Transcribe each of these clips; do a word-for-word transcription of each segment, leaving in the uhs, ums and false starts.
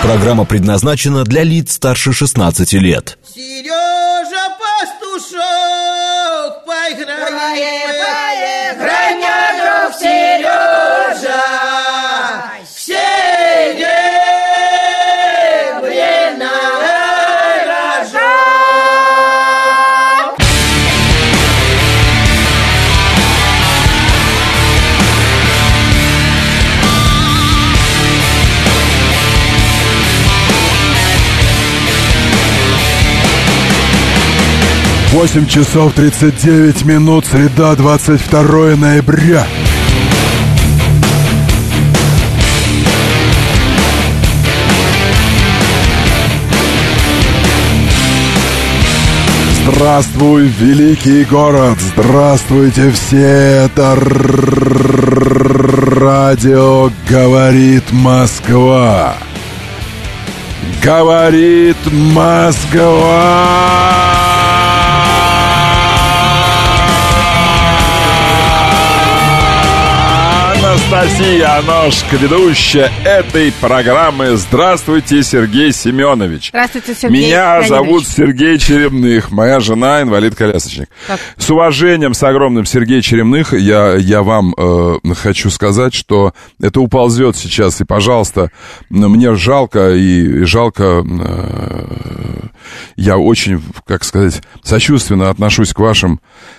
Программа предназначена для лиц старше шестнадцати лет. Сережа пастушок, поиграй, поиграй, мне, друг Сережа, в серебряный рожок. восемь часов тридцать девять минут, среда, двадцать второе ноября. Здравствуй, великий город! Здравствуйте все! Это радио «Говорит Москва». Говорит Москва! Анастасия Аношка, ведущая этой программы. Здравствуйте, Сергей Семенович. Здравствуйте, Сергей Меня Леонидович. зовут Сергей Черемных. Моя жена инвалид-колясочник. Так. С уважением, с огромным, Сергей Черемных, я, я вам э, хочу сказать, что это уползет сейчас. И, пожалуйста, мне жалко, и жалко, э, я очень, как сказать, сочувственно отношусь к вашим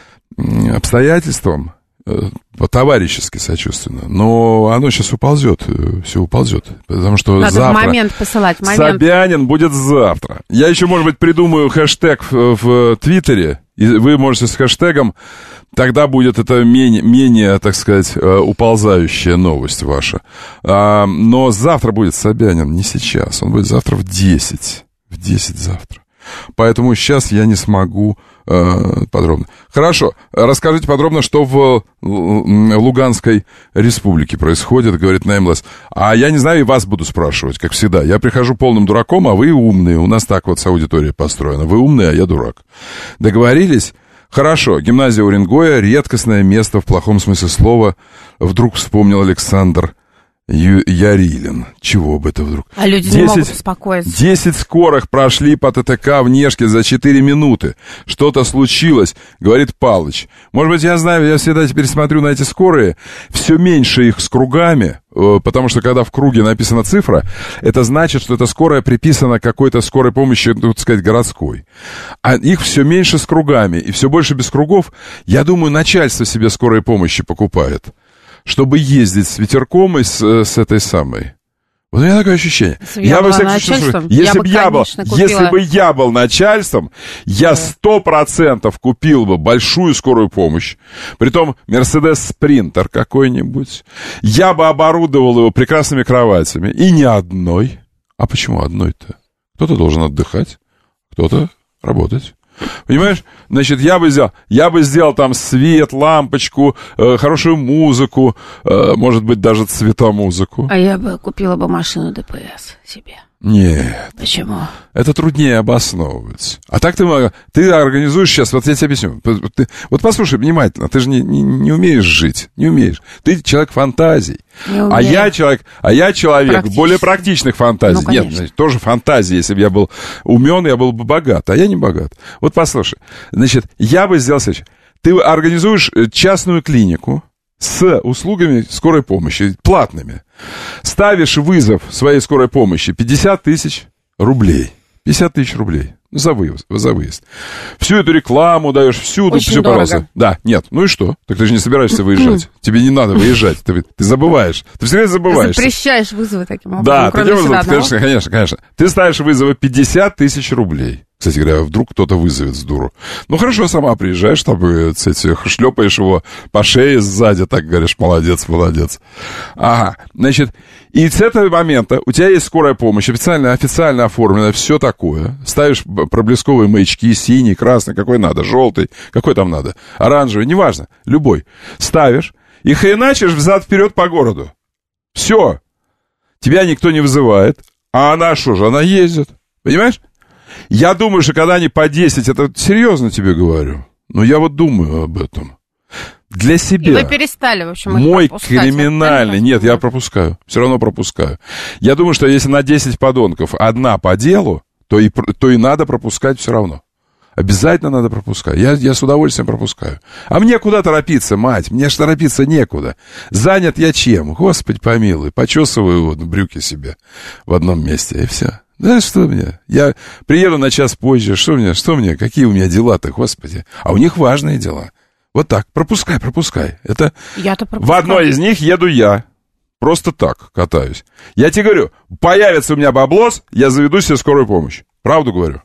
обстоятельствам. По-товарищески сочувственно. Но оно сейчас уползет, все уползет. Потому что Надо завтра... в момент посылать, момент. Собянин будет завтра. Я еще, может быть, придумаю хэштег в, в Твиттере, и вы можете с хэштегом, тогда будет это менее, менее, так сказать, уползающая новость ваша. А, но завтра будет Собянин, не сейчас. Он будет завтра в десять. В десять завтра. Поэтому сейчас я не смогу э, подробно. Хорошо, расскажите подробно, что в Луганской республике происходит, говорит Неймлесс. А я не знаю, и вас буду спрашивать, как всегда. Я прихожу полным дураком, а вы умные. У нас так вот с аудиторией построено. Вы умные, а я дурак. Договорились? Хорошо, гимназия Уренгоя, редкостное место в плохом смысле слова, вдруг вспомнил Александр Ю- Ярилин. Чего бы это вдруг? А люди десять, не могут успокоиться. Десять скорых прошли по ТТК в Нежке за четыре минуты. Что-то случилось, говорит Палыч. Может быть, я знаю, я всегда теперь смотрю на эти скорые, все меньше их с кругами, потому что когда в круге написана цифра, это значит, что эта скорая приписана какой-то скорой помощи, так сказать, городской. А их все меньше с кругами, и все больше без кругов. Я думаю, начальство себе скорой помощи покупает, чтобы ездить с ветерком и с, с этой самой. Вот у меня такое ощущение. Если бы я, я была начальством, если я бы бы, я был, купила... если бы я был начальством, я сто процентов купил бы большую скорую помощь, притом Мерседес Спринтер какой-нибудь. Я бы оборудовал его прекрасными кроватями. И не одной. А почему одной-то? Кто-то должен отдыхать, кто-то работать. Понимаешь? Значит, я бы сделал, я бы сделал там свет, лампочку, э, хорошую музыку, э, может быть, даже цветомузыку. А я бы купила бы машину ДПС себе. Нет. Почему? Это труднее обосновывать. А так ты, ты организуешь сейчас, вот я тебе объясню. Ты, вот послушай внимательно, ты же не, не, не умеешь жить, не умеешь. Ты человек фантазий. А я человек, а я человек более практичных фантазий. Ну, нет, значит, тоже фантазии. Если бы я был умен, я был бы богат, а я не богат. Вот послушай. Значит, я бы сделал следующее. Ты организуешь частную клинику с услугами скорой помощи, платными. Ставишь вызов своей скорой помощи пятьдесят тысяч рублей. пятьдесят тысяч рублей за выезд, за выезд. Всю эту рекламу даешь, всюду, очень все, дорого. пожалуйста. Да, нет, ну и что? Так ты же не собираешься выезжать. Тебе не надо выезжать, ты, ты забываешь. Ты всегда забываешь. Запрещаешь вызовы таким образом. Да, кроме таким образом, себя конечно, конечно, конечно. Ты ставишь вызовы пятьдесят тысяч рублей. Кстати говоря, вдруг кто-то вызовет с дуру. Ну, хорошо, сама приезжаешь, там, кстати, шлепаешь его по шее сзади, так говоришь, молодец, молодец. Ага, значит, и с этого момента у тебя есть скорая помощь, официально, официально оформленная, все такое. Ставишь проблесковые маячки, синий, красный, какой надо, желтый, какой там надо, оранжевый, неважно, любой. Ставишь и хреначишь взад-вперед по городу. Все. Тебя никто не вызывает, а она что же, она ездит, понимаешь? Я думаю, что когда они по десять, это серьезно тебе говорю. Но я вот думаю об этом. для себя. И вы перестали, в общем, мой криминальный... Нет, я пропускаю. Все равно пропускаю. Я думаю, что если на десять подонков одна по делу, то и, то и надо пропускать все равно. Обязательно надо пропускать. Я, я с удовольствием пропускаю. А мне куда торопиться, мать? Мне ж торопиться некуда. Занят я чем? Господи помилуй. Почесываю вот брюки себе в одном месте, и все. Да что мне? Я приеду на час позже. Что мне? Что мне? Какие у меня дела-то, Господи? А у них важные дела. Вот так. Пропускай, пропускай. Это... Я-то пропускаю. В одной из них еду я. Просто так катаюсь. Я тебе говорю, появится у меня баблос, я заведу себе скорую помощь. Правду говорю.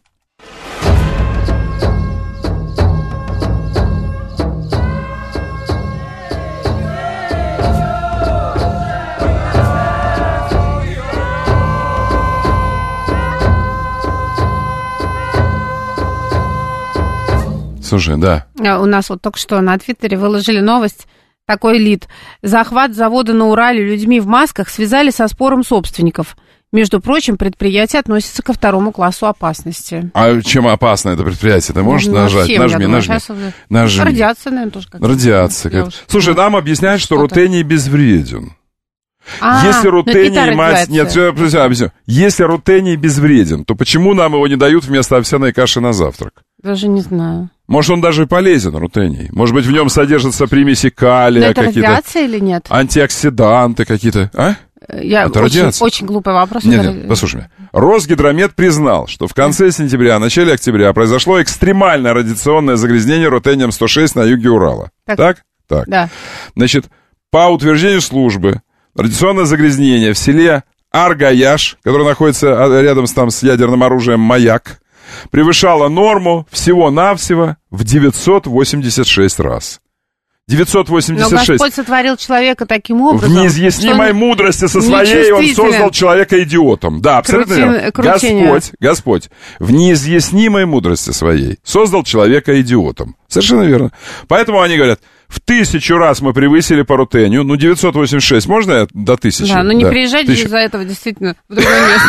Слушай, да. У нас вот только что на Твиттере выложили новость, такой лид. Захват завода на Урале людьми в масках связали со спором собственников. Между прочим, предприятие относится ко второму классу опасности. А чем опасно это предприятие? Ты можешь ну, нажать? Всем, нажми, думаю, нажми. Уже... нажми. Радиация, наверное, тоже как-то. Радиация. Как... Слушай, нам объясняют, что, что рутений безвреден. А, если рутений, мать... Нет, все, объясню. Если рутений безвреден, то почему нам его не дают вместо овсяной каши на завтрак? Даже не знаю. Может, он даже и полезен, рутений. Может быть, в нем содержатся примеси калия, это какие-то... радиация или нет? Антиоксиданты какие-то. А? Я это очень, радиация. очень глупый вопрос. Нет, нет, послушай меня. Росгидромет признал, что в конце сентября, начале октября произошло экстремальное радиационное загрязнение рутением сто шесть на юге Урала. Так? Так. так. Да. Значит, по утверждению службы, радиационное загрязнение в селе Аргаяш, которое находится рядом с, там, с ядерным оружием «Маяк», превышало норму всего-навсего в девятьсот восемьдесят шесть раз. девятьсот восемьдесят шесть. Но Господь сотворил человека таким образом, в неизъяснимой мудрости со своей он создал человека идиотом. Да, абсолютно верно. Господь, Господь в неизъяснимой мудрости своей создал человека идиотом. Совершенно верно. Поэтому они говорят, в тысячу раз мы превысили по рутению. Ну, девятьсот восемьдесят шесть, можно я до тысячи? Да, ну не да. приезжайте из-за этого действительно в другое место.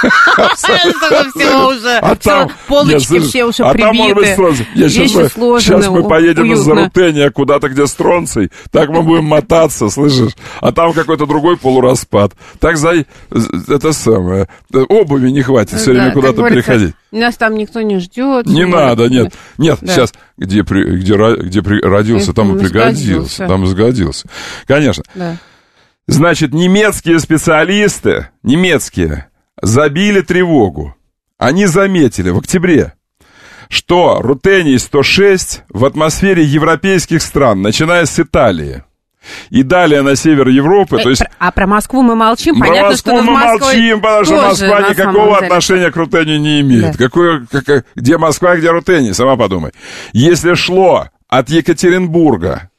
Все уже, полочки все уже прибиты. А там, может быть, сразу. Сейчас мы поедем из-за рутения куда-то, где стронций. Так мы будем мотаться, слышишь? А там какой-то другой полураспад. Так за это самое. Обуви не хватит все время куда-то переходить. Нас там никто не ждет. Не надо, нет. Нет, сейчас, где родился, там и пригодился. Там и сгодился. Конечно. Значит, немецкие специалисты, немецкие, забили тревогу. Они заметили в октябре, что рутений сто шесть в атмосфере европейских стран, начиная с Италии, и далее на север Европы. То есть, а про Москву мы молчим, про понятно, Москву что мы молчим, потому что Москва никакого отношения к рутению не имеет. Да. Какое, как, где Москва, где рутений, сама подумай. Если шло от Екатеринбурга,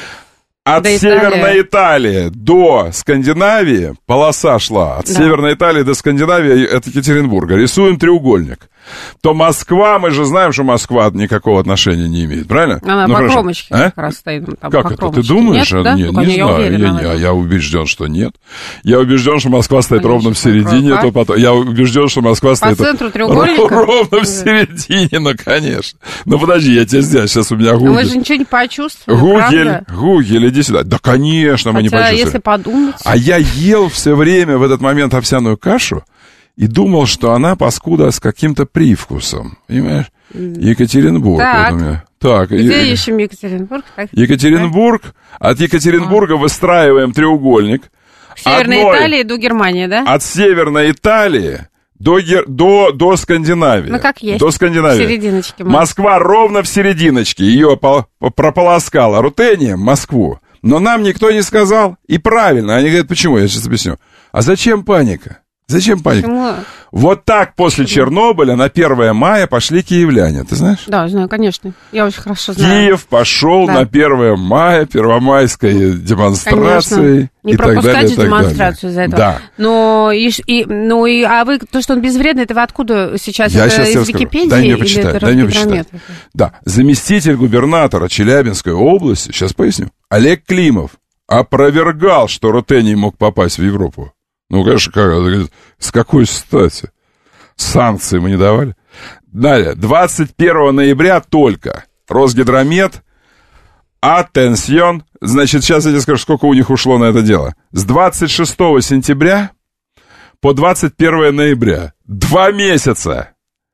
от до Северной Италии. Италии до Скандинавии, полоса шла, от да. Северной Италии до Скандинавии, от Екатеринбурга, рисуем треугольник, то Москва, мы же знаем, что Москва никакого отношения не имеет, правильно? Она ну, по кромочке а? как раз стоит. Там, как это, ты думаешь? Нет, да? не, не, не я знаю, уверена, я, я, я убежден, что нет. Я убежден, что Москва стоит Конечно, ровно в середине, то потом, я убежден, что Москва по стоит центру треугольника? ровно в середине, ну, конечно. Ну, подожди, я тебе здесь, сейчас у меня гугель. Вы же ничего не почувствовали, Гугель, правда? Гугель, иди сюда. Да, конечно. Конечно, мы Хотя, не почувствовали. если подумать... А я ел все время в этот момент овсяную кашу и думал, что она, паскуда, с каким-то привкусом. Понимаешь? Екатеринбург. Так, вот у меня. Так где е- ищем Екатеринбург? Так? Екатеринбург. От Екатеринбурга а. выстраиваем треугольник. В Северной Одной... Италии до Германии, да? От Северной Италии до, до, до Скандинавии. Ну, как есть. До Скандинавии. В серединочке. Москва ровно в серединочке. Ее прополоскала рутением Москву. Но нам никто не сказал, и правильно. Они говорят, почему? Я сейчас объясню. А зачем паника? Зачем паника? Почему? Вот так после Почему? Чернобыля на первое мая пошли киевляне, ты знаешь? Да, знаю, конечно. Я очень хорошо знаю. Киев пошел да. на первое мая, первомайской демонстрации. Не и пропускать так далее, же демонстрацию из-за этого. Да. Но, и, и, ну, и, а вы, то, что он безвредный, это вы откуда сейчас? Я это сейчас из Википедии? Дай мне почитать, дай мне почитать. Да, заместитель губернатора Челябинской области, сейчас поясню, Олег Климов опровергал, что рутений мог попасть в Европу. Ну, конечно, как, с какой стати? Санкции мы не давали. Далее, двадцать первого ноября только Росгидромет Атенсьон. Значит, сейчас я тебе скажу, сколько у них ушло на это дело. С двадцать шестого сентября по двадцать первого ноября. Два месяца.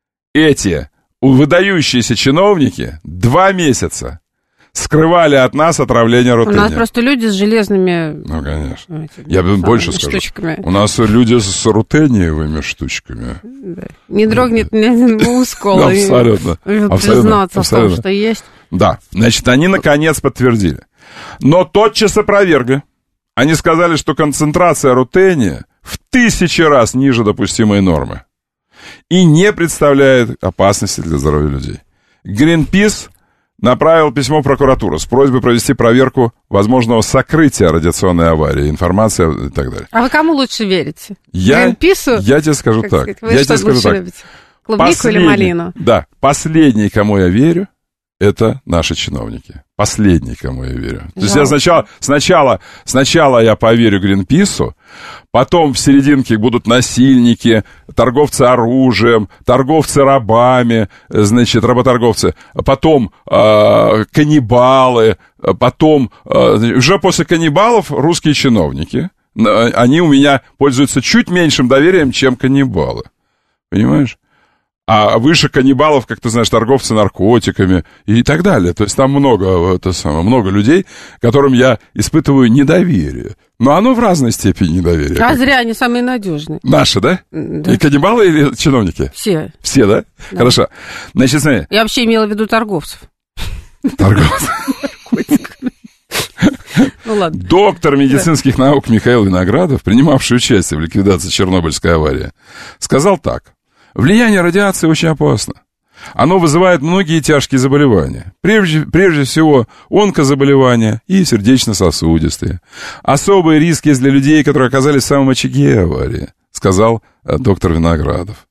Эти выдающиеся чиновники два месяца скрывали от нас отравление рутения. У нас просто люди с железными... Ну, конечно. Я бы больше скажу. Штучками. У нас люди с рутениевыми штучками. Да. Не дрогнет ни мускул. Абсолютно. Признаться в том, что есть. Да. Значит, они наконец подтвердили. Но тотчас опровергли. Они сказали, что концентрация рутения в тысячи раз ниже допустимой нормы и не представляет опасности для здоровья людей. Greenpeace направил письмо в прокуратуру с просьбой провести проверку возможного сокрытия радиационной аварии, информации и так далее. А вы кому лучше верите? Я, Greenpeace? Я тебе скажу как так. Сказать, вы я что тебе скажу лучше так. любите? Клубнику или малину? Да, последний, кому я верю, это наши чиновники. Последний, кому я верю. Жалко. То есть я сначала, сначала, сначала я поверю Гринпису, потом в серединке будут насильники, торговцы оружием, торговцы рабами, значит, работорговцы, потом э, каннибалы, потом, э, уже после каннибалов русские чиновники. Они у меня пользуются чуть меньшим доверием, чем каннибалы. Понимаешь? А выше каннибалов, как ты знаешь, торговцы наркотиками и так далее. То есть там много, это самое, много людей, которым я испытываю недоверие. Но оно в разной степени недоверие. А зря они самые надежные. Наши, да? Да. И каннибалы или чиновники? Все. Все, да? Да. Хорошо. Значит, смотри. Я вообще имела в виду торговцев. Торговцев. Наркотиками. Ну ладно. Доктор медицинских наук Михаил Виноградов, принимавший участие в ликвидации Чернобыльской аварии, сказал так. Влияние радиации очень опасно. Оно вызывает многие тяжкие заболевания. Прежде, прежде всего, онкозаболевания и сердечно-сосудистые. Особые риски есть для людей, которые оказались в самом очаге аварии, сказал доктор Виноградов.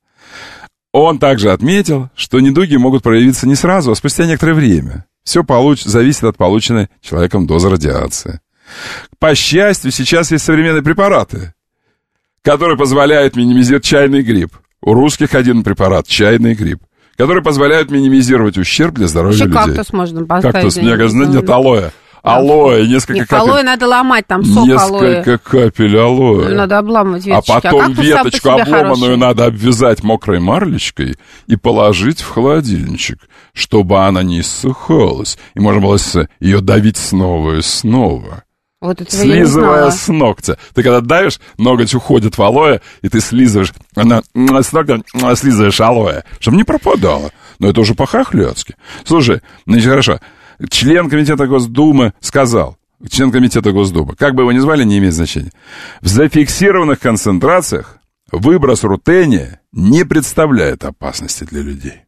Он также отметил, что недуги могут проявиться не сразу, а спустя некоторое время. Все получ... зависит от полученной человеком дозы радиации. По счастью, сейчас есть современные препараты, которые позволяют минимизировать чайный грипп. У русских один препарат, чайный гриб, который позволяет минимизировать ущерб для здоровья еще людей. Кактус можно поставить. Кактус, мне кажется, нет, алоэ. Алоэ, несколько Нет, капель. Алоэ надо ломать, там сок несколько алоэ. Несколько капель алоэ. Надо обламывать веточки. А потом а веточку обломанную надо обвязать мокрой марлечкой и положить в холодильничек, чтобы она не иссыхалась. И можно было ее давить снова и снова. Вот это слизывая с ногтя. Ты когда давишь, ноготь уходит в алоэ, и ты слизываешь, она, с ногтя слизываешь алоэ, чтобы не пропадало. Но это уже по-хохлядски. Слушай, значит, хорошо. Член комитета Госдумы сказал, член комитета Госдумы, как бы его ни звали, не имеет значения. В зафиксированных концентрациях выброс рутения не представляет опасности для людей.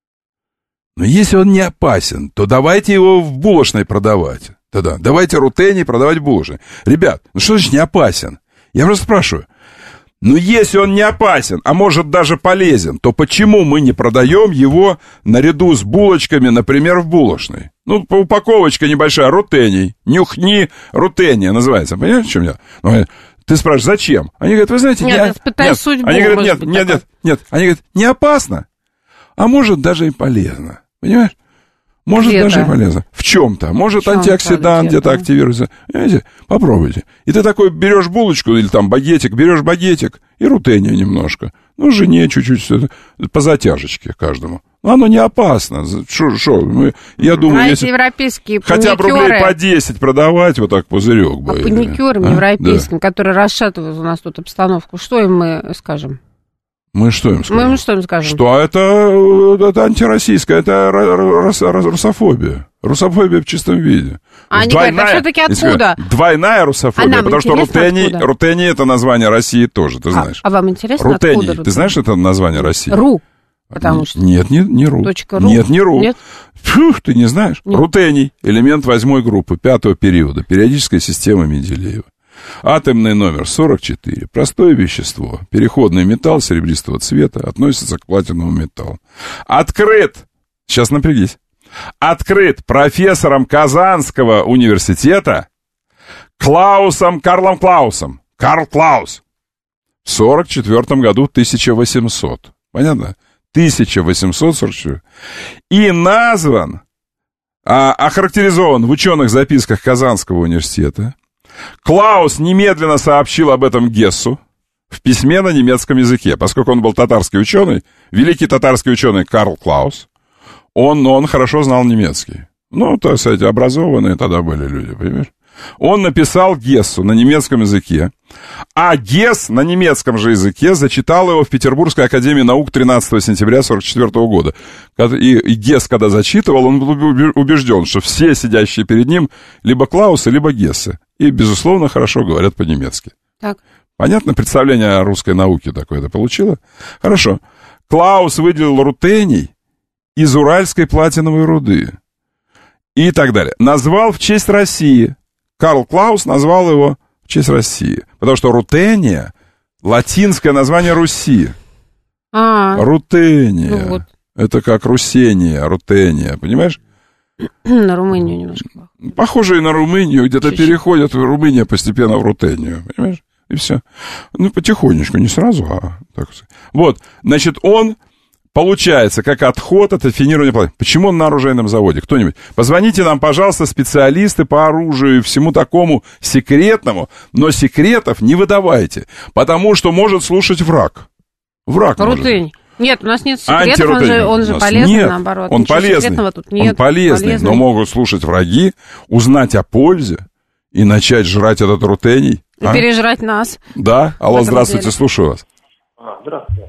Но если он не опасен, то давайте его в булочной продавать. Да-да, давайте рутений продавать в булочной. Ребят, ну что значит не опасен? Я просто спрашиваю. Ну если он не опасен, а может даже полезен, то почему мы не продаем его наряду с булочками, например, в булочной? Ну, упаковочка небольшая, рутений. Нюхни рутения называется. Понимаешь, в чем я? Ну, ты спрашиваешь, зачем? Они говорят, вы знаете, нет, не... Нет, нет. Судьбу, они говорят, нет, нет, нет, нет. Они говорят, не опасно, а может даже и полезно. Понимаешь? Может где-то. Даже и полезно. В чем-то. Может, в чем-то антиоксидант где-то активируется. Понимаете? Попробуйте. И ты такой берешь булочку или там багетик, берешь багетик и рутения немножко. Ну, жене чуть-чуть по затяжечке каждому. Но оно не опасно. Шо, шо, мы, я думаю, а если европейские хотя бы рублей по десять продавать, вот так пузырек бы. А паникерам а? европейским, да. которые расшатывают у нас тут обстановку, что им мы скажем? Мы что им скажем? Мы что им скажем? Что это, это антироссийское, это русофобия. Русофобия в чистом виде. Они двойная, говорят, а все-таки откуда? Двойная русофобия, а потому что рутений, рутений это название России тоже, ты знаешь. А, а вам интересно, рутений, откуда рутений? Ты знаешь это название России? Ру. Потому что... Нет, не, не ру. Точка ру. Нет, не ру. Нет? Фух, ты не знаешь? Нет. Рутений, элемент восьмой группы, пятого периода, периодическая система Менделеева. Атомный номер сорок четыре. Простое вещество. Переходный металл серебристого цвета. Относится к платиновому металлу. Открыт. Сейчас напрягись. Открыт профессором Казанского университета Клаусом Карлом Клаусом. Карл Клаус. В сорок четвёртом году тысяча восемьсот. Понятно? тысяча восемьсот сорок четыре. И назван а, охарактеризован в ученых записках Казанского университета. Клаус немедленно сообщил об этом Гессу в письме на немецком языке, поскольку он был татарский ученый, великий татарский ученый Карл Клаус, он, он хорошо знал немецкий. Ну, так сказать, образованные тогда были люди, понимаешь? Он написал Гессу на немецком языке, а Гесс на немецком же языке зачитал его в Петербургской академии наук тринадцатого сентября сорок четвёртого года. И, и Гесс, когда зачитывал, он был убежден, что все сидящие перед ним либо Клаусы, либо Гессы. И, безусловно, хорошо говорят по-немецки. Так. Понятно представление о русской науке такое-то получило? Хорошо. Клаус выделил рутений из уральской платиновой руды. И так далее. Назвал в честь России. Карл Клаус назвал его в честь России. Потому что рутения — латинское название Руси. А, рутения. Ну вот. Это как русения, рутения. Понимаешь? На Румынию немножко. Похоже и на Румынию. Где-то Чуть-чуть. переходят в Румынию постепенно в рутению. Понимаешь? И все. Ну, потихонечку, не сразу, а так сказать. Вот, значит, он... Получается, как отход от афинирования платины. Почему он на оружейном заводе? Кто-нибудь? Позвоните нам, пожалуйста, специалисты по оружию и всему такому секретному, но секретов не выдавайте, потому что может слушать враг. Враг Рутень. может. Нет, у нас нет секретов, он же, он же У нас полезный, нет, наоборот. Он Ничего полезный, секретного тут нет. он полезный, полезный, но могут слушать враги, узнать о пользе и начать жрать этот рутений. И а? пережрать нас. Да, алло, этом здравствуйте, деле. слушаю вас. А, здравствуйте.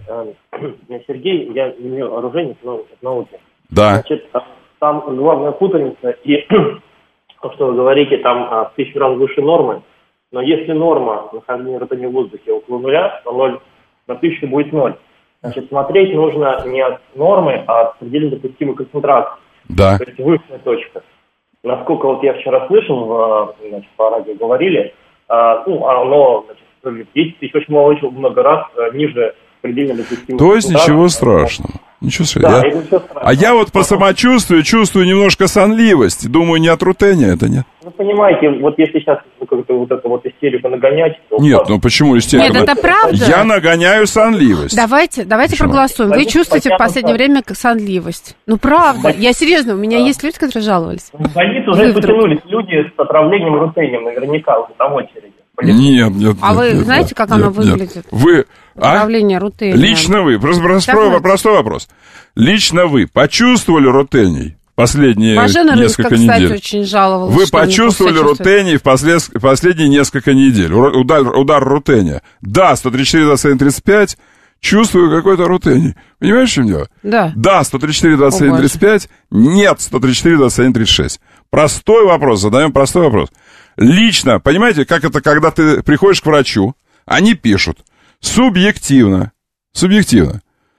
Я Сергей, я имею оружейник в науке. Да. Значит, там главная путаница, и то, что вы говорите, там в тысячу раз выше нормы, но если норма нахождения рутения в воздухе около нуля, то ноль на тысячу будет ноль. Значит, смотреть нужно не от нормы, а от предельно допустимой концентрации. Да. То есть высшая точка. Насколько вот я вчера слышал, в, значит, по радио говорили, а, ну, оно, значит, десять тысяч, очень много, много раз а, ниже предельно допустимой То есть концентрации. ничего страшного. Ничего страшного. Да, Я- ничего страшного. А я вот по самочувствию чувствую немножко сонливость. Думаю, не от рутения это нет. Вы понимаете, вот если сейчас ну, как-то вот эту вот истерику нагонять... То Нет, просто- ну почему истерика? Нет, это правда. Я нагоняю сонливость. Давайте, давайте Почему? проголосуем. Вы Конечно, чувствуете в понятно. последнее время как сонливость. Ну, правда. Я серьезно, у меня есть люди, которые жаловались. В больницу уже Вы вдруг- потянулись люди с отравлением рутением, наверняка уже там очереди. Нет, нет. А нет, вы нет, знаете, нет, как оно нет, нет. выглядит? Вы, а? Управление рутением. Лично вы. Просто простой, Давайте. простой вопрос. Лично вы почувствовали рутений последние Бажена Рыбка, несколько кстати, недель? очень жаловалась. Вы что они почувствовали плохо себя чувствуют. рутений в послед- последние несколько недель? Ура- Удар, удар рутения. Да, сто тридцать четыре двадцать один тридцать пять. Чувствую какой-то рутений. Понимаешь, в чем дело? Да. Да, сто тридцать четыре двадцать один тридцать пять. Нет, сто тридцать четыре двадцать один тридцать шесть. Простой вопрос, задаем простой вопрос. Лично, понимаете, как это, когда ты приходишь к врачу, они пишут субъективно, субъективно.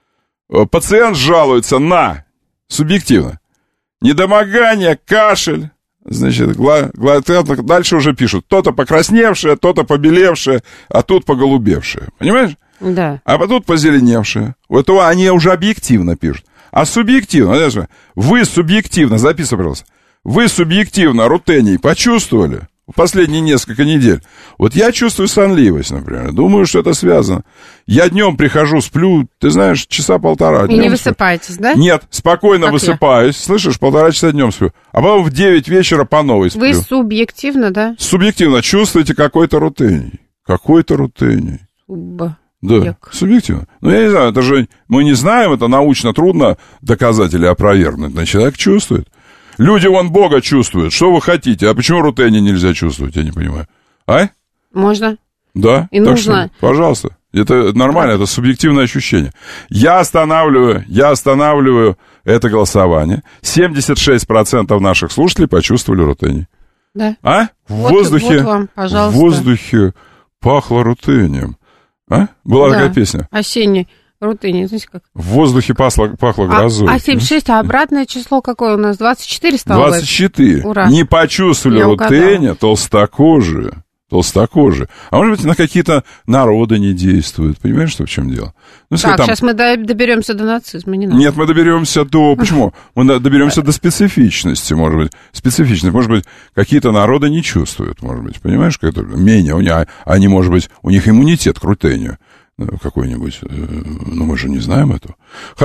Э, Пациент жалуется на, субъективно, недомогание, кашель, значит, гла, гла- дальше уже пишут, то-то покрасневшее, то-то побелевшее, а тут поголубевшее. Понимаешь? Да. А тут позеленевшие. Вот то они уже объективно пишут. А субъективно, знаешь, вы субъективно, записывай, пожалуйста, вы субъективно рутений почувствовали в последние несколько недель? Вот я чувствую сонливость, например. Думаю, что это связано. Я днем прихожу, сплю, ты знаешь, часа полтора. И днем не сплю. высыпаетесь, да? Нет, спокойно Как я. высыпаюсь. Слышишь, полтора часа днем сплю. А потом в девять вечера по новой сплю. Вы субъективно, да? Субъективно чувствуете какой-то рутений. Какой-то рутений. Б. Да, Як. субъективно. Ну, я не знаю, это же мы не знаем, это научно трудно доказать или опровергнуть, но человек чувствует. Люди вон Бога чувствуют. Что вы хотите? А почему рутени нельзя чувствовать? Я не понимаю. А? Можно? Да? И так нужно. что, пожалуйста. Это нормально, это субъективное ощущение. Я останавливаю, я останавливаю это голосование. семьдесят шесть процентов наших слушателей почувствовали рутений. Да. А? В Вот- воздухе, вот вам, пожалуйста. в воздухе пахло рутением. А? Была Да. такая песня. Осенний рутений, знаете как? В воздухе пахло, пахло А, грозой. а семьдесят шесть, а обратное число какое у нас? двадцать четыре стало? двадцать четыре. Ура. Не почувствовали Я рутения толстокожие. Толстокожие. А может быть, на какие-то народы не действуют. Понимаешь, что в чем дело? Ну, если Так, там- сейчас мы до- доберемся до нацизма, не надо. Нет, мы доберемся до... Почему? Мы до- доберемся до специфичности, может быть. Специфичность. Может быть, какие-то народы не чувствуют, может быть. Понимаешь, как это менее. У них, они, может быть, у них иммунитет к рутению. Ну, какой-нибудь. э, Ну, мы же не знаем этого. Хорошо.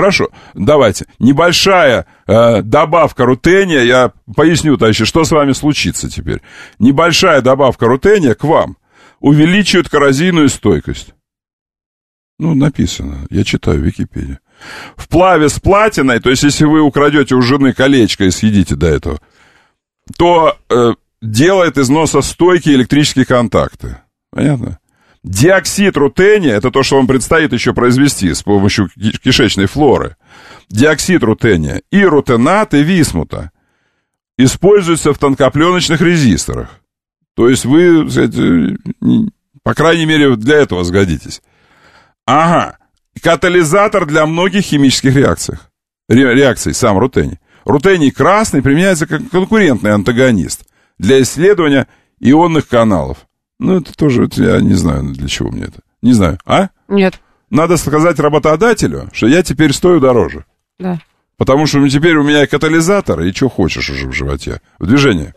давайте, небольшая э, добавка рутения, я поясню, товарищи, что с вами случится теперь. Небольшая добавка рутения к вам увеличивает коррозийную стойкость. Ну, написано, я читаю в Википедии. В плаве с платиной, то есть если вы украдете у жены колечко и съедите до этого, то э, делает износостойкие электрические контакты. Понятно? Диоксид рутения, это то, что вам предстоит еще произвести с помощью кишечной флоры. Диоксид рутения и рутенат, и висмута используются в тонкопленочных резисторах. То есть вы, кстати, по крайней мере, для этого сгодитесь. Ага. Катализатор для многих химических реакций. Ре- реакций, сам рутений. Рутений красный применяется как конкурентный антагонист для исследования ионных каналов. Ну, это тоже, я не знаю, для чего мне это. Не знаю, а? Нет. Надо сказать работодателю, что я теперь стою дороже. Да. Потому что теперь у меня и катализатор, и что хочешь уже в животе. В движении.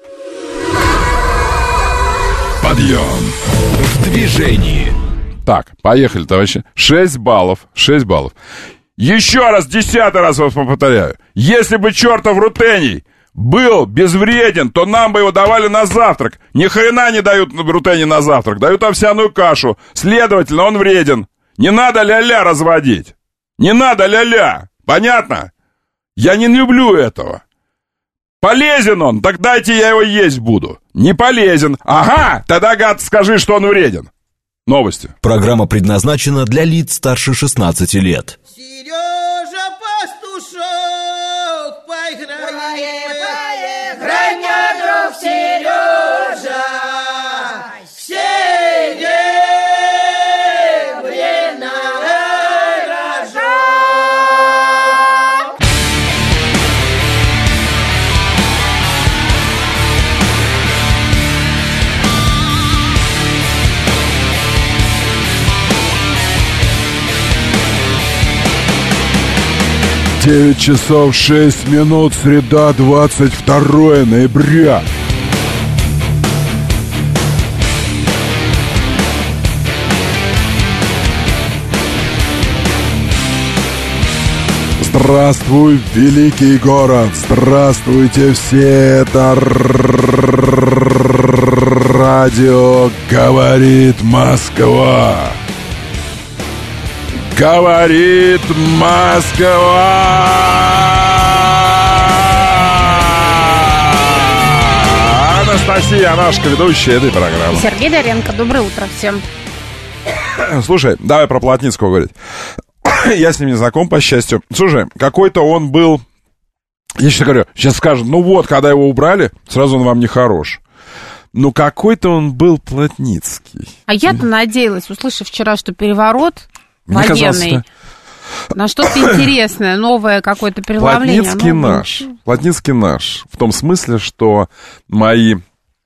Подъем в движении. Так, поехали, товарищи. шесть баллов. шесть баллов. Еще раз, десятый раз вас повторяю. Если бы чертов рутений был безвреден, то нам бы его давали на завтрак. Ни хрена не дают рутений на завтрак. Дают овсяную кашу. Следовательно, он вреден. Не надо ля-ля разводить. Не надо ля-ля. Понятно? Я не люблю этого. Полезен он, так дайте я его есть буду. Не полезен. Ага, тогда, гад, скажи, что он вреден. Новости. Программа предназначена для лиц старше шестнадцати лет. Сережа Пастушок, поиграй, Поиграй, мне, друг Сережа, все дебри на рожок. девять часов шесть минут, среда, двадцать второе ноября. Здравствуй, великий город! Здравствуйте все! Это радио «Говорит Москва». Говорит Москва! Анастасия, наша ведущая этой программы. Сергей Доренко, доброе утро всем. Слушай, давай про Плотницкого говорить. Я с ним не знаком, по счастью. Слушай, какой-то он был... Я сейчас говорю, сейчас скажут, ну вот, когда его убрали, сразу он вам не хорош. Ну, какой-то он был Плотницкий. А я-то надеялась, услышав вчера, что переворот... Мне военный. казалось, На что-то интересное, новое какое-то преломление. Плотницкий ну, наш. Плотницкий наш. В том смысле, что мои,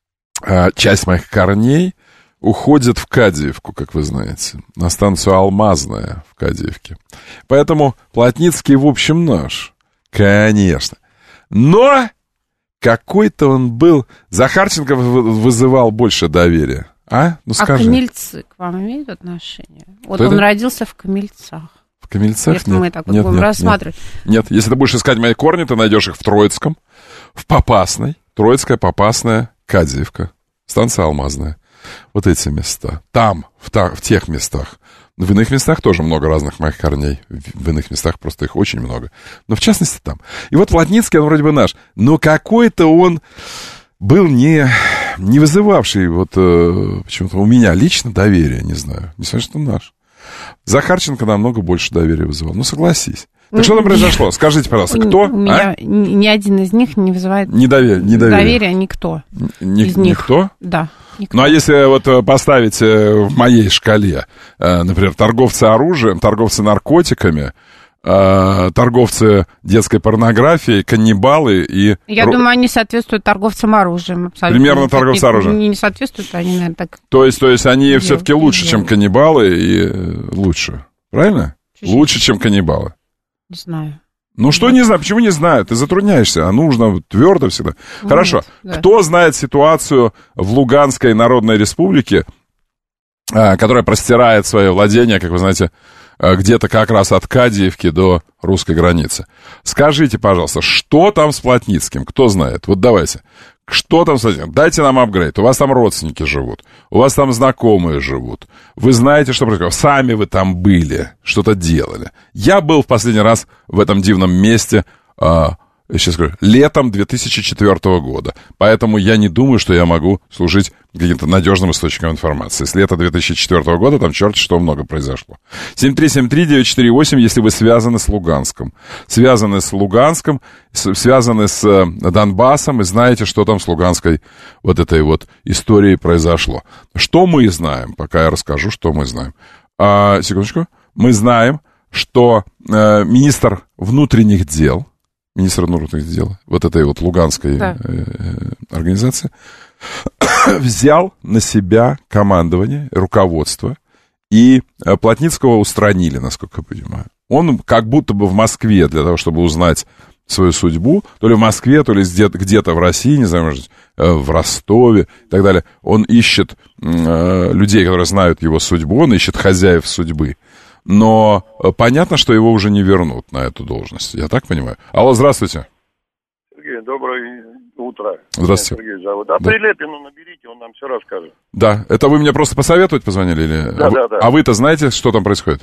э, часть моих корней уходит в Кадиевку, как вы знаете. На станцию Алмазная в Кадиевке. Поэтому Плотницкий, в общем, наш. Конечно. Но какой-то он был... Захарченко вызывал больше доверия. А? Ну, скажи. А камельцы к вам имеют отношение? Вот Кто он это? родился в Камельцах. В Камельцах? Если Нет. мы так вот Нет, будем нет, рассматривать. Нет. Нет, если ты будешь искать мои корни, ты найдешь их в Троицком, в Попасной. Троицкая, Попасная, Кадиевка. Станция Алмазная. Вот эти места. Там, в, та, в тех местах. В иных местах тоже много разных моих корней. В, в иных местах просто их очень много. Но в частности там. И вот Плотницкий, он вроде бы наш. Но какой-то он был не, не вызывавший вот э, почему-то у меня лично доверия, не знаю. Не знаю, что наш. Захарченко намного больше доверия вызывал. Ну, согласись. Так что там произошло? Скажите, пожалуйста, кто? У меня а? ни один из них не вызывает Недоверие. недоверие. доверия, никто. Ни, из них. Никто? Да. Никто. Ну, а если вот поставить в моей шкале, например, торговцы оружием, торговцы наркотиками, торговцы детской порнографией, каннибалы и... Я ру... думаю, они соответствуют торговцам оружием. Абсолютно. Примерно торговцы не, оружием. Не, не соответствуют, они, наверное, так... То есть, то есть они Делают, все-таки лучше, делают. чем каннибалы и лучше. Правильно? Чуть-чуть. Лучше, чем каннибалы. Не знаю. Ну что не знаю, почему не знаю? Ты затрудняешься, а нужно твердо всегда. Ну, Хорошо. да. Кто знает ситуацию в Луганской Народной Республике, которая простирает свое владение, как вы знаете, где-то как раз от Кадиевки до русской границы. Скажите, пожалуйста, что там с Плотницким? Кто знает? Вот давайте. Что там с этим? Дайте нам апгрейд. У вас там родственники живут. У вас там знакомые живут. Вы знаете, что происходит. Сами вы там были. Что-то делали. Я был в последний раз в этом дивном месте, э, сейчас скажу, летом две тысячи четвёртого года. Поэтому я не думаю, что я могу служить каким-то надежным источником информации. С лета две тысячи четвёртого года там черт что много произошло. семь три семь три девять четыре восемь, если вы связаны с Луганском. Связаны с Луганском, с, связаны с э, Донбассом и знаете, что там с луганской вот этой вот историей произошло. Что мы знаем? Пока я расскажу, что мы знаем. А, секундочку. Мы знаем, что э, министр внутренних дел, министр внутренних дел вот этой вот луганской да. э, э, организации, взял на себя командование, руководство, и Плотницкого устранили, насколько я понимаю. Он как будто бы в Москве для того, чтобы узнать свою судьбу, то ли в Москве, то ли где-то в России, не знаю, может быть, в Ростове и так далее. Он ищет э, людей, которые знают его судьбу, он ищет хозяев судьбы. Но понятно, что его уже не вернут на эту должность. Я так понимаю? Алло, здравствуйте. Сергей, доброе утро. Здравствуйте. Меня Сергей зовут. А да. Прилепину наберите, он нам все расскажет. Да, это вы мне просто посоветовать позвонили? Или... Да, а да, вы... да. А вы-то знаете, что там происходит?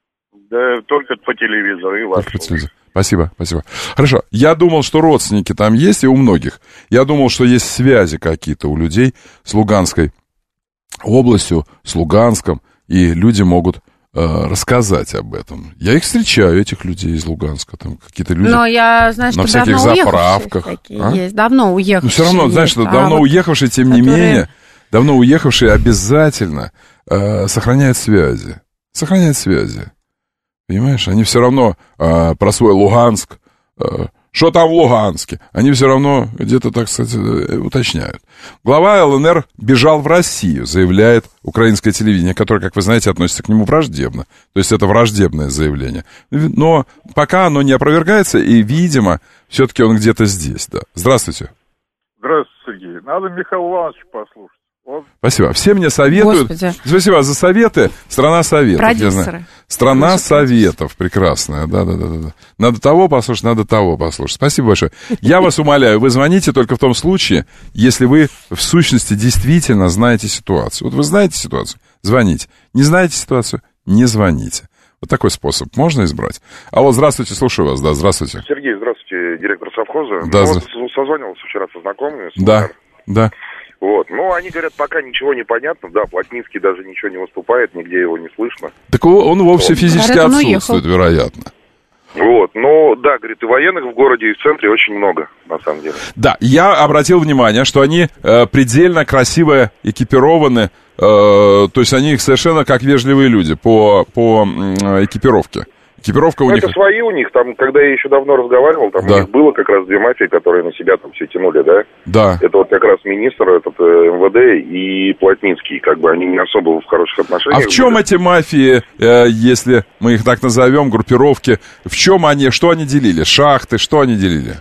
Да, только по телевизору и вас. Только по телевизору. Спасибо, спасибо. Хорошо, я думал, что родственники там есть, и у многих. Я думал, что есть связи какие-то у людей с Луганской областью, с Луганском, и люди могут э, рассказать об этом. Я их встречаю, этих людей из Луганска, там какие-то люди. Но я знаю, что на всяких давно заправках. А? Есть, давно уехавшие. Ну, все равно, знаешь, что а давно вот уехавшие, тем которые... не менее, давно уехавшие обязательно э, сохраняют связи. Сохраняют связи. Понимаешь, они все равно э, про свой Луганск, что э, там в Луганске, они все равно где-то, так сказать, э, уточняют. Глава ЛНР бежал в Россию, заявляет украинское телевидение, которое, как вы знаете, относится к нему враждебно. То есть это враждебное заявление. Но пока оно не опровергается, и, видимо, все-таки он где-то здесь, да. Здравствуйте. Здравствуйте, Сергей. Надо Михаила Ивановича послушать. Вот. Спасибо. Все мне советуют. Господи. Спасибо за советы. Страна советов. Продюсеры. Страна советов. Прекрасная. Да, да, да, да. Надо того послушать, надо того послушать. Спасибо большое. Я вас умоляю, вы звоните только в том случае, если вы в сущности действительно знаете ситуацию. Вот вы знаете ситуацию, звоните. Не знаете ситуацию, не звоните. Вот такой способ можно избрать. Алло, здравствуйте, слушаю вас. Да, здравствуйте. Сергей, здравствуйте, директор совхоза. Да, ну, за... вот созванивался вчера со знакомыми. С да, да. Вот, ну, они говорят, пока ничего не понятно, да, Плотницкий даже ничего не выступает, нигде его не слышно. Так он вовсе вот. физически Говорят, отсутствует, вероятно. Вот, ну, да, говорит, и военных в городе, и в центре очень много, на самом деле. Да, я обратил внимание, что они э, предельно красиво экипированы, э, то есть они совершенно как вежливые люди по, по э, экипировке. Экипировка у ну, них... это свои у них, там, когда я еще давно разговаривал, там да. у них было как раз две мафии, которые на себя там все тянули, да? Да. Это вот как раз министр, этот э, эм вэ дэ и Плотницкий, как бы они не особо в хороших отношениях. А в чем были. эти мафии, э, если мы их так назовем, группировки, в чем они, что они делили? Шахты, что они делили?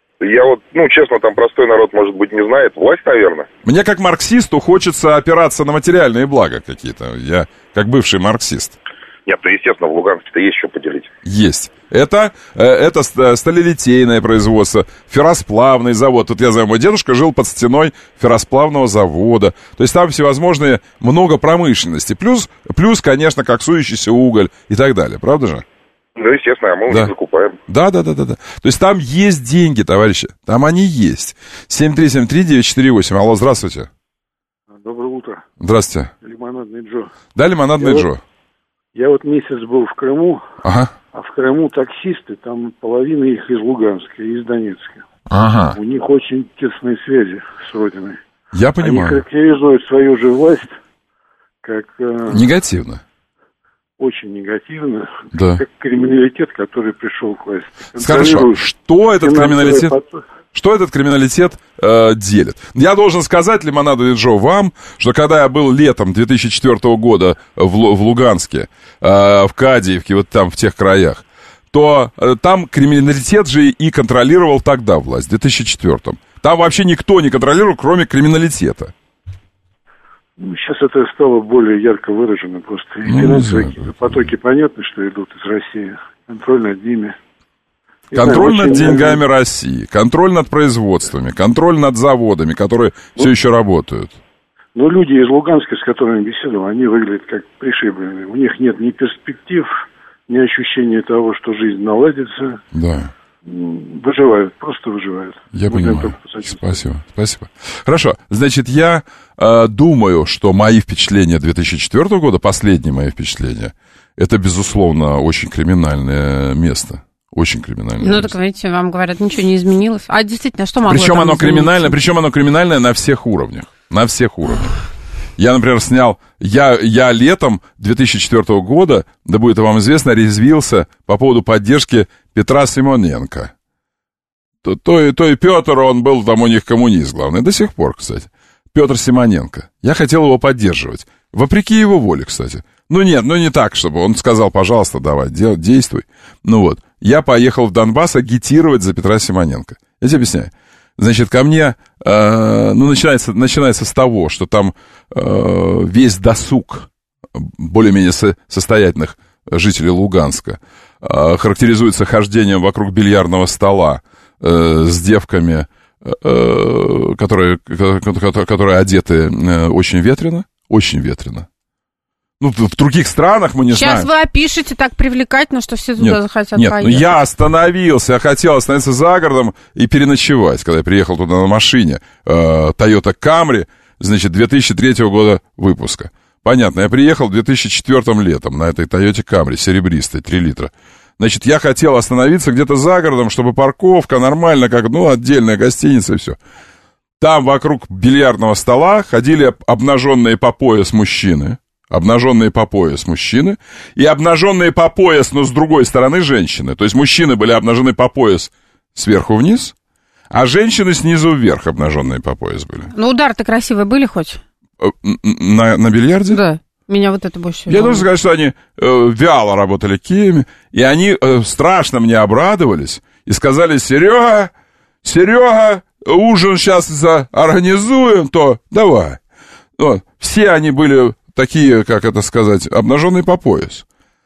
Я вот, ну, честно, там простой народ, может быть, не знает. Власть, наверное. Мне как марксисту хочется опираться на материальные блага какие-то. Я как бывший марксист. Нет, ну, естественно, в Луганске-то есть что поделить. Есть. Это, это сталелитейное производство, ферросплавный завод. Тут я знаю, мой дедушка жил под стеной ферросплавного завода. То есть там всевозможные, много промышленности. Плюс, плюс, конечно, коксующийся уголь и так далее. Правда же? Ну, естественно, а мы да. их закупаем. Да, да, да, да, да. То есть там есть деньги, товарищи. Там они есть. семь три семь три девять четыре восемь. Алло, здравствуйте. Доброе утро. Здравствуйте. Лимонадный Джо. Да, Лимонадный я Джо. Вот, я вот месяц был в Крыму, ага. а в Крыму таксисты, там половина их из Луганска и из Донецка. Ага. У них очень тесные связи с родиной. Я понимаю. Они характеризуют свою же власть как... Э, негативно. Очень негативно. Да. Как криминалитет, который пришел к власти. Хорошо. Что этот криминалитет... Под... Что этот криминалитет э, делит? Я должен сказать, Лимонадный Джо, вам, что когда я был летом две тысячи четвёртого года в, в Луганске, э, в Кадиевке, вот там, в тех краях, то э, там криминалитет же и контролировал тогда власть, в две тысячи четвёртом. Там вообще никто не контролировал, кроме криминалитета. Ну, сейчас это стало более ярко выражено просто. И Ну, финансовые не знаю. какие-то потоки понятно, что идут из России. Контроль над ними. Не Контроль знаю, над очень, деньгами России, контроль над производствами, контроль над заводами, которые Ну, все еще работают. Но люди из Луганска, с которыми беседовал, они выглядят как пришибленные. У них нет ни перспектив, ни ощущения того, что жизнь наладится. Да. М, Выживают, просто выживают. Я Можно им понимаю. только посочувствовать. Спасибо, спасибо. Хорошо, значит, я э, думаю, что мои впечатления две тысячи четвёртого года, последние мои впечатления, это, безусловно, очень криминальное место. Очень криминальное Ну, место. так, видите, вам говорят, ничего не изменилось. А действительно, что могло Причем там оно измениться? криминальное, причем оно криминальное на всех уровнях. На всех уровнях. Я, например, снял, я, я летом две тысячи четвёртого года, да будет вам известно, резвился по поводу поддержки Петра Симоненко. То, то, и, то и Петр, он был там у них коммунист, главный, до сих пор, кстати. Петр Симоненко. Я хотел его поддерживать. Вопреки его воле, кстати. Ну нет, ну не так, чтобы он сказал, пожалуйста, давай, дел, действуй. Ну вот, я поехал в Донбасс агитировать за Петра Симоненко. Я тебе объясняю. Значит, ко мне, э, ну, начинается, начинается с того, что там э, весь досуг более-менее со, состоятельных жителей Луганска э, характеризуется хождением вокруг бильярдного стола э, с девками, э, которые, которые, которые одеты э, очень ветрено, очень ветрено. Ну, в других странах мы не Сейчас знаем. вы опишете так привлекательно, что все туда Нет, захотят нет, поехать. ну я остановился, я хотел остановиться за городом и переночевать, когда я приехал туда на машине. Э, Toyota Camry, значит, две тысячи третьего года выпуска. Понятно, я приехал в две тысячи четвёртом летом на этой Toyota Camry, серебристой, три литра. Значит, я хотел остановиться где-то за городом, чтобы парковка нормально, как, ну, отдельная гостиница и все. Там вокруг бильярдного стола ходили обнаженные по пояс мужчины. Обнаженные по пояс мужчины и обнаженные по пояс, но с другой стороны женщины. То есть мужчины были обнажены по пояс сверху вниз, а женщины снизу вверх обнаженные по пояс были. Ну, удары-то красивые были хоть? На, на бильярде? Да. Меня вот это больше... Я должен сказать, что они э, вяло работали киями, и они э, страшно мне обрадовались и сказали: Серега, Серега, ужин сейчас организуем, то давай. Вот. Все они были... такие, как это сказать, обнаженные по пояс.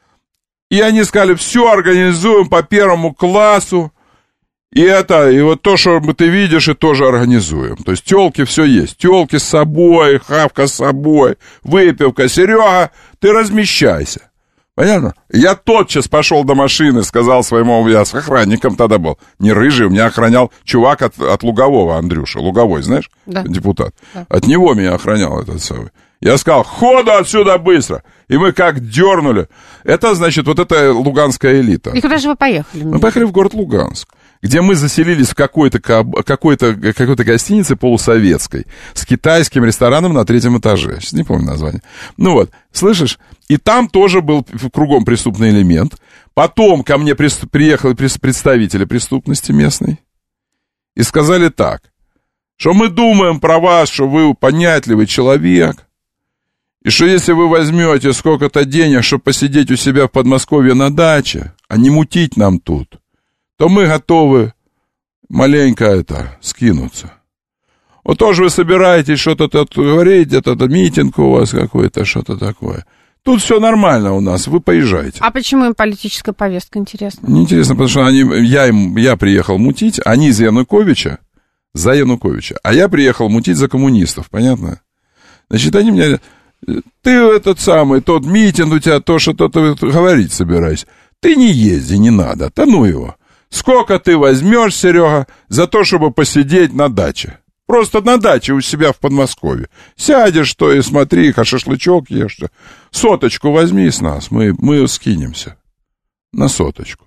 И они сказали: все организуем по первому классу. И это, и вот то, что ты видишь, и тоже организуем. То есть тёлки все есть. Тёлки с собой, хавка с собой, выпивка. Серега, ты размещайся. Понятно? Я тотчас пошел до машины, сказал своему, я с охранником тогда был, не рыжий, меня охранял чувак от, от Лугового, Андрюша. Луговой, знаешь? Да. Депутат. Да. От него меня охранял этот самый. Я сказал: ходу отсюда быстро. И мы как дернули. Это, значит, вот эта луганская элита. И куда же вы поехали? Мы поехали в город Луганск, где мы заселились в какой-то, какой-то, какой-то гостинице полусоветской с китайским рестораном на третьем этаже. Сейчас не помню название. Ну вот, слышишь? И там тоже был кругом преступный элемент. Потом ко мне приехали представители преступности местной и сказали так, что мы думаем про вас, что вы понятливый человек, и что если вы возьмете сколько-то денег, чтобы посидеть у себя в Подмосковье на даче, а не мутить нам тут, то мы готовы маленько это скинуться. Вот тоже вы собираетесь что-то тут говорить, это митинг у вас какой-то, что-то такое. Тут все нормально у нас, вы поезжайте. А почему им политическая повестка, интересно? Неинтересно, потому что они, я, им, я приехал мутить, они за Януковича, за Януковича, а я приехал мутить за коммунистов, понятно? Значит, они мне... Ты этот самый, тот митинг у тебя, то, что ты говорить собираешься. Ты не езди, не надо, да ну его. Сколько ты возьмешь, Серега, за то, чтобы посидеть на даче? Просто на даче у себя в Подмосковье. Сядешь, то и смотри, а шашлычок ешь. Соточку возьми с нас, мы, мы скинемся. На соточку.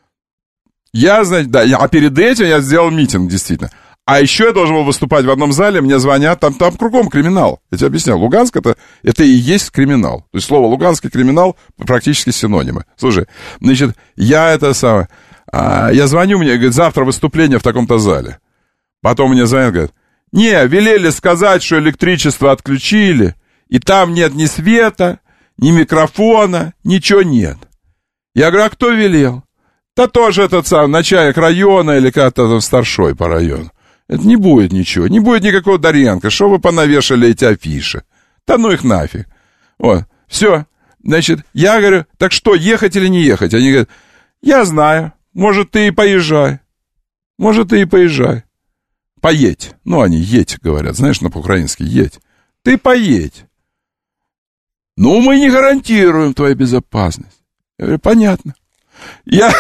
Я, знаете, да, я, а перед этим я сделал митинг, действительно. А еще я должен был выступать в одном зале, мне звонят, там, там кругом криминал. Я тебе объяснял, Луганск это, это и есть криминал. То есть слово луганский криминал практически синонимы. Слушай, значит, я это самое, а, я звоню мне, говорит, завтра выступление в таком-то зале. Потом мне звонят, говорят, не, велели сказать, что электричество отключили, и там нет ни света, ни микрофона, ничего нет. Я говорю: а кто велел? Да тоже этот сам начальник района или как-то старшой по району. Это не будет ничего, не будет никакого Доренко. Что вы понавешали эти афиши? Да ну их нафиг. Вот, все. Значит, я говорю, так что, ехать или не ехать? Они говорят, я знаю, может, ты и поезжай. Может, ты и поезжай. Поедь. Ну, они едь говорят, знаешь, на по-украински едь. Ты поедь. Ну, мы не гарантируем твою безопасность. Я говорю, понятно. Я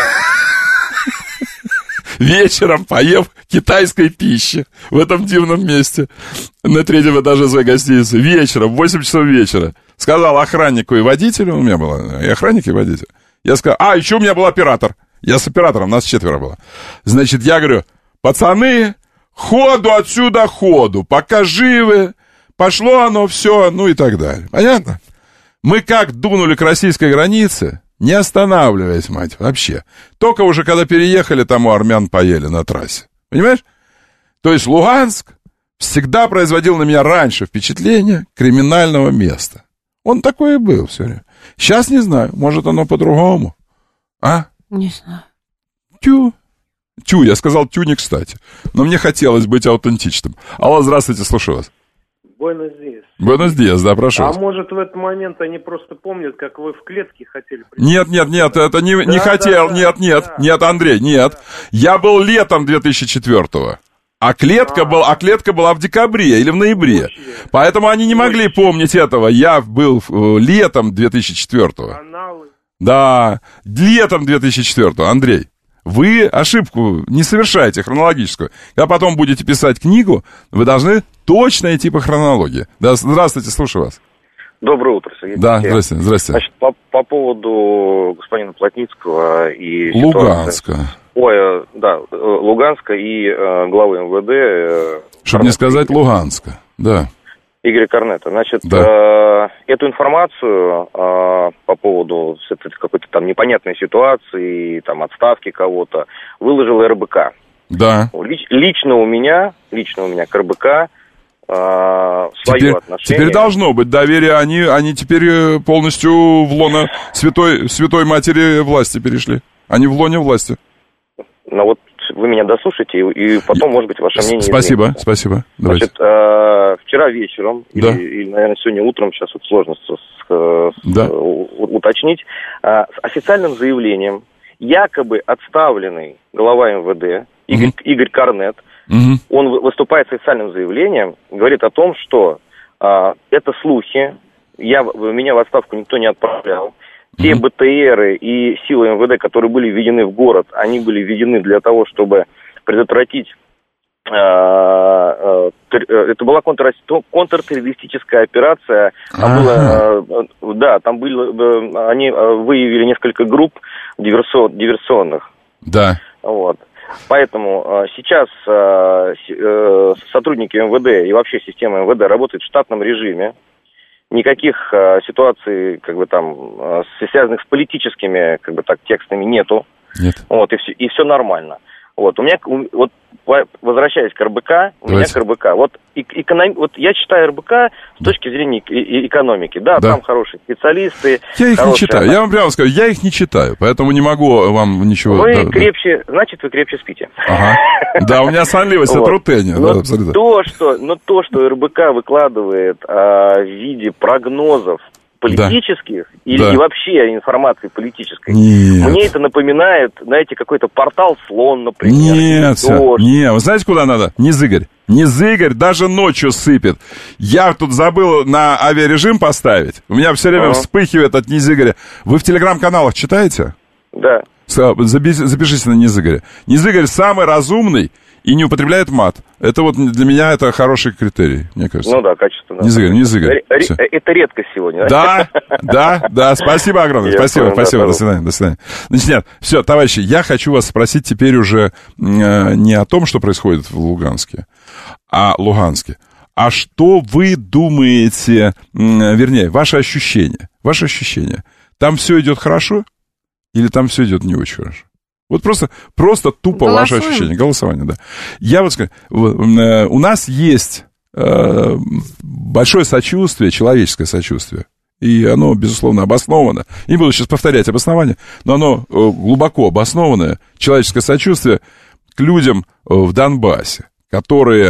вечером поев китайской пищи в этом дивном месте на третьем этаже своей гостиницы. Вечером, в восемь часов вечера. Сказал охраннику и водителю, у меня было и охранник, и водитель. Я сказал, а, еще у меня был оператор. Я с оператором, нас четверо было. Значит, я говорю, пацаны, ходу отсюда, ходу, пока живы, пошло оно все, ну и так далее. Понятно? Мы как дунули к российской границе, не останавливаясь, мать, вообще. Только уже когда переехали, там у армян поели на трассе. Понимаешь? То есть Луганск всегда производил на меня раньше впечатление криминального места. Он такой и был все время. Сейчас не знаю, может оно по-другому. А? Не знаю. Тю. Тю, я сказал тю не кстати. Но мне хотелось быть аутентичным. Алло, здравствуйте, слушаю вас. Буэнос-Диас. Буэнос-Диас, да, прошу. А вас. Может, в этот момент они просто помнят, как вы в клетке хотели... Нет, нет, нет, это не, не да, хотел, да, нет, нет, да, нет, Андрей, нет. Да. Я был летом две тысячи четвёртого, а клетка, а. Был, а клетка была в декабре или в ноябре. Очень. Поэтому они не могли Очень. помнить этого. Я был летом две тысячи четвёртого. Каналы. Да, летом две тысячи четвёртого, Андрей. Вы ошибку не совершаете хронологическую. Когда потом будете писать книгу, вы должны точно идти по хронологии. Да, здравствуйте, слушаю вас. Доброе утро, Сергей. Да, здравствуйте, здравствуйте. Значит, по, по поводу господина Плотницкого и... Луганска. Ситуации, ой, да, Луганска и э, главы эм вэ дэ... Э, Чтобы не сказать Луганска, да. Игоря Корнета. Значит, да. э, эту информацию э, по поводу какой-то там непонятной ситуации, там, отставки кого-то, выложил эр бэ ка. Да. Лич, лично у меня, лично у меня к эр бэ ка э, свое теперь, отношение. Теперь должно быть доверие, они, они теперь полностью в лоно святой, святой матери власти перешли. Они в лоне власти. Ну вот вы меня дослушайте, и, и потом, может быть, ваше мнение Спасибо, изменится. спасибо. Давайте. Значит, э, вчера вечером, да. или, или, наверное, сегодня утром, сейчас вот сложно с, с, да. с, уточнить, э, с официальным заявлением якобы отставленный глава эм вэ дэ Игорь, угу. Игорь Корнет, угу. он выступает с официальным заявлением, говорит о том, что э, это слухи, я, меня в отставку никто не отправлял. Те бэ тэ эры и силы эм вэ дэ, которые были введены в город, они были введены для того, чтобы предотвратить... Э, э, это была контр, контртеррористическая операция. Там было, э, да, там были... Э, они выявили несколько групп диверсион, диверсионных. Да. Вот. Поэтому э, сейчас э, э, сотрудники эм вэ дэ и вообще система эм вэ дэ работают в штатном режиме. Никаких э, ситуаций, как бы там, э, связанных с политическими, как бы так, текстами нету. Нет. Вот, и все, и все нормально. Вот, у меня, вот, возвращаясь к эр бэ ка, у Давайте. меня к эр бэ ка, вот, эконом, вот я читаю эр бэ ка с точки зрения экономики, да, да. там хорошие специалисты. Я их хорошие... не читаю, я вам прямо скажу, я их не читаю, поэтому не могу вам ничего... Вы да, крепче, да. значит, вы крепче спите. Ага. Да, у меня сонливость от рутения. Но то, что, но то, что эр бэ ка выкладывает в виде прогнозов политических, да. или да. и вообще информации политической. Нет. Мне это напоминает, знаете, какой-то портал «Слон», например. Нет, нет, вы знаете, куда надо? Низыгорь. Низыгорь даже ночью сыпет. Я тут забыл на авиарежим поставить. У меня все время uh-huh. вспыхивает от Низыгоря. Вы в телеграм-каналах читаете? Да. Запишите на Низыгоря. Низыгорь самый разумный и не употребляет мат. Это вот для меня это хороший критерий, мне кажется. Ну да, качественно. Низыгорь, Низыгорь. Это редкость сегодня. Да, да, да, спасибо огромное. Спасибо, спасибо, до свидания, до свидания. Значит, нет, все, товарищи, я хочу вас спросить теперь уже не о том, что происходит в Луганске, а Луганске. А что вы думаете, вернее, ваши ощущения, ваши ощущения, там все идет хорошо или там все идет не очень хорошо? Вот просто, просто тупо Голосуем. Ваше ощущение. Голосование, да. Я вот скажу, у нас есть э, большое сочувствие, человеческое сочувствие. И оно, безусловно, обосновано. Не буду сейчас повторять обоснование, но оно глубоко обоснованное, человеческое сочувствие к людям в Донбассе, которые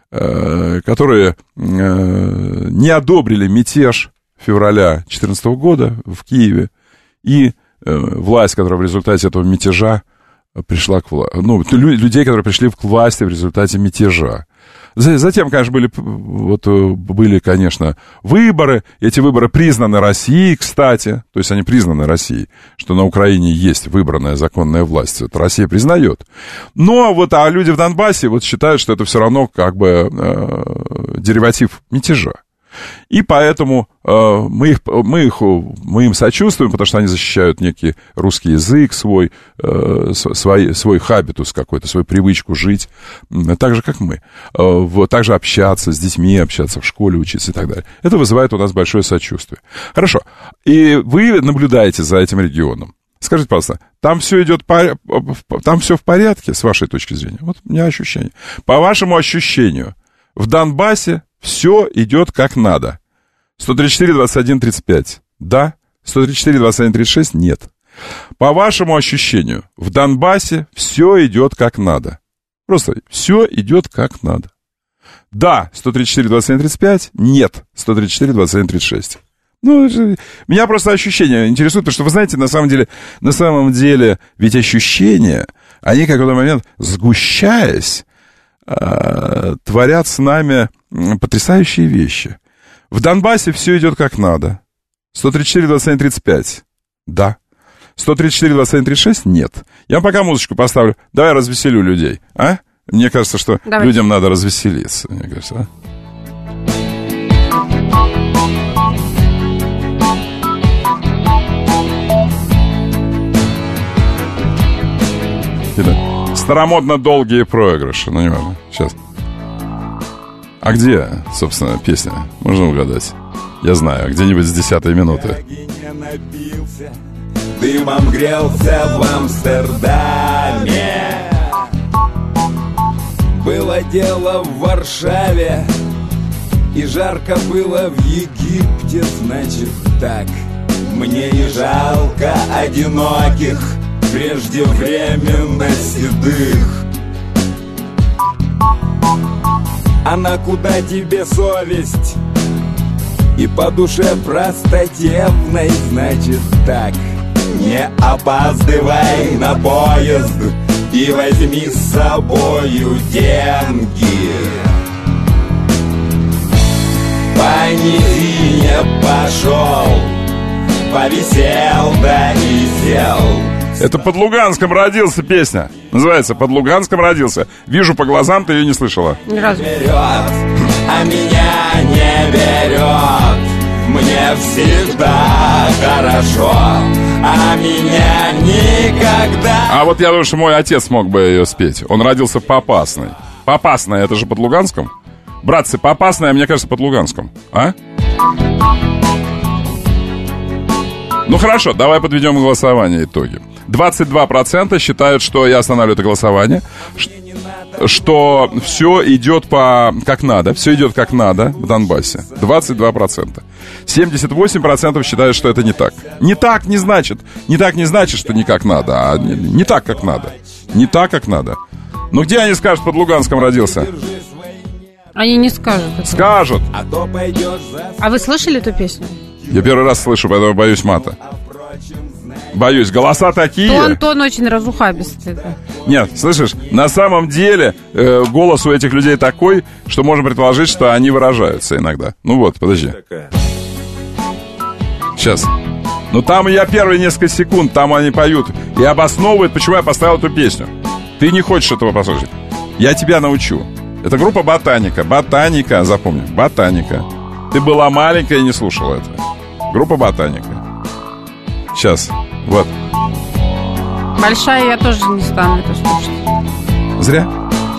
э, которые э, не одобрили мятеж февраля две тысячи четырнадцатого года в Киеве, и э, власть, которая в результате этого мятежа пришла к власти, ну, людей, которые пришли к власти в результате мятежа. Затем, конечно, были, вот, были, конечно, выборы. Эти выборы признаны Россией, кстати. То есть они признаны Россией, что на Украине есть выбранная законная власть. Это Россия признает. Но вот, а люди в Донбассе вот считают, что это все равно как бы э, дериватив мятежа. И поэтому э, мы, их, мы, их, мы им сочувствуем, потому что они защищают некий русский язык, свой, э, свой, свой хабитус какой-то, свою привычку жить, э, так же, как мы. Э, вот, также общаться с детьми, общаться в школе, учиться и так далее. Это вызывает у нас большое сочувствие. Хорошо. И вы наблюдаете за этим регионом. Скажите, пожалуйста, там все идет, там все в порядке, с вашей точки зрения? Вот у меня ощущение. По вашему ощущению, в Донбассе все идет как надо. сто тридцать четыре, двадцать один, тридцать пять. Да. сто тридцать четыре, двадцать один, тридцать шесть. Нет. По вашему ощущению, в Донбассе все идет как надо. Просто все идет как надо. Да. сто тридцать четыре, двадцать один, тридцать пять. Нет. сто тридцать четыре, двадцать один, тридцать шесть. Ну, меня просто ощущения интересуют, потому что, вы знаете, на самом деле, на самом деле, ведь ощущения, они в какой-то момент, сгущаясь, творят с нами потрясающие вещи. В Донбассе все идет как надо. сто тридцать четыре, двадцать один, тридцать пять. Да. сто тридцать четыре, двадцать один, тридцать шесть. Нет. Я пока музычку поставлю. Давай развеселю людей. А? Мне кажется, что Давай. людям надо развеселиться. Мне кажется, а? Старомодно долгие проигрыши. Ну, не важно. Сейчас. А где, собственно, песня? Можно угадать? Я знаю, где-нибудь с десятой минуты. Дымом грелся в Амстердаме. Было дело в Варшаве, и жарко было в Египте, значит так. Мне не жалко одиноких, преждевременно седых. А на куда тебе совесть? И по душе простодевной, значит так. Не опаздывай на поезд и возьми с собою деньги. По низине пошел, повисел да и сел. Это «Под Луганском родился» песня. Называется «Под Луганском родился». Вижу по глазам, ты ее не слышала. Ни разу. Берет, а меня не берет. Мне всегда хорошо, а меня никогда. А вот я думаю, что мой отец мог бы ее спеть. Он родился в Попасной. Попасная, это же под Луганском? Братцы, Попасная, мне кажется, под Луганском. А? Ну хорошо, давай подведем голосование итоги. двадцать два процента считают, что я останавливаю это голосование, что все идет по как надо, все идет как надо в Донбассе. двадцать два процента. семьдесят восемь процентов считают, что это не так. Не так не значит, не так не значит, что не как надо, а не, не так, как надо. Не так, как надо. Ну где они скажут, под Луганском родился? Они не скажут этого. Скажут. А вы слышали эту песню? Я первый раз слышу, поэтому боюсь мата. Боюсь, голоса такие. Тон, тон очень разухабистый. Да. Нет, слышишь, на самом деле э, голос у этих людей такой, что можно предположить, что они выражаются иногда. Ну вот, подожди. Сейчас. Ну там я первые несколько секунд, там они поют и обосновывают, почему я поставил эту песню. Ты не хочешь этого послушать. Я тебя научу. Это группа «Ботаника». «Ботаника», запомни, «Ботаника». Ты была маленькая и не слушала это. Группа «Ботаника». Сейчас, вот. Большая я тоже не стану это слушать. Зря.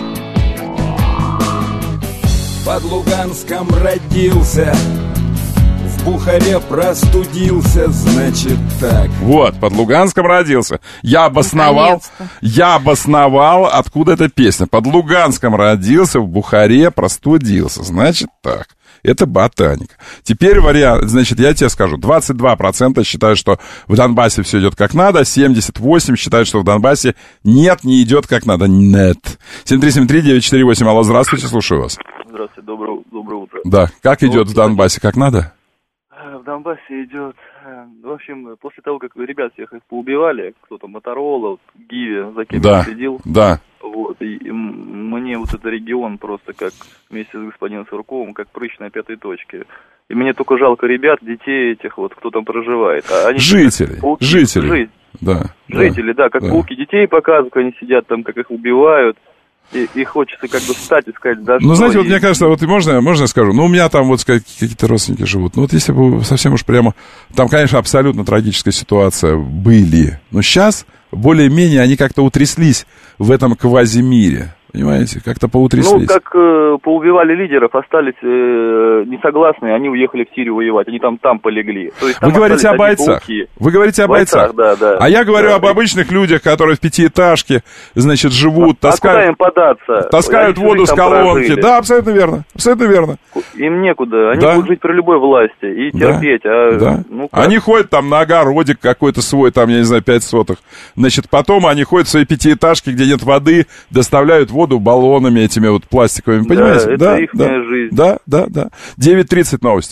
Под Луганском родился, в Бухаре простудился, значит так. Вот, под Луганском родился. Я обосновал, я обосновал, откуда эта песня. Под Луганском родился, в Бухаре простудился, значит так. Это «Ботаника». Теперь вариант, значит, я тебе скажу, двадцать два процента считают, что в Донбассе все идет как надо, семьдесят восемь процентов считают, что в Донбассе нет, не идет как надо. Нет. семь три семь три девять четыре восемь. Алло, здравствуйте, слушаю вас. Здравствуйте, доброе, доброе утро. Да, как идет вот, в Донбассе, как надо? В Донбассе идет, в общем, после того, как ребят всех их поубивали, кто-то Моторола, вот, Гиви, за кем да, следил. Да, вот, и, и мне вот этот регион просто как, вместе с господином Сурковым, как прыщ на пятой точке. И мне только жалко ребят, детей этих, вот, кто там проживает. А они жители, пауки, жители. Жить. Да, жители, да, да как да. пауки детей показывают, они сидят там, как их убивают. И, и хочется как бы встать и сказать, да, ну, что... знаете, вот мне кажется, вот можно, можно я скажу, ну, у меня там вот сказать, какие-то родственники живут, ну, вот если бы совсем уж прямо, там, конечно, абсолютно трагическая ситуация были, но сейчас более-менее они как-то утряслись в этом квазимире. Понимаете, как-то поутряслись. Ну, как э, поубивали лидеров, остались э, несогласные, они уехали в Сирию воевать, они там, там полегли. То есть, там вы говорите о бойцах, пауки. Вы говорите о бойцах, бойцах да, да. А я говорю да. об обычных людях, которые в пятиэтажке, значит, живут, а, таскают... А куда им податься? Таскают они воду с колонки. Прожили. Да, абсолютно верно, абсолютно верно. Им некуда, они да. будут жить при любой власти и терпеть. Да. А, да. ну, они ходят там на огородик какой-то свой, там, я не знаю, пять сотых. Значит, потом они ходят в свои пятиэтажки, где нет воды, доставляют воду баллонами этими вот пластиковыми, понимаете? Да, это да, их да, жизнь. Да, да, да. девять тридцать новости.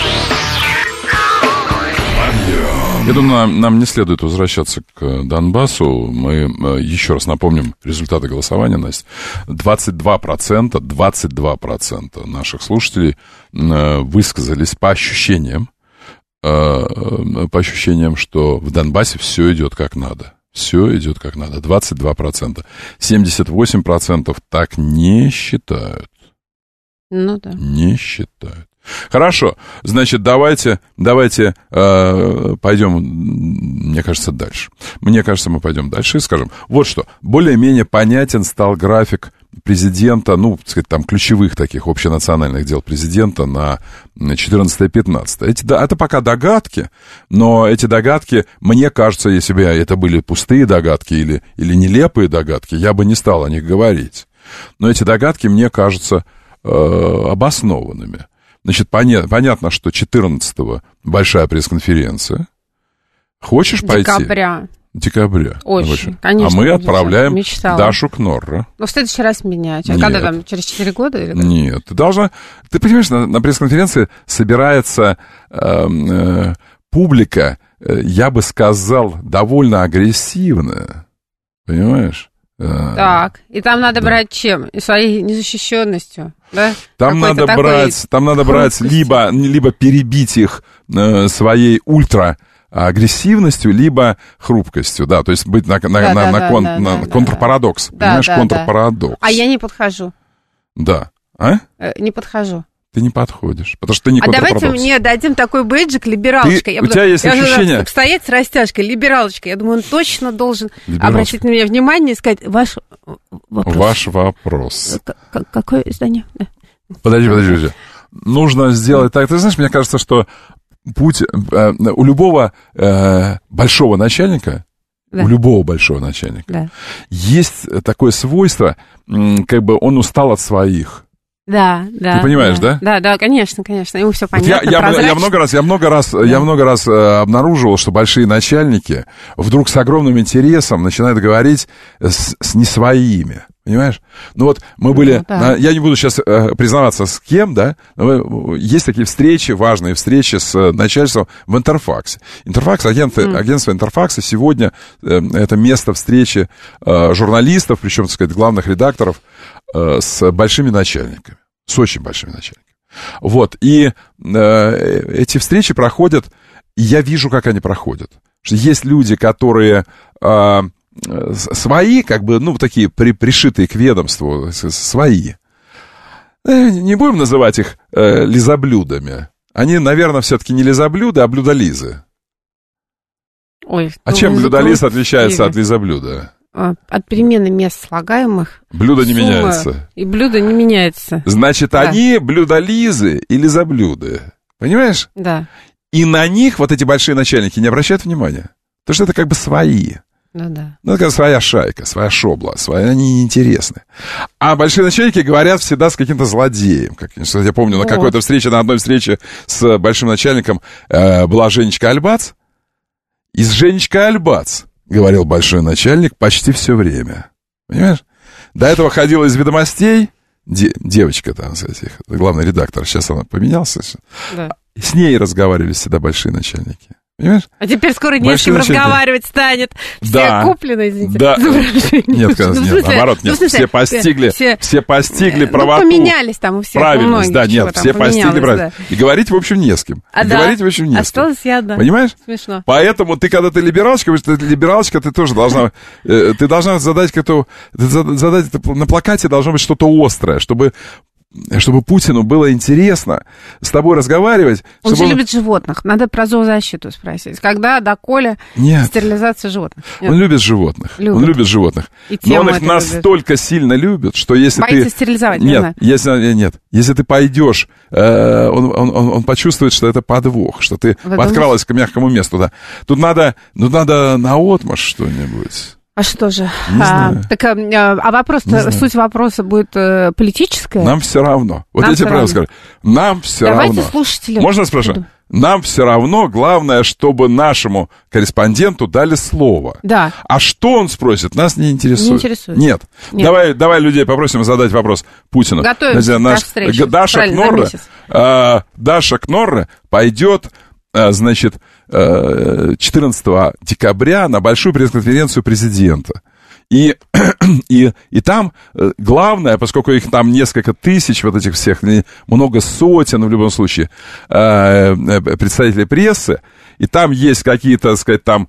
Я думаю, нам, нам не следует возвращаться к Донбассу. Мы еще раз напомним результаты голосования, Настя. двадцать два процента, двадцать два процента наших слушателей высказались по ощущениям, по ощущениям, что в Донбассе все идет как надо. Все идет как надо. двадцать два процента. семьдесят восемь процентов так не считают. Ну да. Не считают. Хорошо. Значит, давайте, давайте э, пойдем, мне кажется, дальше. Мне кажется, мы пойдем дальше и скажем. Вот что. Более-менее понятен стал график президента, ну, так сказать, там, ключевых таких общенациональных дел президента на четырнадцатое-пятнадцатое. Эти, да, это пока догадки, но эти догадки, мне кажется, если бы это были пустые догадки или, или нелепые догадки, я бы не стал о них говорить. Но эти догадки, мне кажутся э, обоснованными. Значит, поня- понятно, что четырнадцатого большая пресс-конференция. Хочешь пойти? Декабря. Декабря. Очень, конечно. А мы отправляем мечтала. Дашу Кнорра. Ну, в следующий раз меня. А когда там, через четыре года? Или Нет, ты должна... Ты понимаешь, на, на пресс-конференции собирается э, э, публика, э, я бы сказал, довольно агрессивная. Понимаешь? Так, и там надо да. брать чем? И своей незащищенностью, да? Там надо такой... брать, там надо брать либо, либо перебить их э, своей ультра агрессивностью, либо хрупкостью, да, то есть быть на, на, да, на, да, на, да, кон, да, на да, контрпарадокс, да, понимаешь, да, контрпарадокс. Да. А я не подхожу. Да, а? Э, не подхожу. Ты не подходишь, потому что ты не а контрпарадокс. А давайте мне дадим такой бейджик либералочка. Ты, я у буду, тебя есть я ощущение... буду стоять с растяжкой, либералочка. Я думаю, он точно должен Либералочка. Обратить на меня внимание и сказать, ваш вопрос. Ваш вопрос. К- какое издание? Подожди, подожди, подожди. Нужно сделать так. Ты знаешь, мне кажется, что путь э, у любого э, большого начальника, да. у любого большого начальника, да. есть такое свойство, как бы он устал от своих. Да, да. Ты понимаешь, да? Да, да, да, конечно, конечно. Ему все понятно. Вот я, я, я много раз, я много раз, да. я много раз э, обнаруживал, что большие начальники вдруг с огромным интересом начинают говорить с, с не своими. Понимаешь? Ну вот мы были, ну, да. на, я не буду сейчас э, признаваться с кем, да, но есть такие встречи, важные встречи с э, начальством в Интерфаксе. Интерфакс, агент, mm. агентство Интерфакса сегодня э, это место встречи э, журналистов, причем, так сказать, главных редакторов э, с большими начальниками, с очень большими начальниками. Вот, и э, эти встречи проходят, и я вижу, как они проходят. Что есть люди, которые... Э, свои, как бы, ну, такие при, пришитые к ведомству, свои. Не будем называть их э, лизоблюдами. Они, наверное, все-таки не лизоблюда, а блюдолизы. Ой, а ну, чем блюдолиз отличается от лизоблюда? От перемены мест слагаемых. Блюдо не меняется. И блюдо не меняется. Значит, да. они блюдолизы и лизоблюды. Понимаешь? Да. И на них вот эти большие начальники не обращают внимания. Потому что это как бы свои. Ну да. Ну, это своя шайка, своя шобла, свои, они неинтересны. А большие начальники говорят всегда с каким-то злодеем. Как, я помню, на какой-то встрече, на одной встрече с большим начальником э, была Женечка Альбац. И с Женечкой Альбац говорил большой начальник почти все время. Понимаешь? До этого ходил из ведомостей, де, девочка там, кстати, главный редактор, сейчас она поменялся, да. С ней разговаривали всегда большие начальники. Понимаешь? А теперь скоро не с кем разговаривать станет. Все да, куплены, извините. Да. Нет, конечно, ну, нет, смысле, наоборот, нет. Ну, все постигли, все, все постигли ну, правоту. поменялись там у всех. Правильность, да, нет, все постигли правильность. Да. И говорить, в общем, не с кем. А и да? Говорить, в общем, не Осталась с кем. я одна. Понимаешь? Смешно. Поэтому ты, когда ты либералочка, потому что ты либералочка, ты тоже должна, э, ты должна задать как-то, задать, на плакате должно быть что-то острое, чтобы... чтобы Путину было интересно с тобой разговаривать. Он же он... любит животных. Надо про зоозащиту спросить. Когда доколе Нет. стерилизация животных? Нет. Он любит животных. Любит. Он любит животных. И но он их настолько любит. Сильно любит, что если боится ты... стерилизовать, нет, если, нет, если ты пойдешь, э, он, он, он, он почувствует, что это подвох, что ты Вы подкралась думаете? К мягкому месту. Да. Тут надо, тут надо наотмашь что-нибудь. А что же? А, так, а, а вопрос, суть вопроса будет э, политическая? Нам все равно. Вот Нам я тебе правильно скажу. Нам все Давайте равно. Слушатели. Можно спрошу? Нам все равно, главное, чтобы нашему корреспонденту дали слово. Да. А что он спросит, нас не интересует. Не интересует. Нет. Нет. Давай, давай людей попросим задать вопрос Путину. Готовимся наш, к встрече. Даша Кнорре, э, Даша Кнорре пойдет, э, значит, четырнадцатого декабря на большую пресс-конференцию президента. И, и, и там главное, поскольку их там несколько тысяч, вот этих всех, много сотен в любом случае, представителей прессы, и там есть какие-то, так сказать, там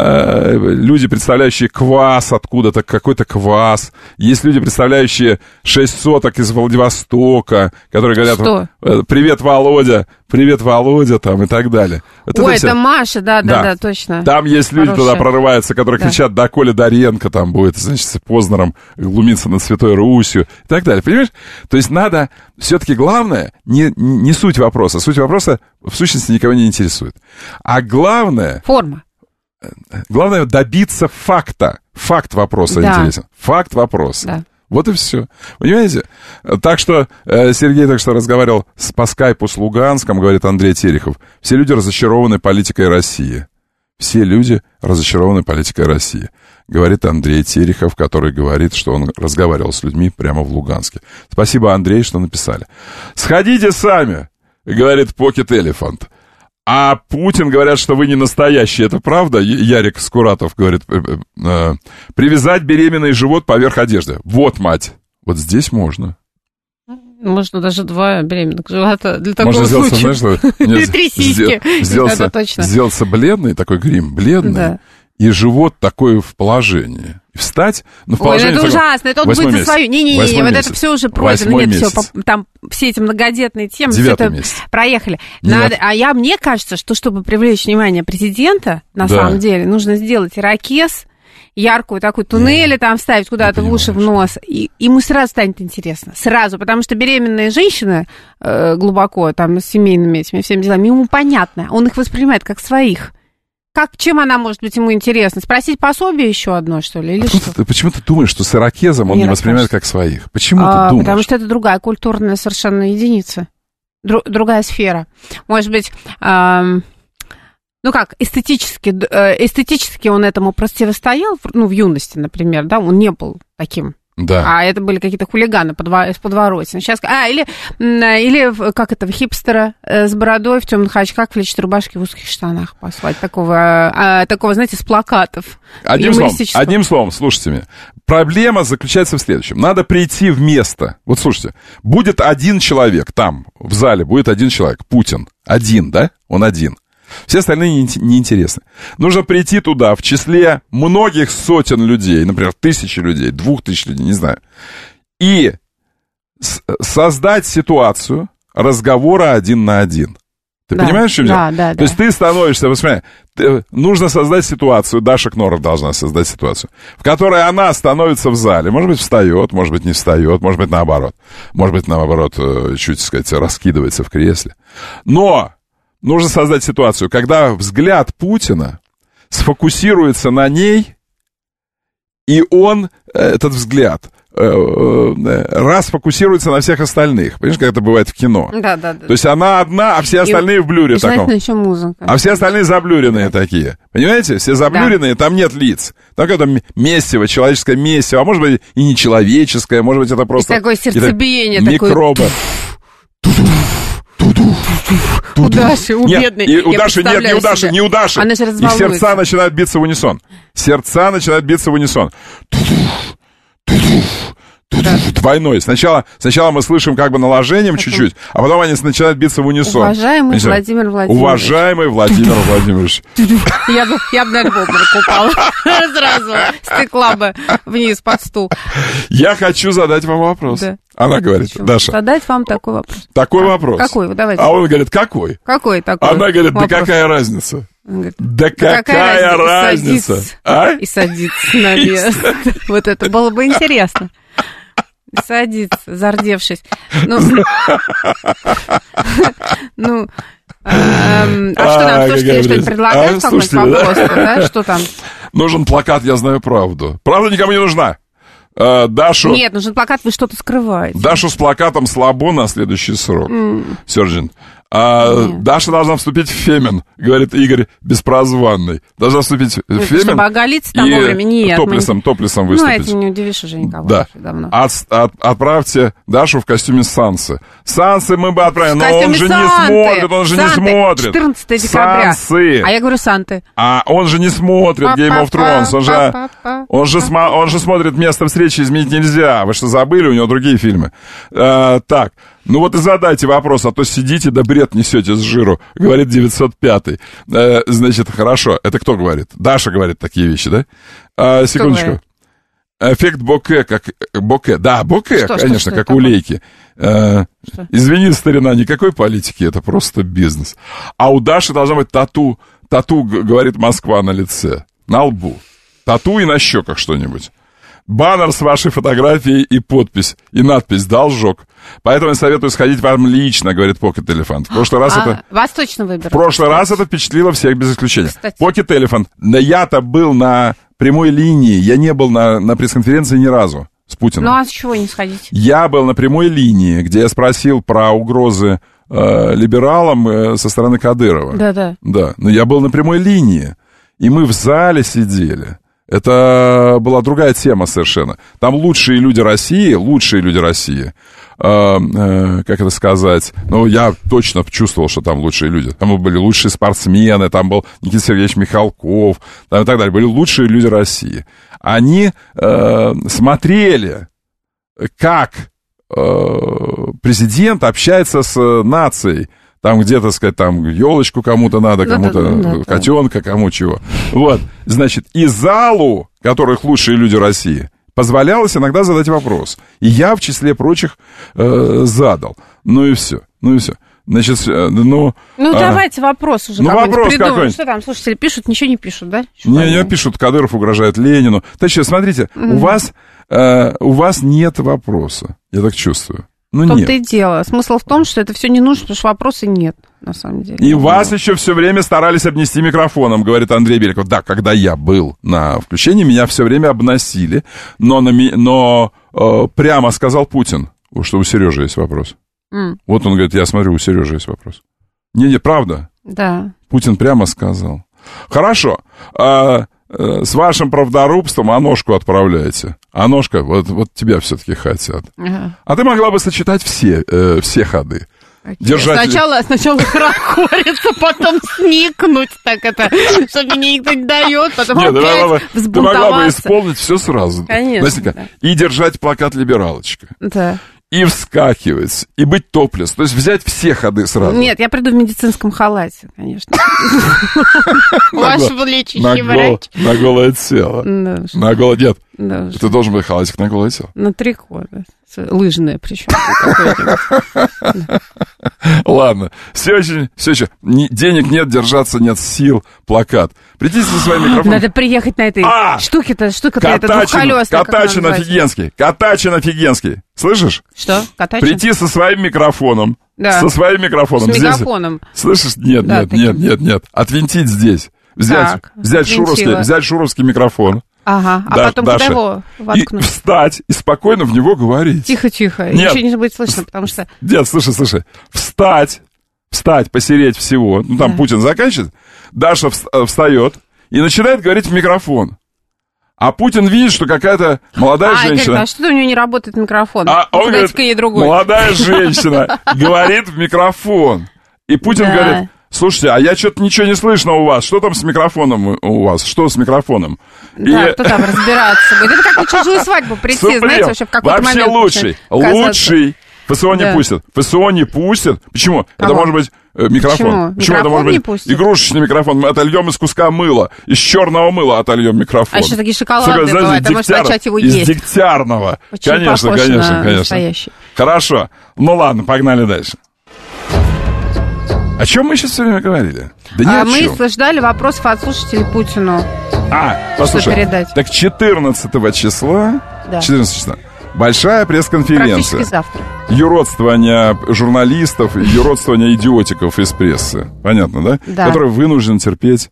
люди, представляющие квас откуда-то, какой-то квас, есть люди, представляющие шесть соток из Владивостока, которые говорят, что? Привет, Володя, привет, Володя, там, и так далее. Вот Ой, это, это Маша, да, да, да, да, точно. Там есть люди, Хорошая. Туда прорываются, которые да. кричат, да, Коля Доренко там будет, значит, с Познером глумиться над Святой Русью, и так далее, понимаешь? То есть надо, все-таки главное, не, не суть вопроса, суть вопроса в сущности никого не интересует. А главное... Форма. Главное добиться факта. Факт вопроса да. интересен. Факт вопроса. Да. Вот и все. Понимаете? Так что э, Сергей так что разговаривал с, по скайпу с Луганском, говорит Андрей Терехов. Все люди разочарованы политикой России. Все люди разочарованы политикой России. Говорит Андрей Терехов, который говорит, что он разговаривал с людьми прямо в Луганске. Спасибо, Андрей, что написали. Сходите сами, говорит Pocket Elephant. А Путин говорят, что вы не настоящий. Это правда? Ярик Скуратов говорит, э, э, привязать беременный живот поверх одежды. Вот, мать. Вот здесь можно. Можно даже два беременных живота для такого можно случая. Можно сделать, знаешь, что... Или три сиськи. Сделался, сделался бледный, такой грим бледный, да. И живот такой в положении. И встать, ну, в положении... Ой, это ужасно, это он будет за свою... Не-не-не, вот это все уже пройдено. Нет, все, там все эти многодетные темы, все это месяц. Проехали. Надо, а я, мне кажется, что чтобы привлечь внимание президента, на да. самом деле, нужно сделать ирокез, яркую такую туннель, там вставить куда-то в уши, в нос, и ему сразу станет интересно. Сразу, потому что беременные женщины э, глубоко, там, с семейными этими всеми делами, ему понятно, он их воспринимает как своих. Как, чем она может быть ему интересна? Спросить пособие еще одно, что ли, или почему что? Ты, почему ты думаешь, что с ирокезом он не не воспринимает как своих? Почему а, ты думаешь? Потому что это другая культурная совершенно единица. Дру, другая сфера. Может быть, эм, ну как, эстетически, э, эстетически он этому противостоял, ну, в юности, например, да, он не был таким. Да. А это были какие-то хулиганы из подворотен. Сейчас, а, или, или как это, хипстера с бородой в темных очках, в клетчатой рубашке, в узких штанах послать. Такого, а, такого, знаете, с плакатов. Одним словом, одним словом, слушайте меня. Проблема заключается в следующем. Надо прийти в место. Вот слушайте, будет один человек там, в зале, будет один человек, Путин. Один, да? Он один. Все остальные неинтересны. Нужно прийти туда в числе многих сотен людей, например, тысячи людей, двух тысяч людей, не знаю, и создать ситуацию разговора один на один. Ты да, понимаешь, в чем да, дело? Да, То да. есть ты становишься, посмотри, ты, нужно создать ситуацию, Даша Кноров должна создать ситуацию, в которой она становится в зале, может быть, встает, может быть, не встает, может быть, наоборот, может быть, наоборот, чуть, так сказать, раскидывается в кресле. Но нужно создать ситуацию, когда взгляд Путина сфокусируется на ней, и он, этот взгляд, раз фокусируется на всех остальных. Понимаешь, как это бывает в кино? Да, да, да. То есть она одна, а все остальные и, в блюре и таком. Еще музыка. А все остальные заблюренные такие. Понимаете? Все заблюренные, да. Там нет лиц. Там какое-то месиво, человеческое месиво, а может быть и не человеческое, может быть это просто... И такое сердцебиение. Микробы. У Даши, у нет, бедной. И у Даши нет, не у Даши, себе. не у Даши. Она же и сердца начинают биться в унисон. Сердца начинают биться в унисон. Да. Двойной. Сначала, сначала мы слышим как бы наложением потом... чуть-чуть, а потом они начинают биться в унисон. Уважаемый Понимаете? Владимир Владимирович. Уважаемый Владимир Владимирович. Я бы, я бы, наверное, в обморок упала. Сразу стекла бы вниз под стул. Я хочу задать вам вопрос. Да. Она говорит, хочу Даша. Задать вам такой вопрос. Такой вопрос. Какой? Давайте. А он говорит, какой? Какой такой? Она говорит, да вопрос? какая разница? Говорит, да, да какая, какая разница? разница? А? И садиться на место. Вот это было бы интересно. Садиться, зардевшись. Ну, ну а что там, слушатели что-нибудь предлагают? Какой-нибудь вопрос, да? Что там? Нужен плакат, я знаю правду. Правда никому не нужна. Дашу... Нет, нужен плакат, вы что-то скрываете. Дашу с плакатом слабо на следующий срок. Сержин. А Даша должна вступить в Фемин, говорит Игорь Беспрозванный. Должна вступить в ну, Фемин. Чтобы оголиться там вовремя, нет. Топлесом, мы... топлесом выступить. Ну, это не удивишь уже никого. Да. Давно. От, от, отправьте Дашу в костюме Сансы. Сансы мы бы отправили, но он же Санты. не смотрит, он же Санты. не смотрит. четырнадцатого декабря. Сансы. А я говорю Санты. А он же не смотрит Game of Thrones. Он же, он же, смо, он же смотрит «Место встречи изменить нельзя». Вы что, забыли? У него другие фильмы. А, так. Ну вот и задайте вопрос, а то сидите, да бред несете с жиру, говорит девятьсот пятый. Э, значит, хорошо, это кто говорит? Даша говорит такие вещи, да? А, секундочку. Эффект боке, как боке. Да, боке, что, конечно, что, что как у Лейки. Э, извини, старина, никакой политики, это просто бизнес. А у Даши должна быть тату, тату, говорит Москва, на лице, на лбу. Тату и на щеках что-нибудь. Баннер с вашей фотографией и подпись, и надпись «Должок». Поэтому я советую сходить вам лично, говорит Pocket Elephant. В прошлый раз а, это... Вас точно выберут. В прошлый кстати. раз это впечатлило всех без исключения. Кстати. Pocket Elephant. Да я-то был на прямой линии, я не был на, на пресс-конференции ни разу с Путиным. Ну а с чего не сходить? Я был на прямой линии, где я спросил про угрозы э, либералам э, со стороны Кадырова. Да-да. Да, но я был на прямой линии, и мы в зале сидели. Это была другая тема совершенно. Там лучшие люди России, лучшие люди России, э, э, как это сказать, ну, я точно чувствовал, что там лучшие люди. Там были лучшие спортсмены, там был Никита Сергеевич Михалков, там и так далее. Были лучшие люди России. Они э, смотрели, как э, президент общается с нацией. Там где-то, так сказать, там елочку кому-то надо, кому-то да, да, да, котенка, кому чего. Вот, значит, и залу, которых лучшие люди России, позволялось иногда задать вопрос. И я, в числе прочих, э, задал. Ну и все, ну и все. Значит, ну... Ну, а, давайте вопрос уже ну, какой-нибудь вопрос придумаем. какой-нибудь. Что там, слушатели пишут, ничего не пишут, да? Не, не пишут, Кадыров угрожает Ленину. Точнее, смотрите, mm-hmm. у вас, э, у вас нет вопроса, я так чувствую. Ну, в том-то нет. и дело. Смысл в том, что это все не нужно, потому что вопроса нет, на самом деле. И вас еще все время старались обнести микрофоном, говорит Андрей Беликов. Да, когда я был на включении, меня все время обносили, но, на, но э, прямо сказал Путин, что у Сережи есть вопрос. Mm. Вот он говорит, я смотрю, у Сережи есть вопрос. Не-не, правда? Да. Путин прямо сказал. Хорошо. А, э, с вашим правдорубством Аношку отправляете. Аношка, вот, вот тебя все-таки хотят. Ага. А ты могла бы сочетать все, э, все ходы. Держать... Сначала, сначала хорохориться, потом сникнуть, так это, чтобы мне никто не дает, потом Нет, опять ты могла, взбунтоваться. Ты могла бы исполнить все сразу. Конечно. Да. И держать плакат «Либералочка». Да. И вскакивать, и быть топлес. То есть взять все ходы сразу. Нет, я приду в медицинском халате, конечно. Ваш лечащий врач. На голое тело. На голое... Нет, ты должен быть халатик на голое тело. На трико, да. Лыжное причем. Ладно, все очень, все очень. Денег нет, держаться нет сил, плакат. Придите со своим микрофоном. Надо приехать на этой а! штуке-то, штука-то это двухколесная. Катачин офигенский, Катачин офигенский. Слышишь? Что? Катачин? Прийти со своим микрофоном. Да. Со своим микрофоном. С мегафоном. Здесь. Слышишь? Нет, да, нет, таким. нет, нет, нет. Отвинтить здесь. Взять, так, взять, шуровский, взять шуровский микрофон. Ага, а Да, потом Даша. куда его воткнуть? И встать и спокойно в него говорить. Тихо-тихо, Нет. ничего не будет слышно, потому что... Нет, слушай, слушай, встать, встать, посереть всего, ну там Да. Путин заканчивает, Даша вс- встает и начинает говорить в микрофон. А Путин видит, что какая-то молодая а, женщина... говорит, а что у него не работает микрофон? А он говорит, Дайте-ка ей другой. молодая женщина говорит в микрофон. И Путин Да. говорит, слушайте, а я что-то ничего не слышно у вас. Что там с микрофоном у вас? Что с микрофоном? Да, И- кто там разбираться будет? Это как на чужую свадьбу прийти, Супрем. знаете, вообще в какой-то Вообще момент... лучший, начинает казаться. лучший. ФСО не Да. пустят. ФСО не пустят. Почему? Это Кого? может быть э, микрофон. Почему? это Микрофон может не быть пустят? игрушечный микрофон? Мы отольем из куска мыла. Из черного мыла отольем микрофон. А еще такие шоколадные Такой, знаете, бывают, а может дегтяр- начать его из есть. дегтярного. Очень конечно, похож конечно, на конечно. настоящий. Хорошо. Ну ладно, погнали дальше. О чем мы сейчас все время говорили? Да ни а о мы чем. ждали вопросов от слушателей Путину. А, послушай, передать? так четырнадцатого числа, Да. четырнадцатого числа, большая пресс-конференция. Практически завтра. Юродствование журналистов, юродствование идиотиков из прессы. Понятно, да? Да. Который вынужден терпеть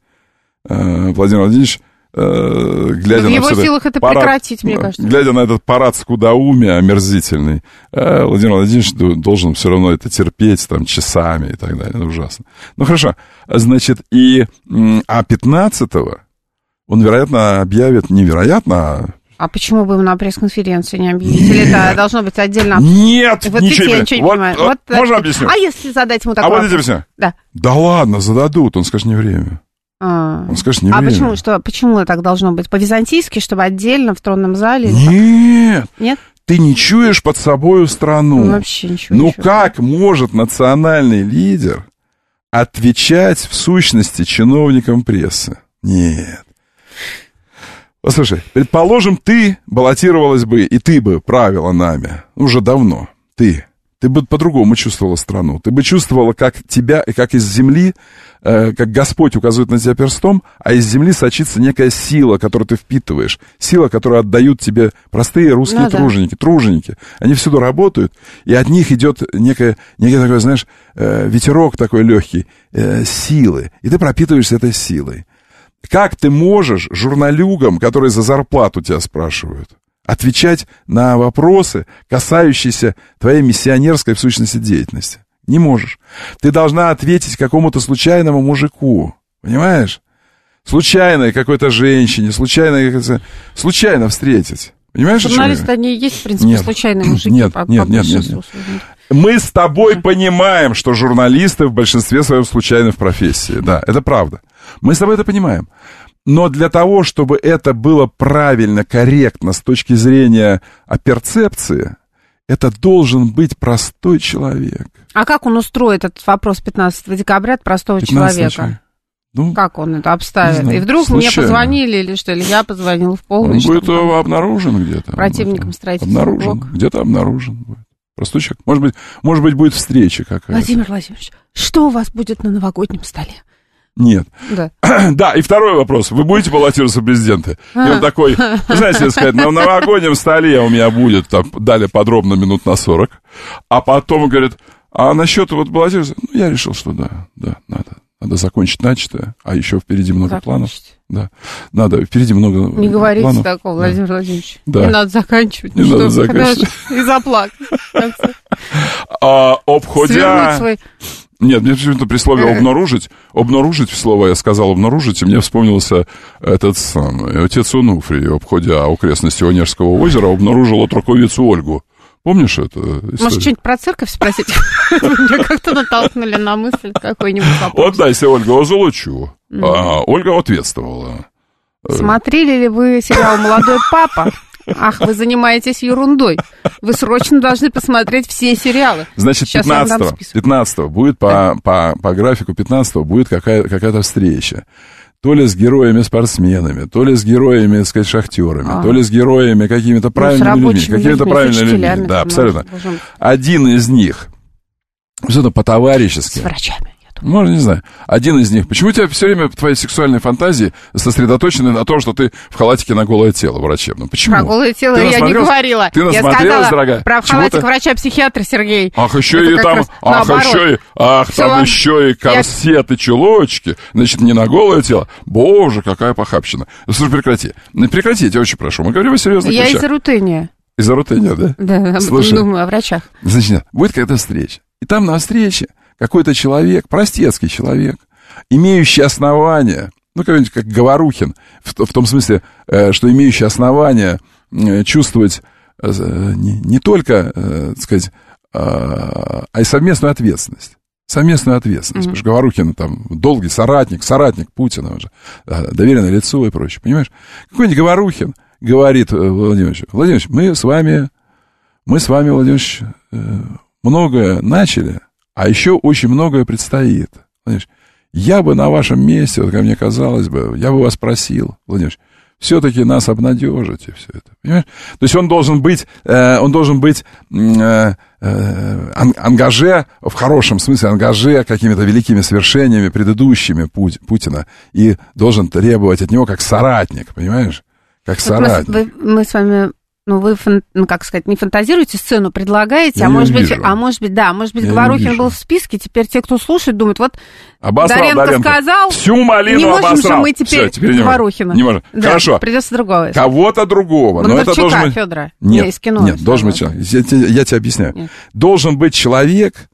э, Владимир Владимирович, э, глядя В на его всё это силах это парад- прекратить, мне кажется. Глядя на этот парад скудоумия омерзительный, э, Владимир Владимирович д- должен все равно это терпеть там часами и так далее. Это ужасно. Ну, хорошо. Значит, и... м, А пятнадцатого он, вероятно, объявит... Невероятно, а А почему бы им на пресс-конференции не объявить? Или это должно быть отдельно? Нет, вот ничего видите, я не- ничего не вот, понимаю. вот, Вот, можно э, объясню? А если задать ему А такой вот вопрос? эти все. Да. Да ладно, зададут, он скажет, не время. А, Он скажет, не а время. почему, что, почему так должно быть? По-византийски, чтобы отдельно в тронном зале? Нет, Нет? ты не чуешь под собою страну. Ну, вообще ничего Ну не чую. как может национальный лидер отвечать в сущности чиновникам прессы? Нет. Послушай, предположим, ты баллотировалась бы, и ты бы правила нами уже давно. Ты. Ты бы по-другому чувствовала страну. Ты бы чувствовала, как тебя, и как из земли, э, как Господь указывает на тебя перстом, а из земли сочится некая сила, которую ты впитываешь. Сила, которую отдают тебе простые русские Ну да. труженики, труженики. Они всюду работают, и от них идет некое, некий такой, знаешь, э, ветерок такой легкий, э, силы. И ты пропитываешься этой силой. Как ты можешь журналюгам, которые за зарплату тебя спрашивают, отвечать на вопросы, касающиеся твоей миссионерской, в сущности, деятельности? Не можешь. Ты должна ответить какому-то случайному мужику, понимаешь? Случайной какой-то женщине, случайно, какой-то- случайно встретить. Понимаешь, о чем я Журналисты, говорю? они и есть, в принципе, Нет. случайные мужики. Нет, по- нет, по нет, нет, большинству нет. своему. Мы с тобой понимаем, что журналисты в большинстве своем случайны в профессии. Да, это правда. Мы с тобой это понимаем. Но для того, чтобы это было правильно, корректно с точки зрения о перцепции, это должен быть простой человек. А как он устроит этот вопрос пятнадцатого декабря от простого пятнадцатого человека? человека. Ну, Как он это обставит? не знаю, И вдруг случайно. мне позвонили или что? Или я позвонил в он полночь. будет чтобы э, обнаружен где-то. противником строительства Обнаружен. блока. Где-то обнаружен будет. Простой человек. Может быть, может быть, будет встреча какая-то. Владимир Владимирович, что у вас будет на новогоднем столе? Нет. Да. Да, и второй вопрос. Вы будете баллотироваться в президенты? И он такой, вы знаете, сказать, на новогоднем столе у меня будет, там, дали подробно минут на сорок, а потом он говорит, а насчет вот баллотироваться, ну, я решил, что да, да, надо. Надо закончить начатое, а еще впереди много Закончить. планов. Да, надо, впереди много Не говорите планов. такого, Владимир Владимирович. Да. Не надо заканчивать. Не ну надо что, заканчивать. хорошо. И заплакать. в конце. А, обходя... Свернуть свой... Нет, мне почему-то при слове «обнаружить», «обнаружить» слово я сказал «обнаружить», и мне вспомнился этот самый отец Онуфрий, обходя окрестности Онежского озера, обнаружил отроковицу Ольгу. Помнишь это? Может, что-нибудь про церковь спросить? Вы меня как-то натолкнули на мысль какой-нибудь вопрос. Отдайся, Ольга, озолочу. А Ольга ответствовала. Смотрели ли вы сериал «Молодой папа»? Ах, вы занимаетесь ерундой. Вы срочно должны посмотреть все сериалы. Значит, Сейчас я вам дам пятнадцатого, список. пятнадцатого будет по, по, по графику пятнадцатого будет какая, какая-то встреча. То ли с героями-спортсменами, то ли с героями, так сказать, шахтерами, А. то ли с героями какими-то правильными людьми. рабочими Какими-то людьми, с правильными людьми. учителями Да, там, абсолютно. должен быть. Один из них, что-то по-товарищески. С врачами. работу. Может, не знаю. Один из них. Почему у тебя все время твои сексуальные фантазии сосредоточены на том, что ты в халатике на голое тело врачебном? Почему? Про голое тело ты я не говорила. Ты я сказала дорогая? Про халатик врача-психиатра, Сергей. Ах, еще Это и там, ах, наоборот. еще и, ах, Все там вам... еще и корсеты, я... чулочки. Значит, не на голое тело. Боже, какая похабщина. Слушай, прекрати. Прекрати, я тебя очень прошу. Мы говорим о серьезных я вещах. Я из Рутыния. Из Рутыния, да? Да, Слушай, думаю о врачах. Значит, будет какая-то встреча. И там на встрече какой-то человек, простецкий человек, имеющий основания, ну, как-нибудь как Говорухин, в, в том смысле, э, что имеющий основания э, чувствовать э, не, не только, э, так сказать, э, а и совместную ответственность. Совместную ответственность. Mm-hmm. Потому что Говорухин там долгий соратник, соратник Путина уже, э, доверенное лицо и прочее, понимаешь? Какой-нибудь Говорухин говорит Владимирович, Владимирович, мы с вами, мы с вами, Владимирович, э, многое начали, а еще очень многое предстоит. Владимирович, я бы на вашем месте, вот как мне казалось бы, я бы вас просил, Владимирович, все-таки нас обнадежите все это, понимаешь? То есть он должен быть, э, он должен быть э, э, ангаже, в хорошем смысле ангаже какими-то великими свершениями предыдущими Пу- Путина и должен требовать от него как соратник, понимаешь? Как соратник. Мы, мы с вами... Ну, вы, фан, ну, как сказать, не фантазируете, сцену предлагаете, я а может быть, а может быть, да, может быть, я Говорухин был в списке, теперь те, кто слушает, думают, вот обосрал, Доренко, Доренко сказал, всю малину не можем обосрал. же мы теперь, Всё, теперь не Говорухина. Не можем. Да, хорошо. Придется другого. Кого-то другого. Но это должен быть... Федора. Нет, из кино. Нет, должен быть человек. Я, я, я тебе объясняю. Нет. Должен быть человек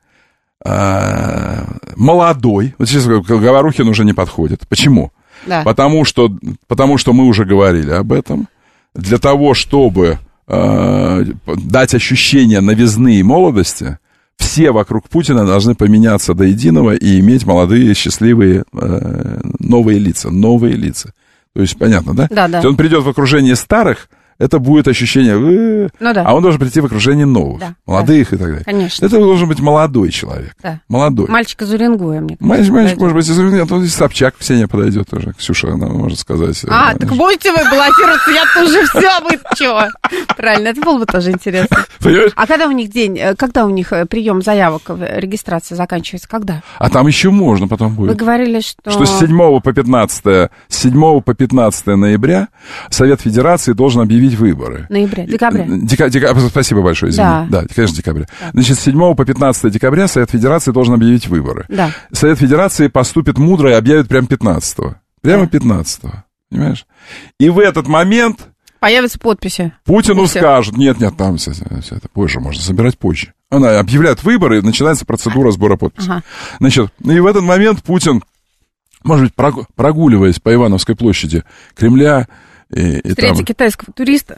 а, молодой. Вот сейчас Говорухин уже не подходит. Почему? Да. Потому что, потому что мы уже говорили об этом. Для того, чтобы э, дать ощущение новизны и молодости, все вокруг Путина должны поменяться до единого и иметь молодые, счастливые, э, новые лица. Новые лица. То есть, понятно, да? Да, да. Если он придет в окружении старых, это будет ощущение, э, ну, да. а он должен прийти в окружении новых, да, молодых да. и так далее. Конечно. Это должен быть молодой человек. Да. Молодой. Мальчик из Уренгоя, мне кажется. Мальчик, мальчик может быть, из Уренгоя, то и Собчак Ксения подойдет тоже. Ксюша, она может сказать. А, э, так будете вы баллотироваться, я тоже все, вы чего? Правильно, это было бы тоже интересно. Понимаешь? А когда у них день, когда у них прием заявок, регистрация заканчивается, когда? А там еще можно потом будет. Вы говорили, что... Что с седьмого по пятнадцатое, с седьмого по пятнадцатое ноября Совет Федерации должен объявить выборы. Ноября, декабря. Дека, дека, спасибо большое, извини. Да, да конечно, декабря. Да. Значит, с седьмого по пятнадцатое декабря Совет Федерации должен объявить выборы. Да. Совет Федерации поступит мудро и объявит прямо пятнадцатого. Прямо да. пятнадцатого, понимаешь? И в этот момент... Появятся подписи. Путину скажут, нет, нет, там все, все это позже, можно собирать позже. Она объявляет выборы, и начинается процедура сбора подписей. Ага. Значит, и в этот момент Путин, может быть, прогуливаясь по Ивановской площади Кремля... И, и встретите там... китайского туриста.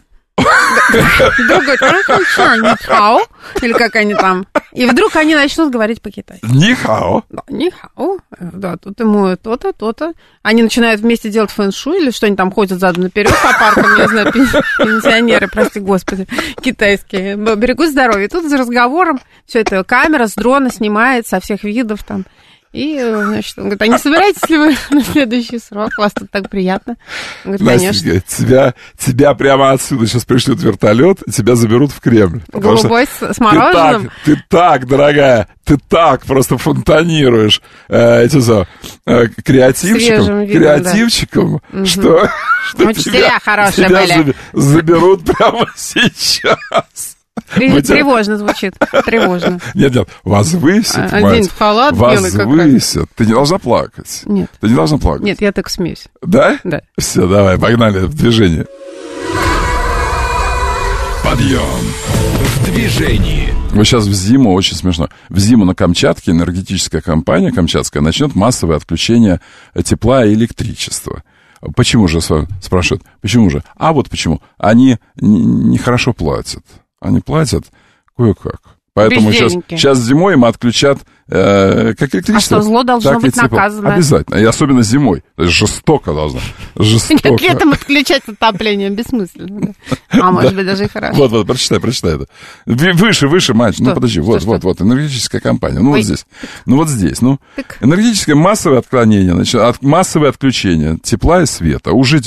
Вдруг говорит, нихао, или как они там. И вдруг они начнут говорить по-китайски. Нихао. Да, нихао. Да, тут ему то-то, то-то. Они начинают вместе делать фэн-шуй, или что они там ходят задом наперед по паркам, не знаю, пенсионеры, прости господи, китайские. Берегут здоровье. И тут за разговором все это камера с дрона снимает со всех видов там. И, значит, он говорит, а не собираетесь ли вы на следующий срок? У вас тут так приятно. Он говорит, конечно. Настя, тебя, тебя прямо отсюда сейчас пришлют вертолет, и тебя заберут в Кремль. Голубой с, с мороженым? Ты так, ты так, дорогая, ты так просто фонтанируешь э, эти, за, э, креативчиком, видом, креативчиком, да. что, что Учителя тебя, тебя были. заберут прямо сейчас. Три, тревожно звучит, тревожно. Нет, нет, возвысят, а, мать, халат возвысят. Ты не должна плакать. Нет. Ты не должна плакать. Нет, я так смеюсь. Да? Да. Все, давай, погнали в движение. Подъем в движении. Вот сейчас в зиму, очень смешно, в зиму на Камчатке энергетическая компания Камчатская начнет массовое отключение тепла и электричества. Почему же, спрашивают, почему же? А вот почему. Они нехорошо платят. Они платят кое-как. Поэтому сейчас, сейчас зимой им отключат э, как электричество. А что, зло должно быть наказано? Обязательно. И особенно зимой. Жестоко должно. Жестоко. Нет, летом отключать отопление бессмысленно. А может быть, даже и хорошо. Вот, вот, прочитай, прочитай это. Выше, выше, мальчик. Ну, подожди. Вот, вот, вот. Энергетическая компания. Ну, вот здесь. Ну, вот здесь. Ну, энергетическое массовое отклонение, значит, массовое отключение тепла и света у жителей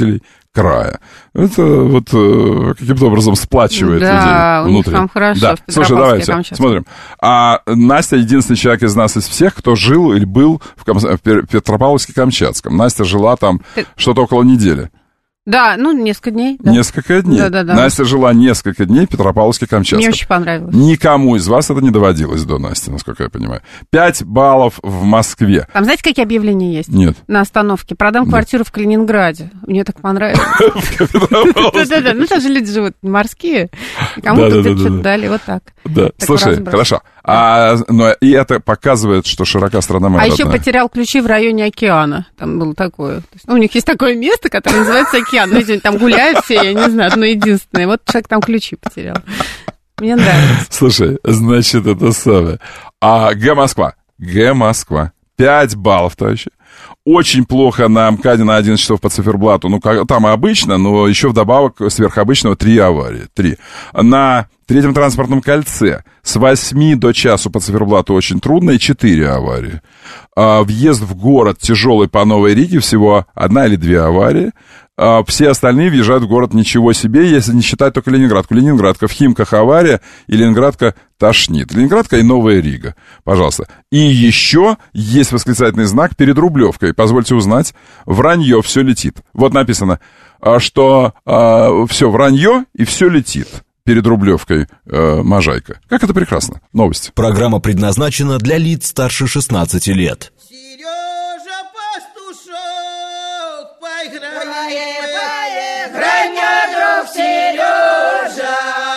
края. Это вот э, каким-то образом сплачивает да, людей внутри. Да, у них там хорошо. Да. Слушай, давайте смотрим. А Настя единственный человек из нас, из всех, кто жил или был в, Ком... в Петропавловске-Камчатском. Настя жила там Ты... что-то около недели. Да, ну, несколько дней. Да. Несколько дней. Да, да, да. Настя жила несколько дней в Петропавловске-Камчатском. Мне очень понравилось. Никому из вас это не доводилось до Насти, насколько я понимаю. Пять баллов в Москве. Там знаете, какие объявления есть? Нет. На остановке. Продам да. квартиру в Калининграде. Мне так понравилось. Да-да-да. Ну, там же люди живут морские. Кому-то что-то дали. Вот так. Да. Слушай, хорошо. А, но и это показывает, что широка страна моя А родная. еще потерял ключи в районе океана. Там было такое. Ну, у них есть такое место, которое называется океан. Ну, там гуляют все, я не знаю, одно единственное. Вот человек там ключи потерял. Мне нравится. Слушай, значит, это самое. А Г-Москва. Г-Москва. Пять баллов, товарищи. Очень плохо на МКАДе на одиннадцать часов по циферблату. Ну, как, там обычно, но еще вдобавок сверхобычного три аварии. Три. На Третьем транспортном кольце с восьми до часу по циферблату очень трудно, и четыре аварии. А въезд в город тяжелый по Новой Риге, всего одна или две аварии. А все остальные въезжают в город ничего себе, если не считать только Ленинградку. Ленинградка в Химках авария, и Ленинградка тошнит. Ленинградка и Новая Рига, пожалуйста. И еще есть восклицательный знак перед Рублевкой. Позвольте узнать, вранье, все летит. Вот написано, что а, все вранье и все летит. Перед Рублевкой э, Можайка. Как это прекрасно. Новости. Программа предназначена для лиц старше шестнадцати лет. Сережа Пастушок, поиграй, поиграй, мне, друг Сережа,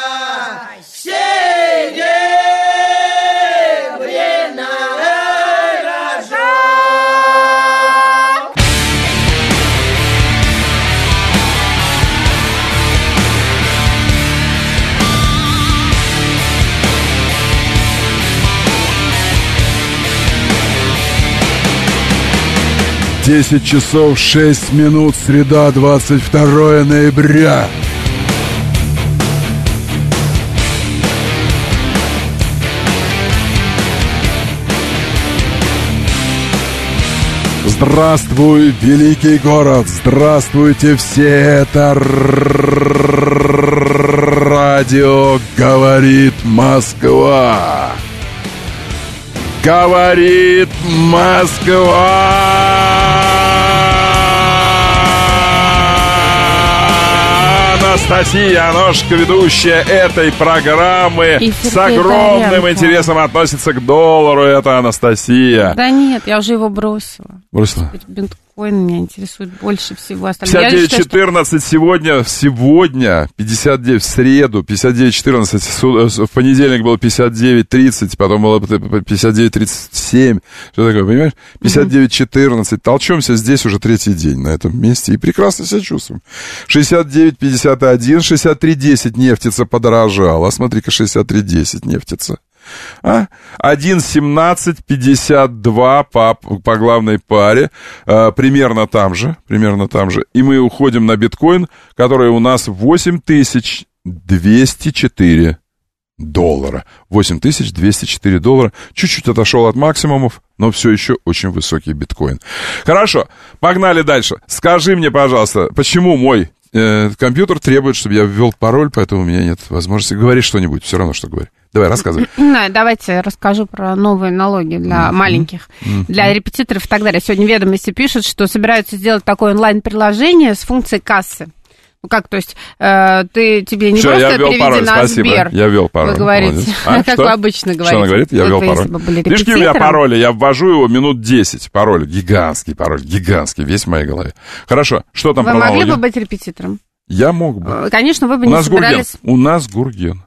серебряная рожа. десять часов шесть минут, среда, двадцать второе ноября. Здравствуй, великий город! Здравствуйте все! Это радио «Говорит Москва». Говорит Москва! Анастасия Аношка, ведущая этой программы, и с огромным интересом относится к доллару. Это Анастасия. Да нет, я уже его бросила. Бросила? Биткоин меня интересует больше всего остального. пятьдесят девять четырнадцать сегодня, сегодня пятьдесят девять, в среду пятьдесят девять четырнадцать, в понедельник было пятьдесят девять тридцать, потом было пятьдесят девять тридцать семь. Что такое, понимаешь? пятьдесят девять четырнадцать. Толчемся здесь уже третий день на этом месте и прекрасно себя чувствуем. шестьдесят девять пятьдесят один, шестьдесят три десять нефтица подорожала. Смотри-ка, шестьдесят три десять нефтица. А? один семнадцать пятьдесят два по, по главной паре, а, примерно там же, примерно там же. И мы уходим на биткоин, который у нас восемь тысяч двести четыре доллара. восемь тысяч двести четыре доллара. Чуть-чуть отошел от максимумов, но все еще очень высокий биткоин. Хорошо, погнали дальше. Скажи мне, пожалуйста, почему мой э, компьютер требует, чтобы я ввел пароль, поэтому у меня нет возможности. Говори что-нибудь, все равно что говори. Давай, рассказывай. Давайте расскажу про новые налоги для mm-hmm. маленьких, mm-hmm. для репетиторов и так далее. Сегодня «Ведомости» пишут, что собираются сделать такое онлайн-приложение с функцией кассы. Ну как, то есть э, ты, тебе не Все, просто переведи пароль, на спасибо. Сбер. Я ввел пароль. Вы говорите, а, как вы обычно говорите. Что она говорит? Я ввел пароль. Видишь, у меня пароли, я ввожу его минут десять. Пароль, гигантский пароль, гигантский, весь в моей голове. Хорошо, что там вы про налоги? Вы могли бы быть репетитором? Я мог бы. Конечно, вы бы у не нас собирались... Гурген. У нас Гурген.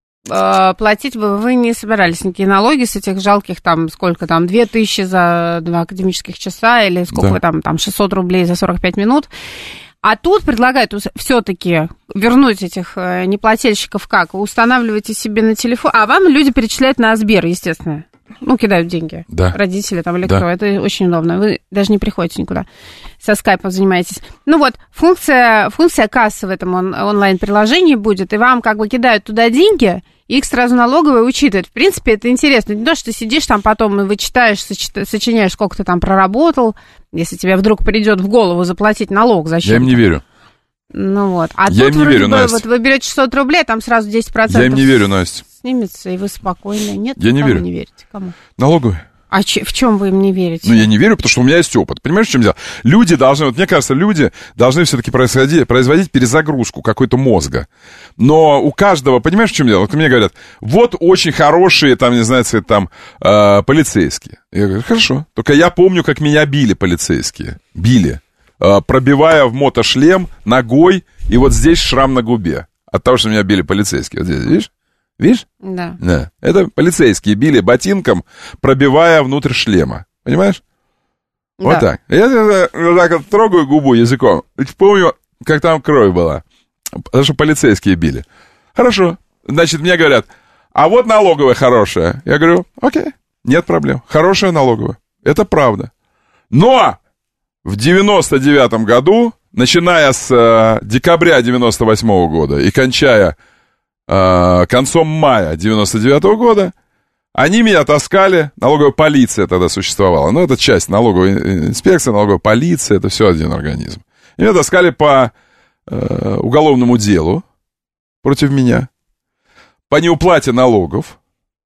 Платить бы вы не собирались никакие налоги с этих жалких, там, сколько там, две тысячи за два академических часа или сколько да. там, там, шестьсот рублей за сорок пять минут. А тут предлагают все-таки вернуть этих неплательщиков как? Устанавливайте себе на телефон, а вам люди перечисляют на Сбер, естественно. Ну, кидают деньги. Да. Родители там или да. кто. Это очень удобно. Вы даже не приходите никуда. Со скайпом занимаетесь. Ну вот, функция, функция кассы в этом он, онлайн-приложении будет, и вам как бы кидают туда деньги, и их сразу налоговая учитывает. В принципе, это интересно. Не то, что ты сидишь там потом и вычитаешь, сочиняешь, сколько ты там проработал, если тебе вдруг придет в голову заплатить налог. Зачем? Я им не верю. Ну вот. А Я тут им не вроде верю, бы, Настя. вот вы берете шестьсот рублей, там сразу десять процентов Я им не верю, Настя. снимется, и вы спокойны. Нет, Я не кому верю. не верите? Кому? Налоговый. А че, в чем вы им не верите? Ну, я не верю, потому что у меня есть опыт. Понимаешь, в чем дело? Люди должны, вот мне кажется, люди должны все-таки производить, производить перезагрузку какой-то мозга. Но у каждого, понимаешь, в чем дело? Вот мне говорят, вот очень хорошие, там, не знаю, там, э, полицейские. Я говорю, хорошо. Только я помню, как меня били полицейские. Били. Э, пробивая в мотошлем ногой, и вот здесь шрам на губе. От того, что меня били полицейские. Вот здесь, видишь? Видишь? Да. Да. Это полицейские били ботинком, пробивая внутрь шлема. Понимаешь? Да. Вот так. Я вот так вот трогаю губу языком. Помню, как там кровь была. Потому что полицейские били. Хорошо. Значит, мне говорят, а вот налоговая хорошая. Я говорю, окей, нет проблем. Хорошая налоговая. Это правда. Но в девяносто девятом году, начиная с э, декабря девяносто восьмого года и кончая концом мая девяносто девятого года, они меня таскали, налоговая полиция тогда существовала, ну, это часть налоговой инспекции, налоговая полиция, это все один организм. И меня таскали по э, уголовному делу против меня, по неуплате налогов,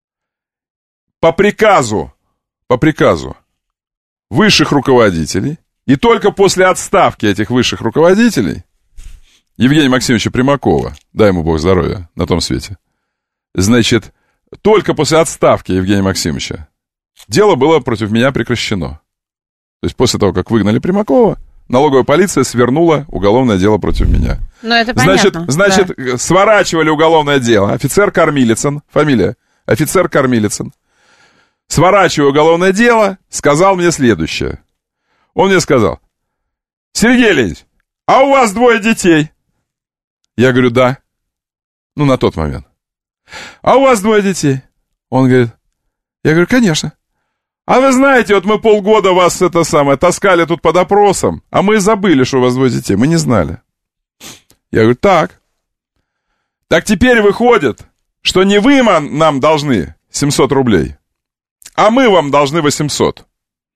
по приказу, по приказу высших руководителей, и только после отставки этих высших руководителей Евгения Максимовича Примакова, дай ему Бог здоровья на том свете, значит, только после отставки Евгения Максимовича дело было против меня прекращено. То есть после того, как выгнали Примакова, налоговая полиция свернула уголовное дело против меня. Ну, это значит, понятно. Значит, да. сворачивали уголовное дело. Офицер Кормилицын, фамилия, офицер Кормилицын, сворачивая уголовное дело, сказал мне следующее. Он мне сказал, Сергей Леонидович, а у вас двое детей? Я говорю, да. Ну, на тот момент. А у вас двое детей? Он говорит, я говорю, конечно. А вы знаете, вот мы полгода вас это самое таскали тут под опросом, а мы забыли, что у вас двое детей, мы не знали. Я говорю, так. Так теперь выходит, что не вы нам должны семьсот рублей, а мы вам должны восемьсот.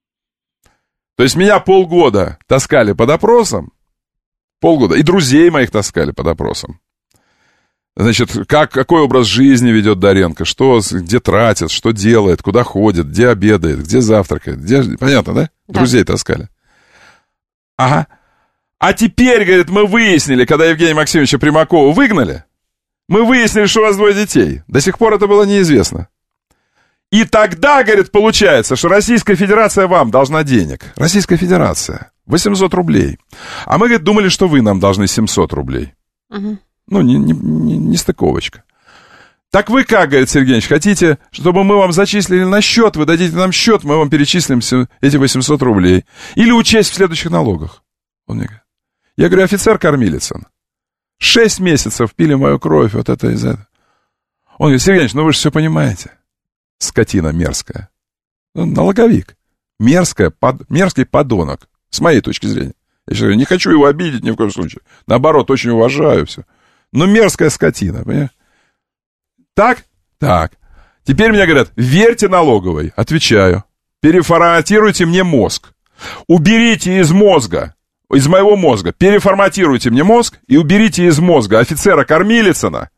То есть меня полгода таскали под опросом, полгода, и друзей моих таскали под опросом. Значит, как, какой образ жизни ведет Доренко, что, где тратит, что делает, куда ходит, где обедает, где завтракает, где... Понятно, да? Да. Друзей таскали. Ага. А теперь, говорит, мы выяснили, когда Евгения Максимовича Примакова выгнали, мы выяснили, что у вас двое детей. До сих пор это было неизвестно. И тогда, говорит, получается, что Российская Федерация вам должна денег. Российская Федерация. восемьсот рублей. А мы, говорит, думали, что вы нам должны семьсот рублей. Угу. Ну, не, не, не, не стыковочка. Так вы как, говорит Сергей Ильич, хотите, чтобы мы вам зачислили на счет, вы дадите нам счет, мы вам перечислим эти восемьсот рублей. Или учесть в следующих налогах. Он мне говорит. Я говорю, офицер Кормилицын. Шесть месяцев пили мою кровь, вот это из этого. Он говорит, Сергей Ильич, ну вы же все понимаете. Скотина мерзкая. Ну, налоговик. Мерзкая, под, мерзкий подонок. С моей точки зрения. Я сейчас говорю, не хочу его обидеть ни в коем случае. Наоборот, очень уважаю все. Но мерзкая скотина, понимаешь? Так? Так. Теперь мне говорят, верьте налоговой. Отвечаю. Переформатируйте мне мозг. Уберите из мозга, из моего мозга, переформатируйте мне мозг и уберите из мозга офицера Кормилицына,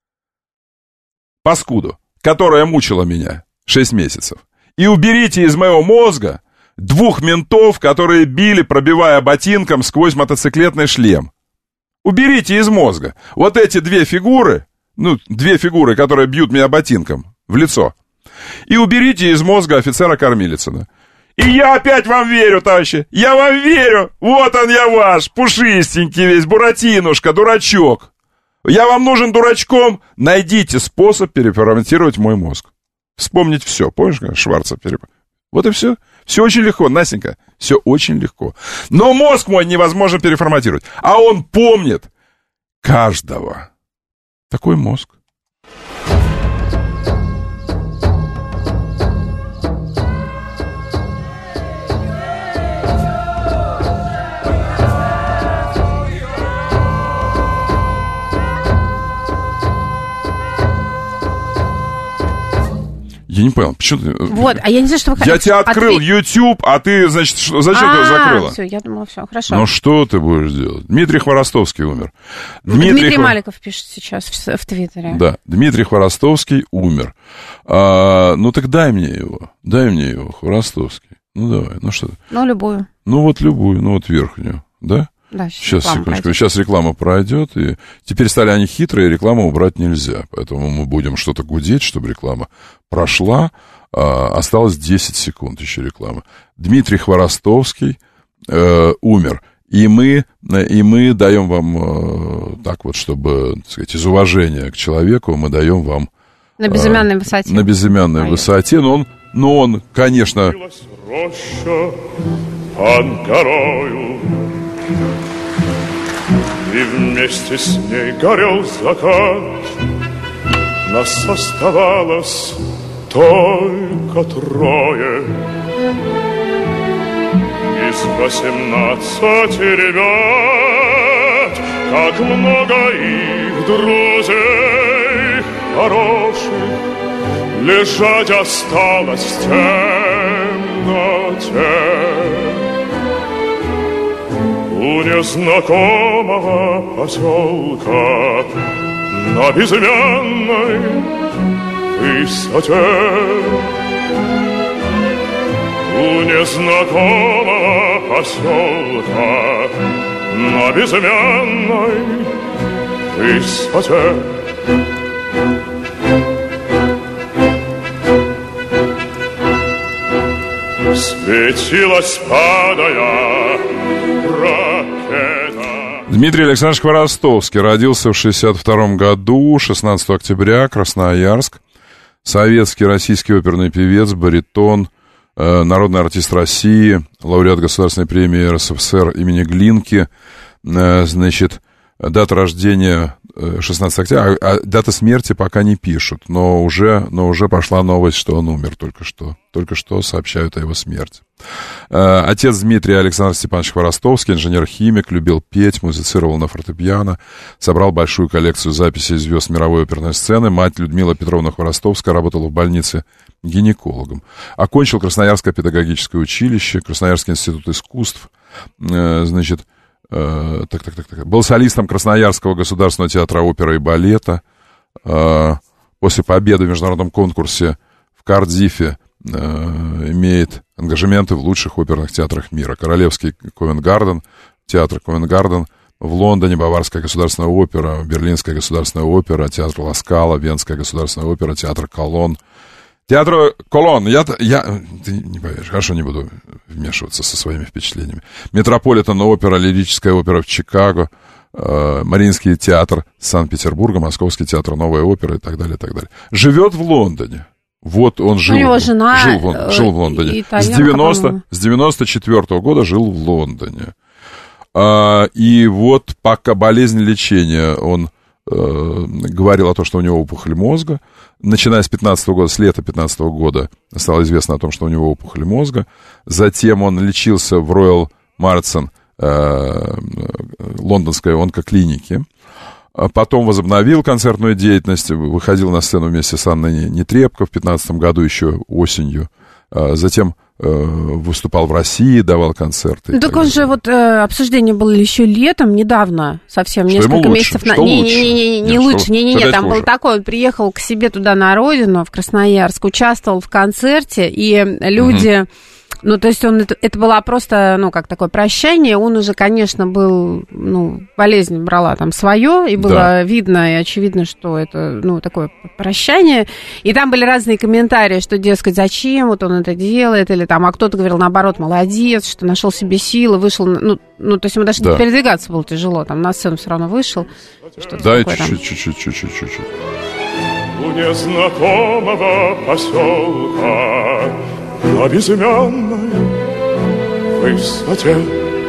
паскуду, которая мучила меня шесть месяцев. И уберите из моего мозга двух ментов, которые били, пробивая ботинком сквозь мотоциклетный шлем. Уберите из мозга. Вот эти две фигуры, ну, две фигуры, которые бьют меня ботинком в лицо. И уберите из мозга офицера Кормилицына. И я опять вам верю, товарищи. Я вам верю. Вот он я ваш, пушистенький весь, буратинушка, дурачок. Я вам нужен дурачком. Найдите способ переформатировать мой мозг. Вспомнить все. Помнишь, как Шварца переформатировал? Вот и все. Все очень легко, Настенька. Все очень легко. Но мозг мой невозможно переформатировать. А он помнит каждого. Такой мозг. Я не понял, почему ты... Вот, а я не знаю, что вы хотите. Я тебе открыл Отве... YouTube, а ты, значит, что... зачем ты его закрыла? Все, я думала, все, хорошо. Ну, что ты будешь делать? Дмитрий Хворостовский умер. Дмитрий, Дмитрий Хвор... Маликов пишет сейчас в, в Твиттере. Да, Дмитрий Хворостовский умер. А, ну, так дай мне его, дай мне его, Хворостовский. Ну, давай, ну что? Ну, любую. Ну, вот любую, ну, вот верхнюю, да? Да, сейчас, сейчас секундочку. Пройдет. Сейчас реклама пройдет, и теперь стали они хитрые, рекламу убрать нельзя. Поэтому мы будем что-то гудеть, чтобы реклама прошла. А, осталось десять секунд еще рекламы. Дмитрий Хворостовский э, умер. И мы, и мы даем вам, э, так вот, чтобы, так сказать, из уважения к человеку, мы даем вам... На безымянной э, высоте. На безымянной Ой. высоте, но он, но он, конечно... Роща под горою, и вместе с ней горел закат. Нас оставалось только трое из восемнадцати ребят. Как много их друзей хороших лежать осталось в темноте. У незнакомого поселка на безымянной высоте. У незнакомого поселка на безымянной высоте. Светилась, падая, ракета. Дмитрий Александрович Хворостовский родился в шестьдесят втором году, шестнадцатого октября, Красноярск. Советский, российский оперный певец, баритон, э, народный артист России, лауреат Государственной премии эр эс эф эс эр имени Глинки. Э, значит, дата рождения шестнадцатого октября, а, а дата смерти пока не пишут, но уже, но уже пошла новость, что он умер только что. Только что сообщают о его смерти. Э, отец Дмитрий Александр Степанович Хворостовский, инженер-химик, любил петь, музицировал на фортепиано, собрал большую коллекцию записей звезд мировой оперной сцены. Мать Людмила Петровна Хворостовская работала в больнице гинекологом. Окончил Красноярское педагогическое училище, Красноярский институт искусств, э, значит, Uh, так, так, так, так. Был солистом Красноярского государственного театра оперы и балета. Uh, после победы в международном конкурсе в Кардифе uh, имеет ангажементы в лучших оперных театрах мира. Королевский Ковент-Гарден, театр Ковент-Гарден, в Лондоне Баварская государственная опера, Берлинская государственная опера, театр Ла Скала, Венская государственная опера, театр Колон. Театр Колон, я, я, ты не поверишь, хорошо, не буду вмешиваться со своими впечатлениями. Метрополитен-опера, лирическая опера в Чикаго, э, Мариинский театр Санкт-Петербурга, Московский театр Новая опера и так далее, и так далее. Живет в Лондоне. Вот он жил, У него жена, жил, в, жил в Лондоне. С, девяносто, с девяносто четвёртого года жил в Лондоне. А, и вот пока болезнь лечения он... говорил о том, что у него опухоль мозга. Начиная с пятнадцатого года, с лета пятнадцатого года стало известно о том, что у него опухоль мозга. Затем он лечился в Royal Marsden э, лондонской онкоклинике. Потом возобновил концертную деятельность, выходил на сцену вместе с Анной Нетребко в пятнадцатом году еще осенью. Затем э, выступал в России, давал концерты. Ну, так он же, вот э, обсуждение было еще летом, недавно, совсем, что несколько ему месяцев лучше? назад. Не-не-не, не лучше, не-не-не, там был такой, он приехал к себе туда на родину, в Красноярск, участвовал в концерте, и люди... Угу. Ну, то есть он, это, это было просто, ну, как такое прощание. Он уже, конечно, был, ну, болезнь брала там свое, и было да. видно и очевидно, что это, ну, такое прощание. И там были разные комментарии, что, дескать, зачем вот он это делает, или там, а кто-то говорил, наоборот, молодец, что нашел себе силы, вышел, ну, ну то есть ему даже да. передвигаться было тяжело, там на сцену все равно вышел. Дай чуть-чуть, чуть-чуть, чуть-чуть, чуть-чуть. У незнакомого поселка на безымянной высоте.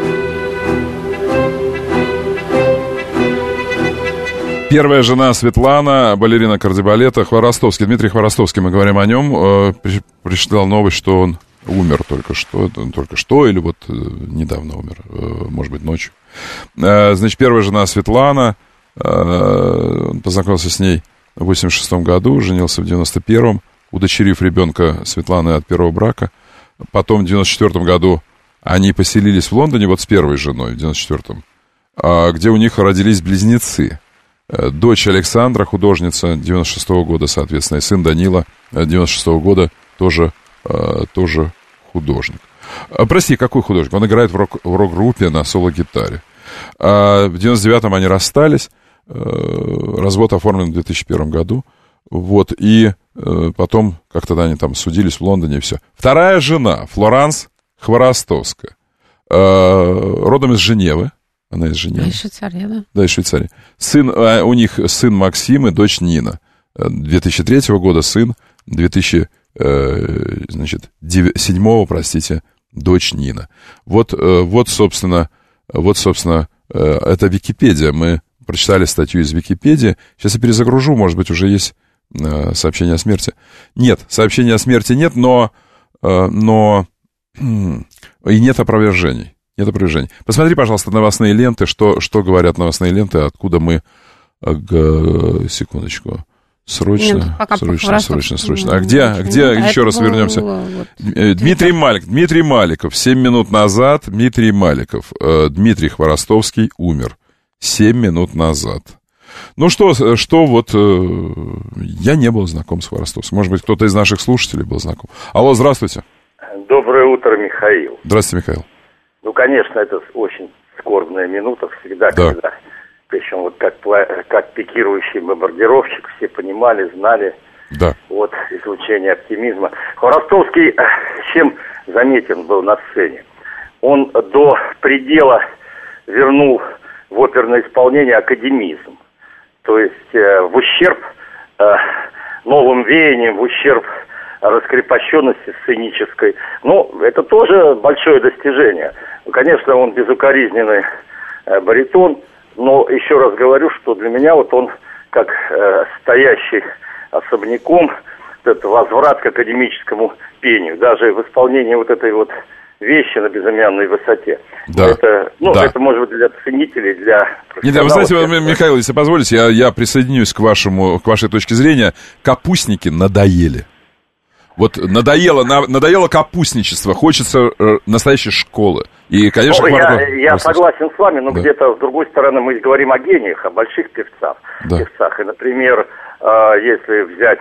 Первая жена Светлана, балерина кардебалета, Хворостовский. Дмитрий Хворостовский, мы говорим о нем. Прочитал новость, что он умер только что. Только что или вот недавно умер, может быть, ночью. Значит, первая жена Светлана, он познакомился с ней в восемьдесят шестом году, женился в девяносто первом. удочерив ребенка Светланы от первого брака. Потом в девяносто четвёртом году они поселились в Лондоне, вот с первой женой в девяносто четвёртом, где у них родились близнецы. Дочь Александра, художница, девяносто шестого года, соответственно, и сын Данила, девяносто шестого года, тоже, тоже художник. Прости, какой художник? Он играет в, рок, в рок-группе на соло-гитаре. В девяносто девятом они расстались, развод оформлен в две тысячи первом году, вот, и потом как-то они там судились в Лондоне, и все. Вторая жена, Флоранс Хворостовская, родом из Женевы. Она из Женевы. Из Швейцарии, да? Да, из Швейцарии. Сын, у них сын Максим и дочь Нина. две тысячи третьего года сын, две тысячи седьмого, простите, дочь Нина. Вот, вот, собственно, вот, собственно, это Википедия. Мы прочитали статью из Википедии. Сейчас я перезагружу, может быть, уже есть сообщение о смерти. Нет, сообщения о смерти нет, но, но и нет опровержений. Нет опровержений. Посмотри, пожалуйста, новостные ленты, что, что говорят новостные ленты, откуда мы... Г... Секундочку. Срочно, Нет, пока срочно, пока срочно, срочно. А где, где а еще раз было, вернемся? Вот, Дмитрий Малик, Дмитрий Маликов, семь минут назад, Дмитрий Маликов, Дмитрий Хворостовский умер семь минут назад. Ну что, что вот, я не был знаком с Хворостовским. Может быть, кто-то из наших слушателей был знаком. Алло, здравствуйте. Доброе утро, Михаил. Здравствуйте, Михаил. Ну, конечно, это очень скорбная минута всегда, да. Когда, причем вот как, как пикирующий бомбардировщик, все понимали, знали, да. Вот, излучение оптимизма. Хворостовский чем заметен был на сцене? Он до предела вернул в оперное исполнение академизм, то есть э, в ущерб э, новым веяниям, в ущерб раскрепощенности сценической. Ну, это тоже большое достижение. Конечно, он безукоризненный э, баритон, но еще раз говорю, что для меня вот он, как э, стоящий особняком, вот этот возврат к академическому пению, даже в исполнении вот этой вот вещи на безымянной высоте. Да. Это, ну, да. это может быть для ценителей, для Нет, вы знаете, Михаил, если позволите, я, я присоединюсь к, вашему, к вашей точке зрения. Капустники надоели. Вот надоело, на, надоело капустничество, хочется э, настоящей школы. И, конечно, ну, я, я согласен с вами, но да. Где-то, с другой стороны, мы говорим о гениях, о больших певцах. Да. певцах. И, например, э, если взять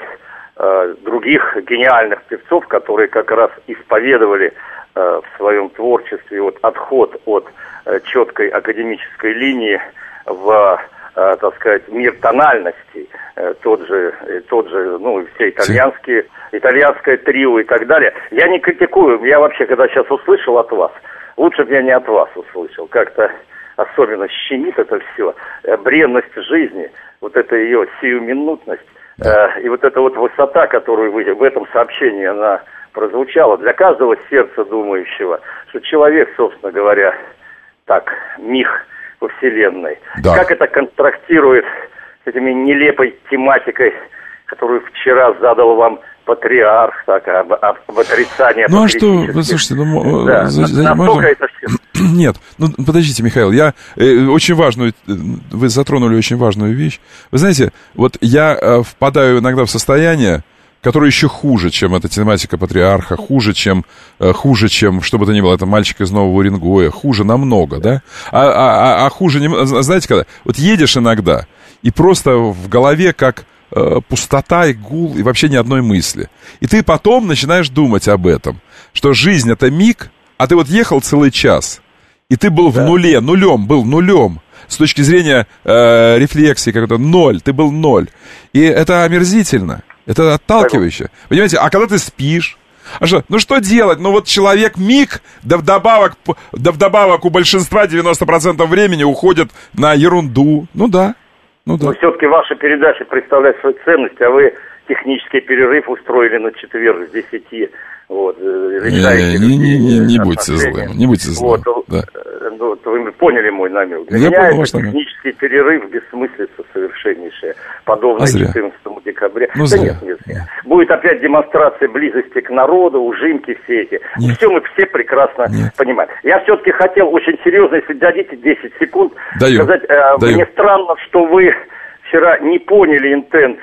э, других гениальных певцов, которые как раз исповедовали э, в своем творчестве вот, отход от э, четкой академической линии в... Э, так сказать, мир тональностей, э, тот же, э, тот же, ну, все итальянские, итальянское трио и так далее. Я не критикую, я вообще, когда сейчас услышал от вас, лучше бы я не от вас услышал, как-то особенно щемит это все, э, бренность жизни, вот эта ее сиюминутность, э, и вот эта вот высота, которую вы в этом сообщении, она прозвучала для каждого сердца думающего, что человек, собственно говоря, так, миг во Вселенной. Да. Как это контрастирует с этими нелепой тематикой, которую вчера задал вам патриарх, так, об, об отрицании. Ну а что, вы слушайте, ну, да, за, за, настолько можно... это все. Нет, ну подождите, Михаил, я э, очень важную, вы затронули очень важную вещь. Вы знаете, вот я э, впадаю иногда в состояние, который еще хуже, чем эта тематика патриарха, хуже, чем, э, хуже, чем, что бы то ни было, это мальчик из Нового Уренгоя, хуже намного, да? А, а, а хуже, не, знаете, когда, вот едешь иногда, и просто в голове как э, пустота и гул, и вообще ни одной мысли. И ты потом начинаешь думать об этом, что жизнь — это миг, а ты вот ехал целый час, и ты был да. в нуле, нулем, был нулем. С точки зрения э, рефлексии, как-то ноль, ты был ноль. И это омерзительно. Это отталкивающе. Понимаете, а когда ты спишь, а что, ну что делать? Ну вот человек миг, да вдобавок, да вдобавок у большинства девяносто процентов времени уходит на ерунду. Ну да, ну да. Но все-таки ваша передача представляет свою ценность, а вы технический перерыв устроили на четверг с десяти. Вот, не, не, не, не, не будьте злым, не будьте злым. Вот, да. ну, вы поняли мой намек. Для Я меня понял, это технический намек. Перерыв бессмыслица совершеннейшая, подобная а четырнадцатому декабря. Ну, да зря. нет, нет, нет. Будет опять демонстрация близости к народу, ужимки все эти. Нет. Все мы все прекрасно нет. понимаем. Я все-таки хотел очень серьезно, если дадите десять секунд, Даю. сказать, э, Даю. мне странно, что вы вчера не поняли интенции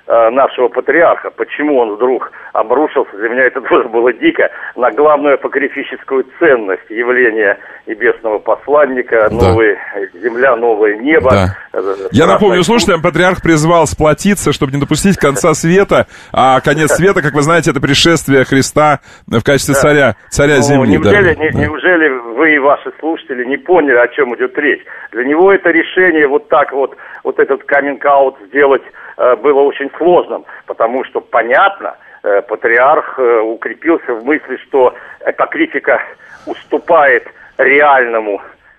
нашего патриарха. Почему он вдруг обрушился, для меня это тоже было дико, на главную апокрифическую ценность явления небесного посланника, да. Новая земля, новое небо. Да. Я напомню слушателям, патриарх призвал сплотиться, чтобы не допустить конца света, а конец света, как вы знаете, это пришествие Христа в качестве да. царя, царя ну, земли. Неужели, да. не, неужели вы и ваши слушатели не поняли, о чем идет речь? Для него это решение вот так вот, вот этот каминг-аут сделать было очень сложным, потому что, понятно, патриарх укрепился в мысли, что апокрифика уступает реальному,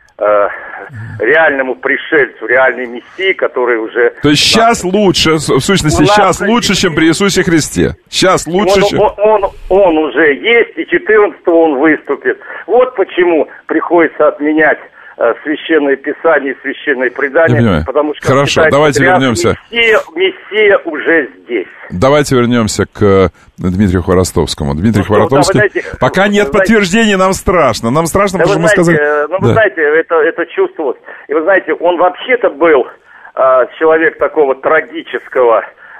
реальному пришельцу, реальной мессии, который уже... То есть сейчас лучше, в сущности, сейчас лучше, чем при Иисусе Христе. Сейчас лучше, он, чем... Он, он, он уже есть, и четырнадцатого он выступит. Вот почему приходится отменять Священное Писание, Священное Предание, потому что... Хорошо, давайте вернемся. Мессия, Мессия уже здесь. Давайте вернемся к Дмитрию Хворостовскому. Дмитрий ну, Хворостовский... Что, знаете, пока нет знаете, подтверждений, нам страшно. Нам страшно, да потому что мы сказали... Ну, да. вы знаете, это, это чувствовалось. И вы знаете, он вообще-то был э, человек такого трагического...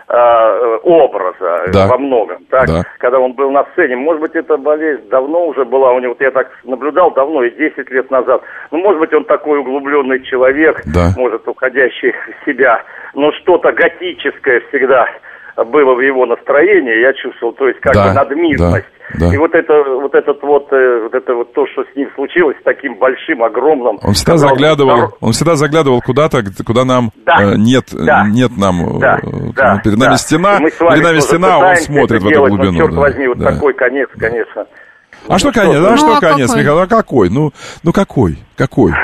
образа да. во многом, так, да. когда он был на сцене. Может быть, эта болезнь давно уже была у него, вот я так наблюдал давно, и десять лет назад. Ну, может быть, он такой углубленный человек, да. может, уходящий в себя, но что-то готическое всегда было в его настроении, я чувствовал, то есть как да. бы надмирность. Да. И вот это вот этот вот, вот это вот то, что с ним случилось, таким большим, огромным. Он всегда заглядывал, он всегда заглядывал куда-то, куда нам да. э, нет, да. нет нам, да. э, да. перед нами да. стена, перед нами стена, он смотрит в эту глубину. Ну, черт да. возьми, вот да. такой конец, конечно. А ну, что конец? что, а ну, что а конец, какой? Михаил? А какой? Ну, ну какой? Какой?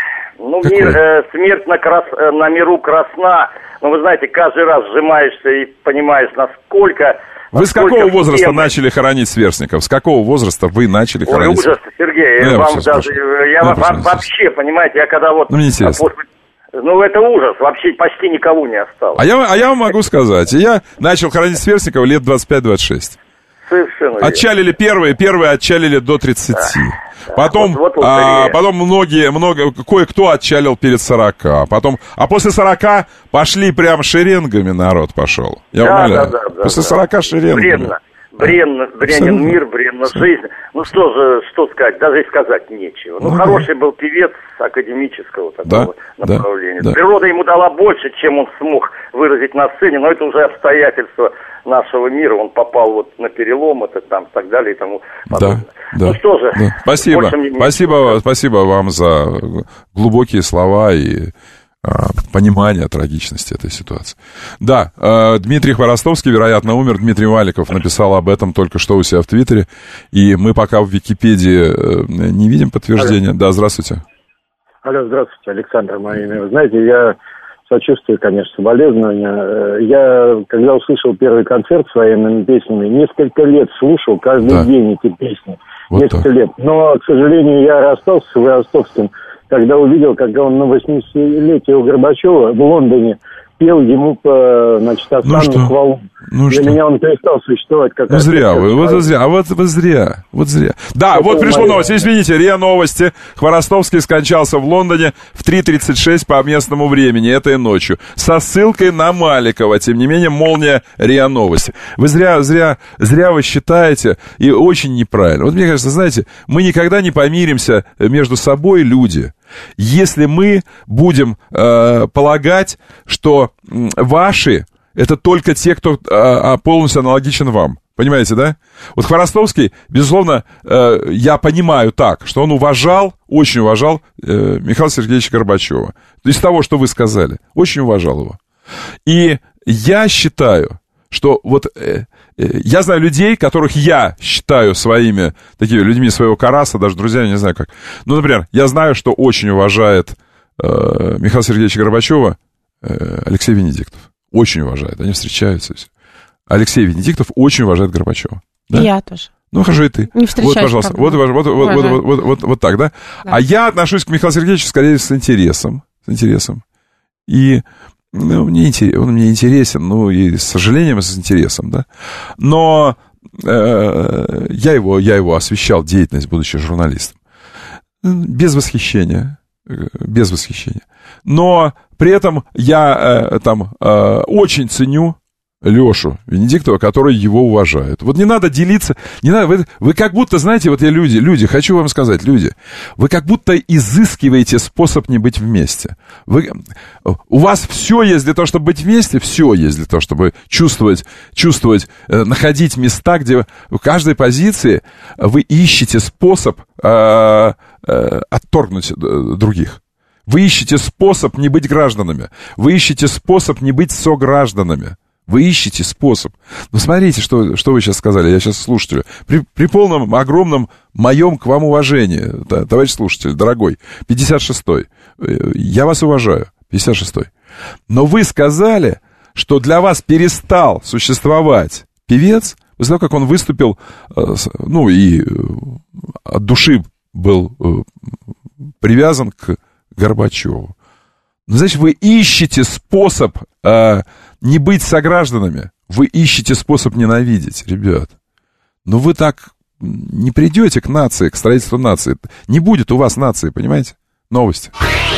Ну, какой? мир, э, смерть на, крас, э, на миру красна. Но вы знаете, каждый раз сжимаешься и понимаешь, насколько... Вы с какого возраста темы... начали хоронить сверстников? С какого возраста вы начали Ой, хоронить? Ужас, Сергей, ну, я вам даже... Я ну, вам, вообще, понимаете, я когда вот... Ну, мне интересно. После... Ну, это ужас, вообще почти никого не осталось. А я, а я вам могу сказать, я начал хоронить сверстников лет двадцать пять двадцать шесть. Совершенно отчалили первые, первые отчалили до тридцати. Да. Потом, вот, вот а, потом многие, много, кое-кто отчалил перед сорока. Потом, а после сорока пошли прям шеренгами народ пошел. Я да, умоляю. да, да, после да, сорока шеренгами. Бренно. Бренно, бренен мир, бренна жизнь. Ну что же, что сказать, даже и сказать нечего. Ну, ну хороший да. был певец академического такого да, направления. Да, да. Природа ему дала больше, чем он смог выразить на сцене, но это уже обстоятельства нашего мира. Он попал вот на перелом, это там, и так далее, и тому подобное. Да, да, ну что же. Да. Спасибо, спасибо, спасибо вам за глубокие слова и понимание трагичности этой ситуации. Да, э, Дмитрий Хворостовский, вероятно, умер. Дмитрий Валиков написал об этом только что у себя в Твиттере. И мы пока в Википедии э, не видим подтверждения. Алло. Да, здравствуйте. Алло, здравствуйте, Александр, мое имя. Вы знаете, я сочувствую, конечно, соболезнования. Я, когда услышал первый концерт с военными песнями, несколько лет слушал каждый да. день эти песни. Вот несколько так. лет. Но, к сожалению, я расстался с Хворостовским, когда увидел, как он на восьмидесятилетие у Горбачева в Лондоне пел ему по, значит, останную ну хвалу. Ну Для что? меня он перестал существовать как... Ну зря вы, вот зря, а вот, вот зря, вот зря. Да, это вот пришло новость, извините, РИА Новости. Хворостовский скончался в Лондоне в три тридцать шесть по местному времени этой ночью. Со ссылкой на Маликова, тем не менее, молния РИА Новости. Вы зря, зря, зря вы считаете, и очень неправильно. Вот мне кажется, знаете, мы никогда не помиримся между собой, люди, если мы будем э, полагать, что э, ваши это только те, кто э, полностью аналогичен вам. Понимаете, да? Вот Хворостовский, безусловно, э, я понимаю так, что он уважал, очень уважал э, Михаила Сергеевича Горбачева. Из того, что вы сказали, очень уважал его. И я считаю, что вот э, э, я знаю людей, которых я считаю своими, такими людьми своего караса, даже друзьями, не знаю как. Ну, например, я знаю, что очень уважает э, Михаила Сергеевича Горбачева э, Алексей Венедиктов. Очень уважает, они встречаются. Все. Алексей Венедиктов очень уважает Горбачева. Да? И я тоже. Ну, хорошо, и ты. Не встречаюсь. Вот, пожалуйста, вот, вот, вот, вот, вот, вот, вот, вот так, да? да? А я отношусь к Михаилу Сергеевичу скорее с интересом. С интересом. И ну, мне интерес, он мне интересен, ну, и с сожалением, и с интересом, да. Но э, я, его, я его освещал, деятельность, будучи журналистом. Без восхищения. Без восхищения. Но при этом я э, там э, очень ценю Лешу Венедиктова, который его уважают. Вот не надо делиться, не надо, вы, вы как будто, знаете, вот я люди, люди, хочу вам сказать, люди, вы как будто изыскиваете способ не быть вместе. Вы, у вас все есть для того, чтобы быть вместе, все есть для того, чтобы чувствовать, чувствовать, э, находить места, где в каждой позиции вы ищете способ э, э, отторгнуть других. Вы ищете способ не быть гражданами. Вы ищете способ не быть согражданами. Вы ищете способ. Ну, смотрите, что, что вы сейчас сказали. Я сейчас слушателю. При, при полном, огромном моем к вам уважении, да, товарищ слушатель, дорогой, пятьдесят шестой. Я вас уважаю, пятьдесят шестой. Но вы сказали, что для вас перестал существовать певец после того, как он выступил, ну, и от души был привязан к Горбачеву. Ну, значит, вы ищете способ э, не быть согражданами. Вы ищете способ ненавидеть, ребят. Но вы так не придете к нации, к строительству нации. Не будет у вас нации, понимаете? Новости.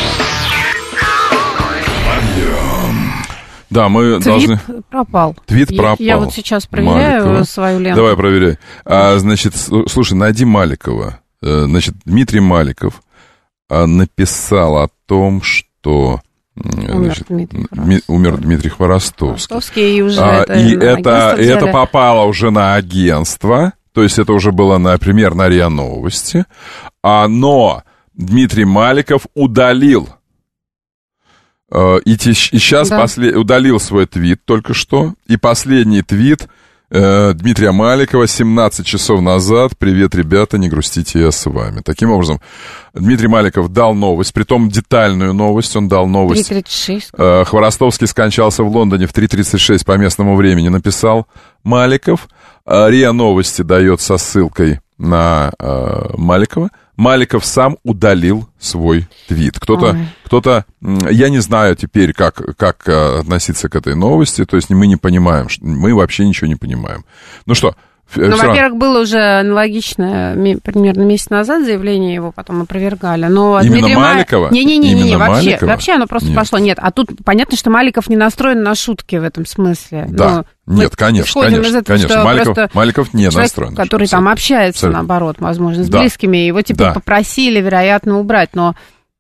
Да, мы Твит должны... пропал. Твит пропал. Я, я вот сейчас проверяю Маликова. Свою ленту. Давай, проверяй. А, значит, слушай, найди Маликова. Значит, Дмитрий Маликов написал о том, что что умер, значит, Дмитрий, умер Дмитрий Хворостовский. Хворостовский и уже а, это, и это, это попало уже на агентство, то есть это уже было, например, на РИА Новости, а, но Дмитрий Маликов удалил, э, и, и сейчас да. после, удалил свой твит только что, и последний твит э, Дмитрия Маликова семнадцать часов назад: «Привет, ребята, не грустите, я с вами». Таким образом, Дмитрий Маликов дал новость, притом детальную новость, он дал новость. три тридцать шесть. Хворостовский скончался в Лондоне в три тридцать шесть по местному времени, написал Маликов. РИА Новости дает со ссылкой на э, Маликова. Маликов сам удалил свой твит. Кто-то, кто-то, я не знаю теперь, как, как относиться к этой новости, то есть мы не понимаем, мы вообще ничего не понимаем. Ну что, Ну, во-первых, было уже аналогичное примерно месяц назад заявление, его потом опровергали. Но именно Дмитрий Маликова? Не-не-не, вообще, Маликова? вообще оно просто Нет. пошло. Нет, а тут понятно, что Маликов не настроен на шутки в этом смысле. Да, но нет, конечно, конечно, из этого, конечно. Маликов, Маликов не человек, настроен. Который там общается, абсолютно. Наоборот, возможно, с да. близкими, его типа да. попросили, вероятно, убрать, но...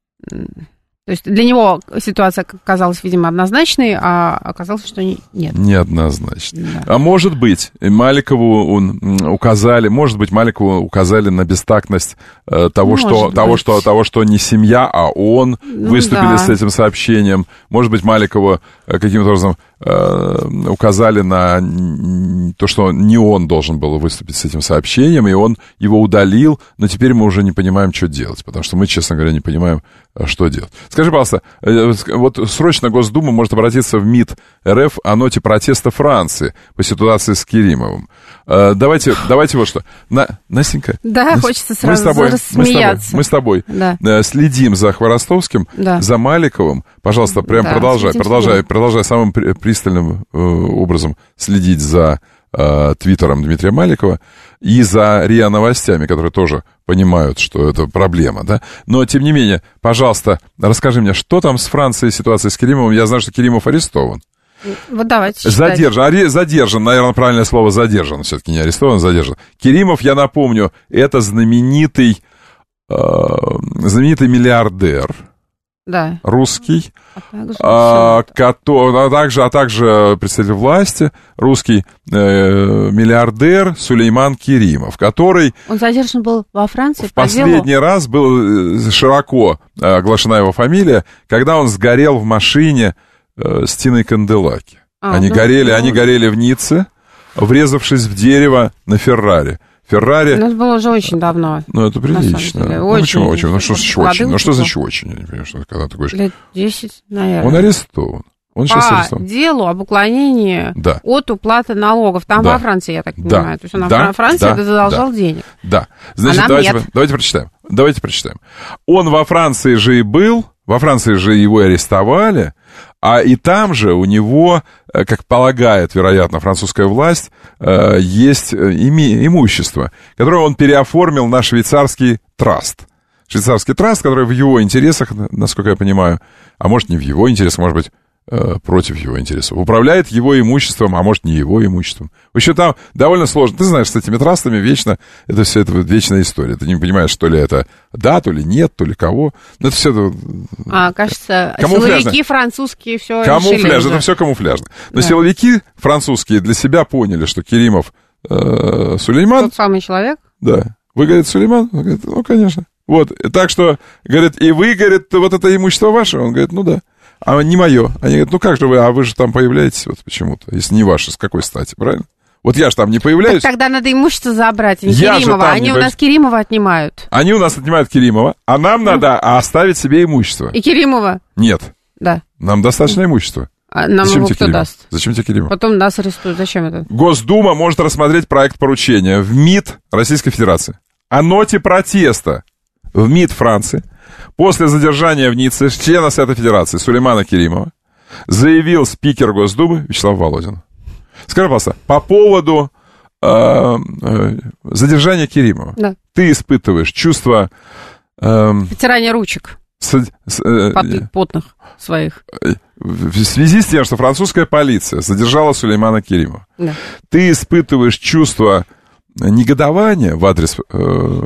То есть для него ситуация казалась, видимо, однозначной, а оказалось, что нет. Неоднозначно. Да. А может быть, Маликову указали, может быть, Маликову указали на бестактность э, того, что, того, что, того, что не семья, а он ну, выступили да. с этим сообщением. Может быть, Маликову э, каким-то образом э, указали на то, что не он должен был выступить с этим сообщением, и он его удалил, но теперь мы уже не понимаем, что делать, потому что мы, честно говоря, не понимаем, что делать. Скажи, пожалуйста, вот срочно Госдума может обратиться в МИД РФ о ноте протеста Франции по ситуации с Керимовым. Давайте, давайте вот что. На, Настенька. Да, мы, хочется сразу мы тобой, рассмеяться. Мы с тобой, мы с тобой да. следим за Хворостовским, да. за Маликовым. Пожалуйста, прям да, продолжай, продолжай, продолжай самым пристальным э, образом следить за э, твиттером Дмитрия Маликова и за РИА Новостями, которые тоже понимают, что это проблема, да? Но, тем не менее, пожалуйста, расскажи мне, что там с Францией, ситуация с Керимовым? Я знаю, что Керимов арестован. Вот давайте задержан, аре, задержан, наверное, правильное слово задержан, все-таки не арестован, задержан. Керимов, я напомню, это знаменитый, э, знаменитый миллиардер. Да. Русский, а также, а, который, а, также, а также представитель власти, русский э, миллиардер Сулейман Керимов, который... Он задержан был во Франции в по последний делу. раз был широко оглашена его фамилия, когда он сгорел в машине э, с Тиной Канделаки. А, они, ну, горели, ну... они горели в Ницце, врезавшись в дерево на Феррари. Феррари... Ну, это было уже очень давно. Ну, это прилично. Ну, очень. почему очень? Ну, что значит очень? Ну, что значит очень? Я не понимаю, что когда ты говоришь. Лет десять, наверное. Он арестован. Он По сейчас арестован. делу об уклонении да. от уплаты налогов. Там да. во Франции, я так понимаю. Да. То есть он да. во Франции да. задолжал да. денег. Да. Значит, а давайте, нет. давайте прочитаем. Давайте прочитаем. Он во Франции же и был, во Франции же его арестовали, а и там же у него, как полагает, вероятно, французская власть, есть име, имущество, которое он переоформил на швейцарский траст. Швейцарский траст, который в его интересах, насколько я понимаю, а может не в его интересах, может быть, э, против его интересов. Управляет его имуществом, а может, не его имуществом. В общем, там довольно сложно. Ты знаешь, с этими трастами вечно, это все это вечная история. Ты не понимаешь, то ли это да, то ли нет, то ли кого. Но это все это... А, кажется, силовики французские все Камуфляж, это все камуфляжно. Но да. Силовики французские для себя поняли, что Керимов э, Сулейман... Тот самый человек? Да. Вы, говорит, Сулейман? Он говорит, ну, конечно. Вот, так что, говорит, и вы, говорит, вот это имущество ваше? Он говорит, ну да. А не мое. Они говорят, ну как же вы, а вы же там появляетесь вот почему-то, если не ваше, с какой стати, правильно? Вот я же там не появляюсь. Так тогда надо имущество забрать, а не я Керимова. Они у нас Керимова отнимают. Они у нас отнимают Керимова, а нам mm. надо оставить себе имущество. И Керимова? Нет. Да. Нам достаточно имущества. А нам Зачем его кто Керимов? даст? Зачем тебе Керимов? Потом нас арестуют. Зачем это? Госдума может рассмотреть проект поручения в МИД Российской Федерации о ноте протеста в МИД Франции после задержания в Ницце члена Совета Федерации Сулеймана Керимова заявил спикер Госдумы Вячеслав Володин. Скажи, пожалуйста, по поводу э, э, задержания Керимова. Да. Ты испытываешь чувство... Э, Потирание ручек. С, с, э, Пот, потных своих. В связи с тем, что французская полиция задержала Сулеймана Керимова, да. Ты испытываешь чувство негодования в адрес... Э,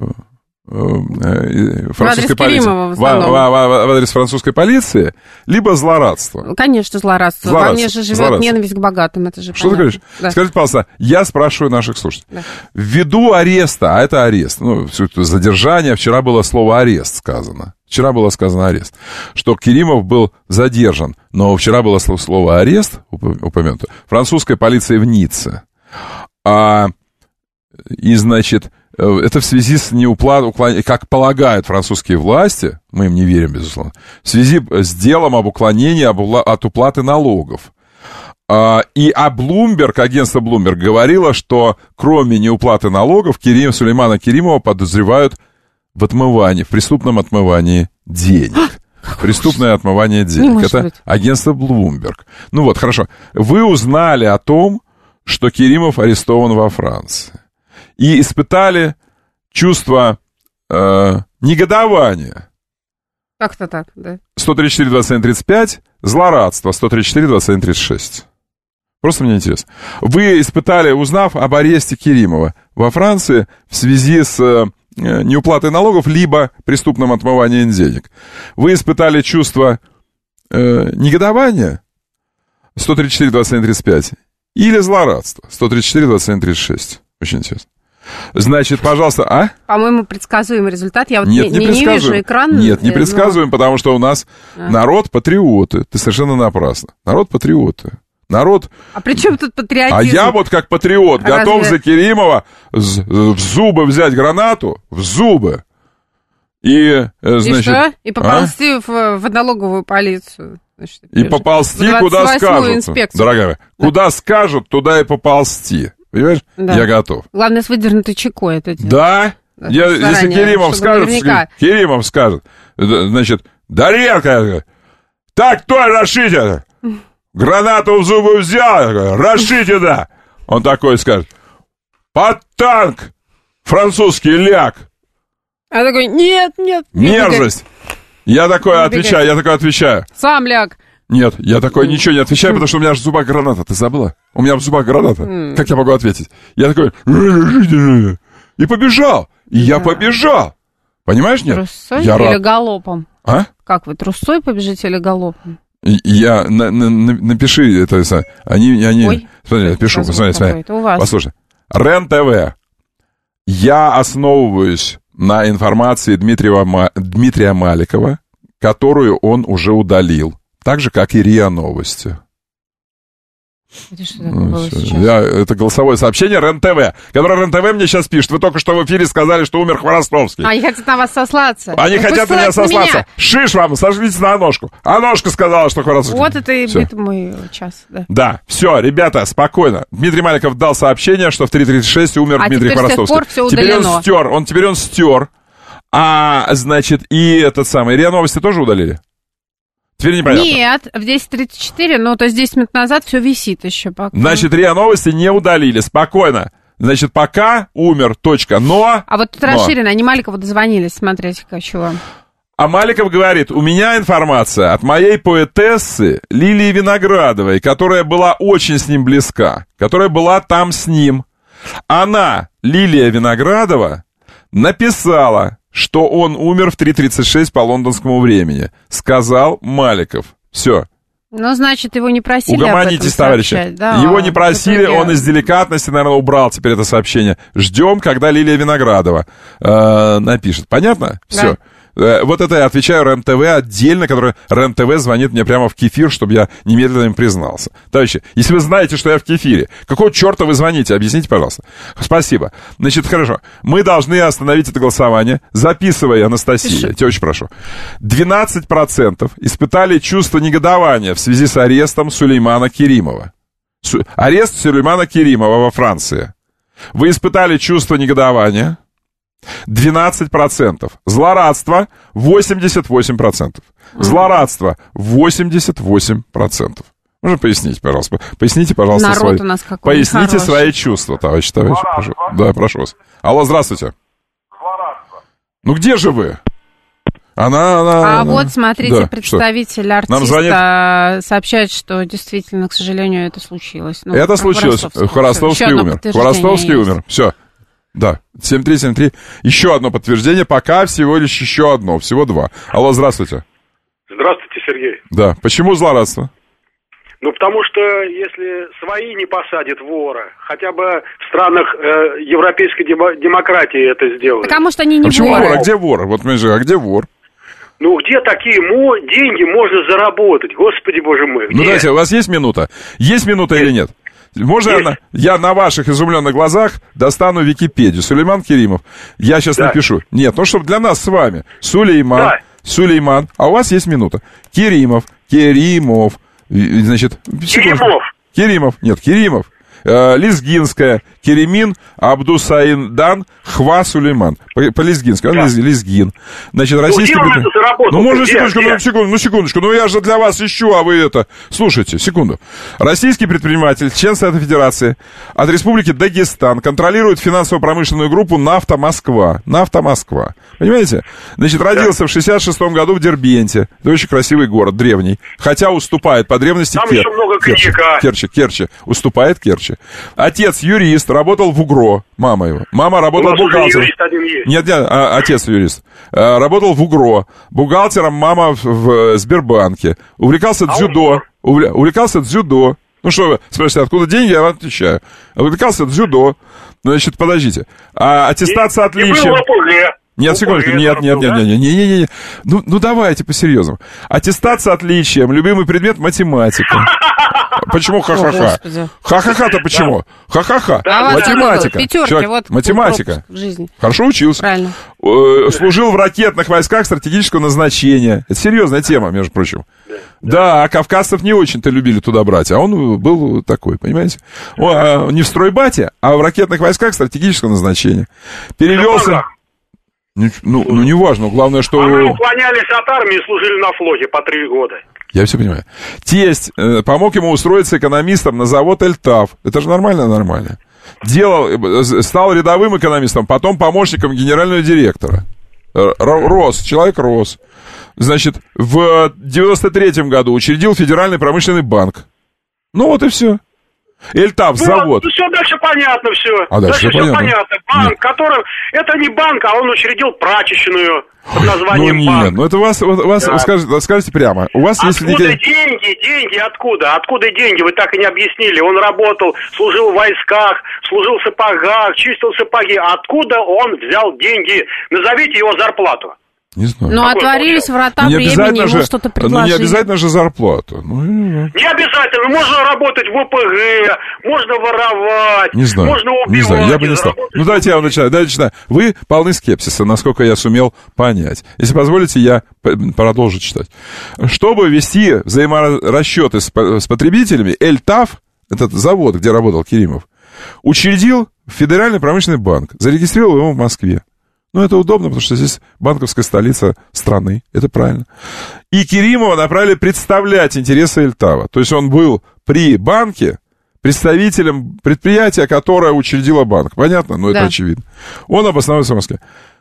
французской полиции, в, в, в, в адрес французской полиции, либо злорадство. Конечно, злорадство. злорадство. Во мне же живет ненависть к богатым, это же Что понятно. Ты говоришь? Да. Скажите, пожалуйста, я спрашиваю наших слушателей. Да. Ввиду ареста, а это арест, ну, задержание, вчера было слово арест сказано. Вчера было сказано арест, что Керимов был задержан, но вчера было слово арест упомянуто французской полицией в Ницце. А, и, значит, это в связи с неуплатой, как полагают французские власти, мы им не верим, безусловно, в связи с делом об уклонении от уплаты налогов. И а Bloomberg, агентство Bloomberg говорило, что кроме неуплаты налогов Керим, Сулеймана Керимова подозревают в отмывании, в преступном отмывании денег. Преступное отмывание денег. Это быть. Агентство Bloomberg. Ну вот, хорошо. Вы узнали о том, что Керимов арестован во Франции. И испытали чувство э, негодования. Как-то так, да. сто тридцать четыре двадцать один тридцать пять, злорадство сто тридцать четыре двадцать один тридцать шесть. Просто мне интересно. Вы испытали, узнав об аресте Керимова во Франции в связи с э, неуплатой налогов, либо преступным отмыванием денег, вы испытали чувство э, негодования сто тридцать четыре двадцать один тридцать пять или злорадство сто тридцать четыре двадцать один тридцать шесть. Очень интересно. Значит, пожалуйста, а? По-моему, предсказуемый результат. Я вот Нет, не, не, не вижу экран. Нет, не предсказуем, но... потому что у нас а. народ патриоты. Ты совершенно напрасно. Народ патриоты. Народ... А при чем тут патриотизм? А я вот как патриот Разве... готов за Керимова в зубы взять гранату, в зубы. И, значит... И что? И поползти а? в, в налоговую полицию. Значит, и поползти, куда скажут. Инспекцию. Дорогая моя, да. Куда скажут, туда и поползти. Понимаешь? Да. Я готов. Главное, с выдернутой чекой это делать. Да? да Я, если Керимов скажет, наверняка... Керимов скажет, значит, Даренко, так, кто расшите? Гранату в зубы взял, расшите, да. Он такой скажет, под танк, французский ляг. А такой, нет, нет. Мерзость. Я такой отвечаю, я такой отвечаю. Сам ляг. Нет, я такой ничего не отвечаю, потому что у меня же в зубах граната, ты забыла? У меня в зубах граната. Mm. Как я могу ответить? Я такой... И побежал. И да. я побежал. Понимаешь, нет? Трусой я или рад... галопом? А? Как вы, трусой побежите или галопом? И, я... На, на, на, напиши это... Они... они... Ой. Смотри, я пишу, посмотри, смотри. Это у вас. Послушай. РЕН-ТВ. Я основываюсь на информации Дмитрия, Дмитрия Маликова, которую он уже удалил. Так же, как и РИА Новости. Это что такое было сейчас? Я, это голосовое сообщение РЕН-ТВ, которое РЕН-ТВ мне сейчас пишет. Вы только что в эфире сказали, что умер Хворостовский. Они хотят на вас сослаться. Они Вы хотят на меня сослаться. Меня. Шиш вам, сожмите на Аношку. Аношка сказала, что Хворостовский. Вот это и будет мой час. Да, да. Все, ребята, спокойно. Дмитрий Маликов дал сообщение, что в три тридцать шесть умер а Дмитрий Хворостовский. С тех пор все теперь он стер, он теперь он стер. А, значит, и этот самый, РИА Новости тоже удалили? Теперь непонятно. Нет, в десять тридцать четыре, ну, то есть десять минут назад все висит еще пока. Значит, РИА Новости не удалили, спокойно. Значит, пока умер, точка, но... А вот тут но. расширено, они Маликову дозвонились, смотрите-ка, чего. А Маликов говорит, у меня информация от моей поэтессы Лилии Виноградовой, которая была очень с ним близка, которая была там с ним. Она, Лилия Виноградова, написала, что он умер в три тридцать шесть по лондонскому времени. Сказал Маликов. Все. Ну, значит, его не просили. Угомонитесь, товарищи. Да, его не просили, он из деликатности, наверное, убрал теперь это сообщение. Ждем, когда Лилия Виноградова э, напишет. Понятно? Все. Да. Вот это я отвечаю РЕН-ТВ отдельно, который РЕН-ТВ звонит мне прямо в кефир, чтобы я немедленно им признался. Товарищи, если вы знаете, что я в кефире, какого черта вы звоните? Объясните, пожалуйста. Спасибо. Значит, хорошо. Мы должны остановить это голосование. Записывай, Анастасия, я тебя очень прошу. двенадцать процентов испытали чувство негодования в связи с арестом Сулеймана Керимова. Су- арест Сулеймана Керимова во Франции. Вы испытали чувство негодования? двенадцать процентов. Злорадство восемьдесят восемь процентов. Злорадство восемьдесят восемь процентов. Можно пояснить, пожалуйста? Поясните, пожалуйста, Народ свои... у нас какой Поясните нехороший. свои чувства, товарищи, товарищи. Прошу. Да, прошу вас. Алло, здравствуйте. Ну где же вы? Она, она, а она... вот, смотрите, да, представитель что? артиста звонит... сообщает, что действительно, к сожалению, это случилось. Ну, это случилось. Хворостовский умер. Хворостовский умер. Все. Да, семь три семь три. Еще одно подтверждение, пока всего лишь еще одно, всего два. Алло, здравствуйте. Здравствуйте, Сергей. Да, почему злорадство? Ну, потому что если свои не посадят вора, хотя бы в странах э, европейской демо- демократии это сделают. Так, а может, они не а почему воры? вор? А где вор? Вот мы же, а где вор? Ну, где такие мо- деньги можно заработать? Господи, боже мой, где? Ну, дайте, у вас есть минута? Есть минута или нет? Можно я на, я на ваших изумленных глазах достану Википедию? Сулейман Керимов. Я сейчас да. напишу. Нет, ну, чтобы для нас с вами. Сулейман, да. Сулейман. А у вас есть минута. Керимов, Керимов. Значит, Керимов. Керимов. Нет, Керимов. Э, Лизгинская. Керемин, Абдусаиндан, Хва Сулейман. По-лизгински. Он да. Лизгин. Значит, российский... Ну, ну можно секундочку, ну, секунду, ну, секундочку. Ну, я же для вас ищу, а вы это... Слушайте, секунду. Российский предприниматель, член Совета Федерации от Республики Дагестан, контролирует финансово-промышленную группу «Нафта Москва». «Нафта Москва». Понимаете? Значит, родился да. в шестьдесят шестом году в Дербенте. Это очень красивый город, древний. Хотя уступает по древности Там Кер... еще много Керчи. Керчи, Керчи. Уступает Керчи. Отец юрист, работал в УГРО. Мама его. Мама работала бухгалтером. Нет, нет, а, отец юрист. А, работал в УГРО. Бухгалтером мама в, в Сбербанке. Увлекался а дзюдо. Увля... Увлекался дзюдо. Ну что вы спрашиваете, откуда деньги? Я вам отвечаю. Увлекался дзюдо. Значит, подождите. А аттестация отличия. Нет, секундочку, нет, нет, нет, нет, нет, нет, нет, нет. Ну, ну давайте по-серьезному. Аттестация отличием, любимый предмет математика. Почему ха-ха-ха? Ха-ха-ха-то почему? Ха-ха-ха. Математика. Пятерки, вот. Математика. В жизни. Хорошо учился. Правильно. Служил в ракетных войсках стратегического назначения. Это серьезная тема, между прочим. Да, а кавказцев не очень-то любили туда брать, а он был такой, понимаете? Он, не в стройбате, а в ракетных войсках стратегического назначения. Перевелся... Ну, ну, ну, не важно, главное, что... А мы уклонялись от армии и служили на флоте по три года. Я все понимаю. Тесть э, помог ему устроиться экономистом на завод «Эльтав». Это же нормально, нормально. Делал, э, стал рядовым экономистом, потом помощником генерального директора. Рос, человек рос. Значит, в девяносто третьем году учредил Федеральный промышленный банк. Ну вот и все. Эльтав, ну, завод. Ну, все дальше понятно, все. А дальше, дальше все понятно. понятно. Банк, нет. который... Это не банк, а он учредил прачечную под названием ну, банк. Нет, ну это у вас... У вас да. скажите, скажите прямо. У вас откуда есть... деньги? Деньги откуда? Откуда деньги? Вы так и не объяснили. Он работал, служил в войсках, служил в сапогах, чистил сапоги. Откуда он взял деньги? Назовите его зарплату. Не знаю. Ну, отворились врата не времени, ему же, что-то предложили. Ну, не обязательно же зарплата. Ну, не, не обязательно. Можно работать в ОПГ, можно воровать, не знаю, можно убивать. Не знаю, я бы не стал. Ну, давайте я вам начинаю. Давайте начинаю. Вы полны скепсиса, насколько я сумел понять. Если позволите, я продолжу читать. Чтобы вести взаиморасчеты с, с потребителями, Эльтав, этот завод, где работал Керимов, учредил Федеральный промышленный банк, зарегистрировал его в Москве. Ну, это удобно, потому что здесь банковская столица страны. Это правильно. И Керимова направили представлять интересы Эльтава. То есть он был при банке представителем предприятия, которое учредило банк. Понятно? Ну, это да. очевидно. Он обосновался в Москве.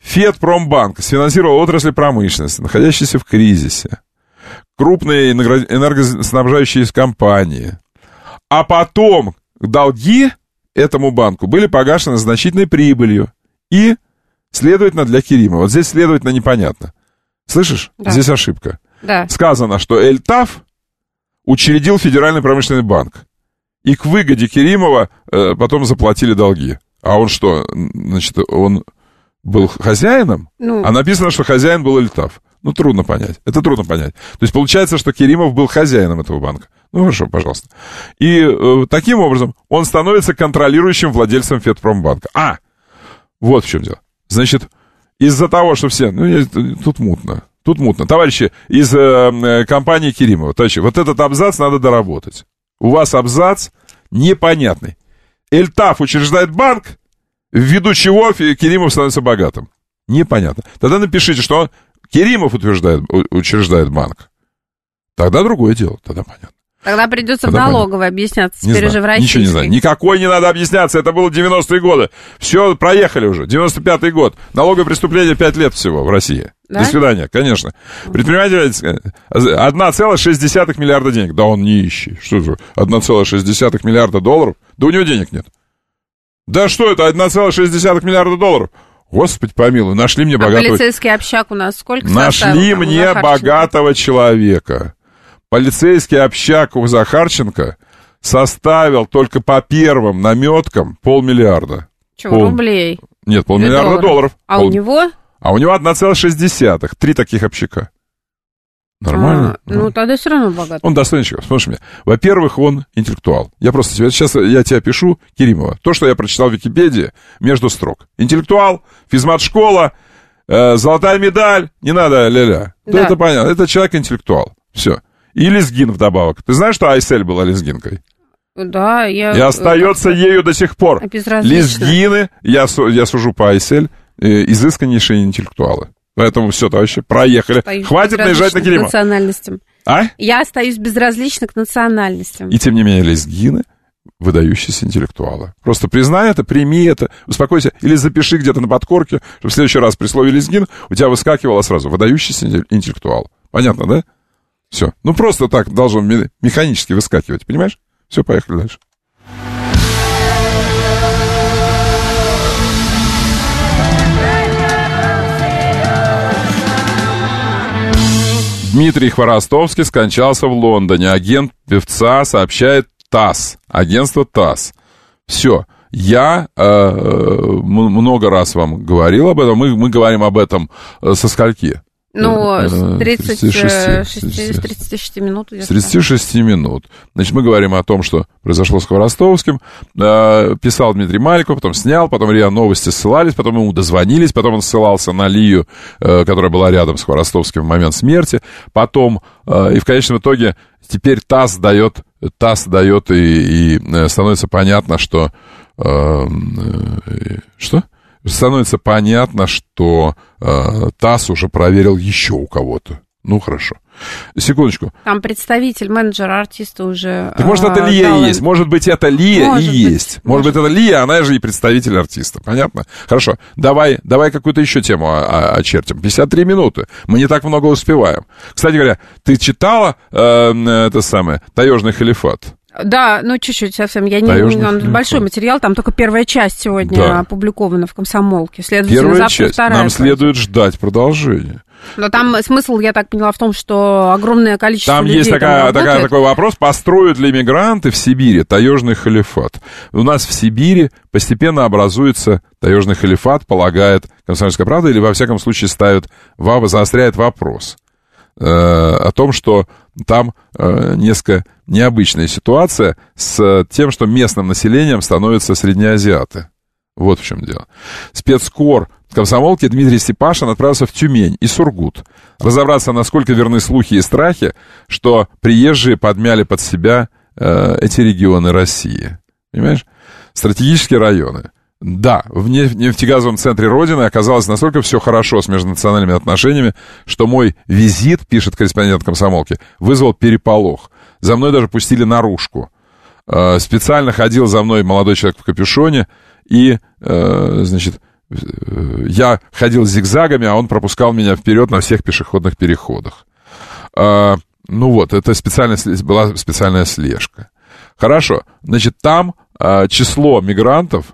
Федпромбанк сфинансировал отрасли промышленности, находящиеся в кризисе, крупные энергоснабжающие компании, а потом долги этому банку были погашены значительной прибылью и, следовательно, для Керимова. Вот здесь, следовательно, непонятно. Слышишь? Да. Здесь ошибка. Да. Сказано, что Эльтаф учредил Федеральный промышленный банк, и к выгоде Керимова э, потом заплатили долги. А он что, значит, он был хозяином? Ну... А написано, что хозяин был Эльтаф. Ну, трудно понять. Это трудно понять. То есть, получается, что Керимов был хозяином этого банка. Ну, хорошо, пожалуйста. И э, таким образом он становится контролирующим владельцем Федпромбанка. А! Вот в чем дело. Значит, из-за того, что все... Ну, я, тут мутно. Тут мутно. Товарищи из э, компании Керимова, товарищи, вот этот абзац надо доработать. У вас абзац непонятный. Эльтаф учреждает банк, ввиду чего Керимов становится богатым. Непонятно. Тогда напишите, что он, Керимов утверждает, учреждает банк. Тогда другое дело, тогда понятно. Тогда придется Тогда в налоговой объясняться, теперь не уже знаю, в российской. Ничего не знаю. Никакой не надо объясняться, это было девяностые годы. Все, проехали уже. девяносто пятый год. Налоговое преступление пять лет всего в России. Да? До свидания, конечно. Предприниматель одна целая шесть десятых миллиарда денег. Да он нищий. Что же, одна целая шесть десятых миллиарда долларов? Да у него денег нет. Да что это, одна целая шесть десятых миллиарда долларов? Господи помилуй, нашли мне богатого... А полицейский общак у нас сколько Нашли мне богатого человека. Полицейский общак у Захарченко составил только по первым наметкам полмиллиарда. Чего, Пол... рублей? Нет, полмиллиарда долларов. долларов. А Пол... у него? А у него одна целая шесть десятых. Три таких общака. Нормально? А, ну, тогда все равно богатый. Он достойный человек. Слушай меня. Во-первых, он интеллектуал. Я просто тебе... Сейчас я тебе пишу Керимова. То, что я прочитал в Википедии, между строк. Интеллектуал, физмат-школа, э, золотая медаль. Не надо ля-ля. Да. То это понятно. Это человек-интеллектуал. Все. И лезгин вдобавок. Ты знаешь, что Айсель была лезгинкой? Да, я... И остается ею до сих пор. Лезгины, я, я сужу по Айсель, э, изысканнейшие интеллектуалы. Поэтому все, товарищи, проехали. Остаюсь Хватит наезжать на Керимова. Национальностям. А? Я остаюсь безразлична к национальностям. И тем не менее лезгины выдающиеся интеллектуалы. Просто признай это, прими это, успокойся. Или запиши где-то на подкорке, чтобы в следующий раз при слове лезгин у тебя выскакивало сразу выдающийся интеллектуал. Понятно, да? Все. Ну, просто так должен механически выскакивать, понимаешь? Все, поехали дальше. Дмитрий Хворостовский скончался в Лондоне. Агент певца сообщает ТАСС. Агентство ТАСС. Все. Я э, много раз вам говорил об этом. Мы, мы говорим об этом со скольки? Ну, с тридцати шести минут. С тридцати шести минут. Значит, мы говорим о том, что произошло с Хворостовским. Писал Дмитрий Маликов, потом снял, потом РИА Новости ссылались, потом ему дозвонились, потом он ссылался на Лию, которая была рядом с Хворостовским в момент смерти. Потом, и в конечном итоге, теперь ТАСС дает, ТАСС дает, и, и становится понятно, что... Что? Становится понятно, что э, ТАСС уже проверил еще у кого-то. Ну, хорошо. Секундочку. Там представитель, менеджер артиста уже... Так, может, это Лия и есть. Может быть, это Лия может и быть, есть. Может, может быть, это Лия, она же и представитель артиста. Понятно? Хорошо. Давай, давай какую-то еще тему очертим. пятьдесят три минуты. Мы не так много успеваем. Кстати говоря, ты читала э, это самое «Таежный халифат»? Да, ну чуть-чуть совсем. Я не, не большой материал, там только первая часть сегодня да. опубликована в «Комсомолке». Следовательно, первая завтра часть. вторая. Нам следует ждать продолжения. Но там смысл, я так поняла, в том, что огромное количество там людей есть такая, там такая, такой вопрос, построят ли мигранты в Сибири таежный халифат? У нас в Сибири постепенно образуется таежный халифат, полагает «Комсомольская правда», или во всяком случае ставит, заостряет вопрос э, о том, что там э, несколько необычная ситуация с тем, что местным населением становятся среднеазиаты. Вот в чем дело. Спецкор комсомолки Дмитрий Степашин отправился в Тюмень и Сургут. Разобраться, насколько верны слухи и страхи, что приезжие подмяли под себя э, эти регионы России. Понимаешь? Стратегические районы. Да, в нефтегазовом центре Родины оказалось настолько все хорошо с межнациональными отношениями, что мой визит, пишет корреспондент комсомолки, вызвал переполох. За мной даже пустили наружку. Э, специально ходил за мной молодой человек в капюшоне и, э, значит, я ходил зигзагами, а он пропускал меня вперед на всех пешеходных переходах. А, ну вот, это специальная, была специальная слежка. Хорошо, значит, там а, число мигрантов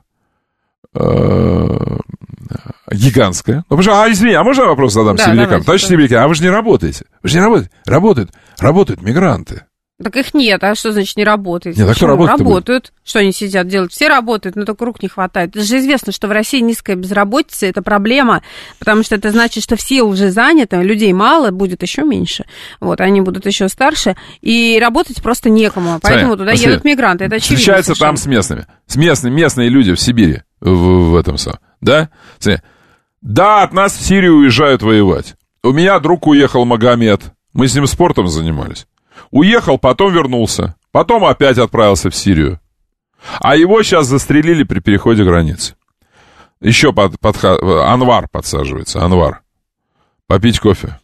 а, гигантское. Ну, а, извини, а можно я вопрос задам да, сибирякам? Товарищ сибиряки, а вы же не работаете? Вы же не работаете? Работают, работают мигранты. Так их нет, а что значит не работает? Нет, а кто работает? Работают. Что они сидят делают? Все работают, но только рук не хватает. Это же известно, что в России низкая безработица, это проблема, потому что это значит, что все уже заняты, людей мало, будет еще меньше. Вот, они будут еще старше, и работать просто некому, поэтому Смотри, туда посмотри. едут мигранты, это очевидно. Встречаются совершенно. там с местными, с местными, местные люди в Сибири, в, в этом самом, да? Смотри. Да, от нас в Сирию уезжают воевать. У меня друг уехал, Магомед, мы с ним спортом занимались. Уехал, потом вернулся. Потом опять отправился в Сирию. А его сейчас застрелили при переходе границы. Еще под, под, Анвар подсаживается. Анвар. Попить кофе.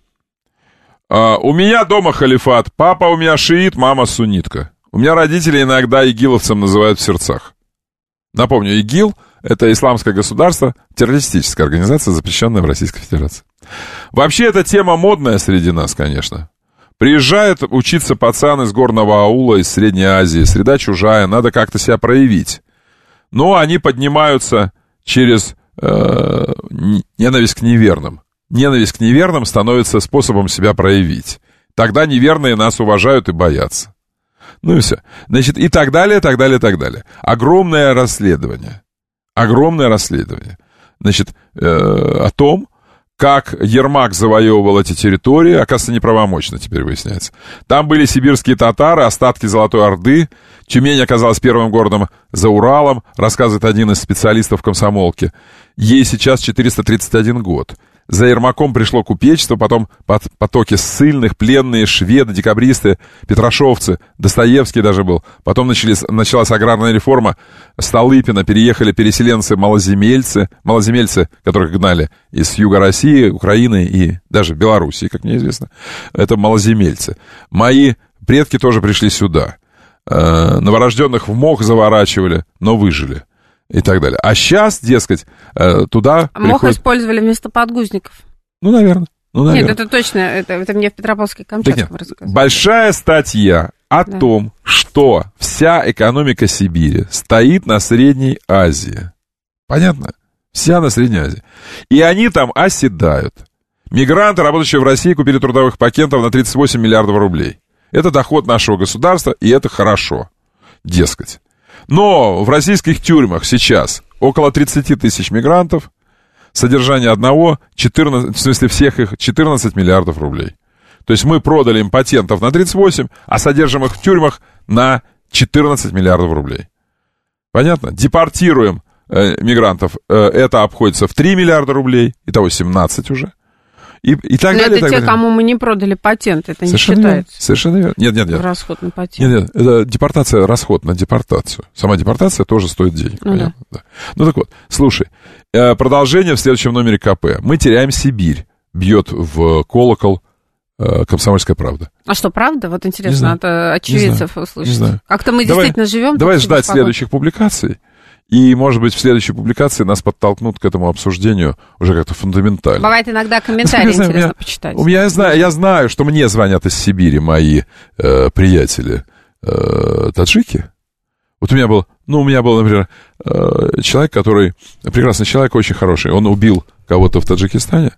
А, у меня дома халифат. Папа у меня шиит, мама суннитка. У меня родители иногда игиловцам называют в сердцах. Напомню, ИГИЛ — это исламское государство, террористическая организация, запрещенная в Российской Федерации. Вообще, эта тема модная среди нас, конечно. Приезжают учиться пацаны из горного аула, из Средней Азии. Среда чужая, надо как-то себя проявить. Но они поднимаются через э, ненависть к неверным. Ненависть к неверным становится способом себя проявить. Тогда неверные нас уважают и боятся. Ну и все. Значит, и так далее, так далее, так далее. Огромное расследование. Огромное расследование. Значит, э, о том, как Ермак завоевывал эти территории, оказывается, неправомочно теперь выясняется. Там были сибирские татары, остатки Золотой Орды. Тюмень оказалась первым городом за Уралом, рассказывает один из специалистов комсомолки. Ей сейчас четыреста тридцать один год. За Ермаком пришло купечество, потом потоки ссыльных, пленные, шведы, декабристы, петрошовцы, Достоевский даже был. Потом начались, началась аграрная реформа, Столыпина, переехали переселенцы-малоземельцы, малоземельцы, которых гнали из юга России, Украины и даже Белоруссии, как мне известно. Это малоземельцы. Мои предки тоже пришли сюда. Новорожденных в мох заворачивали, но выжили. И так далее. А сейчас, дескать, туда а мох приходит... использовали вместо подгузников. Ну, наверное. Ну, наверное. Нет, это точно, это, это мне в Петропавловске-Камчатском рассказывали. Большая статья о да. том, что вся экономика Сибири стоит на Средней Азии. Понятно? Вся на Средней Азии. И они там оседают. Мигранты, работающие в России, купили трудовых пакетов на тридцать восемь миллиардов рублей. Это доход нашего государства, и это хорошо. Дескать. Но в российских тюрьмах сейчас около тридцать тысяч мигрантов, содержание одного, четырнадцать, в смысле всех их, четырнадцать миллиардов рублей. То есть мы продали им патентов на тридцать восемь, а содержим их в тюрьмах на четырнадцать миллиардов рублей. Понятно? Депортируем э, мигрантов, э, это обходится в три миллиарда рублей, итого семнадцать уже. И, и так Но далее, это так те, далее. кому мы не продали патент, это Совершенно не считается. Верно. Совершенно верно. Нет, нет, нет. Расход на патент. Нет, нет, это депортация, расход на депортацию. Сама депортация тоже стоит денег. Ну, да. Да. Ну так вот, слушай, продолжение в следующем номере КП. Мы теряем Сибирь, бьет в колокол «Комсомольская правда». А что, правда? Вот интересно, от очевидцев услышать. Как-то мы давай, действительно живем. Давай ждать следующих публикаций. И, может быть, в следующей публикации нас подтолкнут к этому обсуждению уже как-то фундаментально. Бывает иногда комментарии интересно меня, почитать. У меня, я знаю, я знаю, что мне звонят из Сибири мои э, приятели э, таджики. Вот у меня был, ну, у меня был, например, э, человек, который, прекрасный человек, очень хороший. Он убил кого-то в Таджикистане.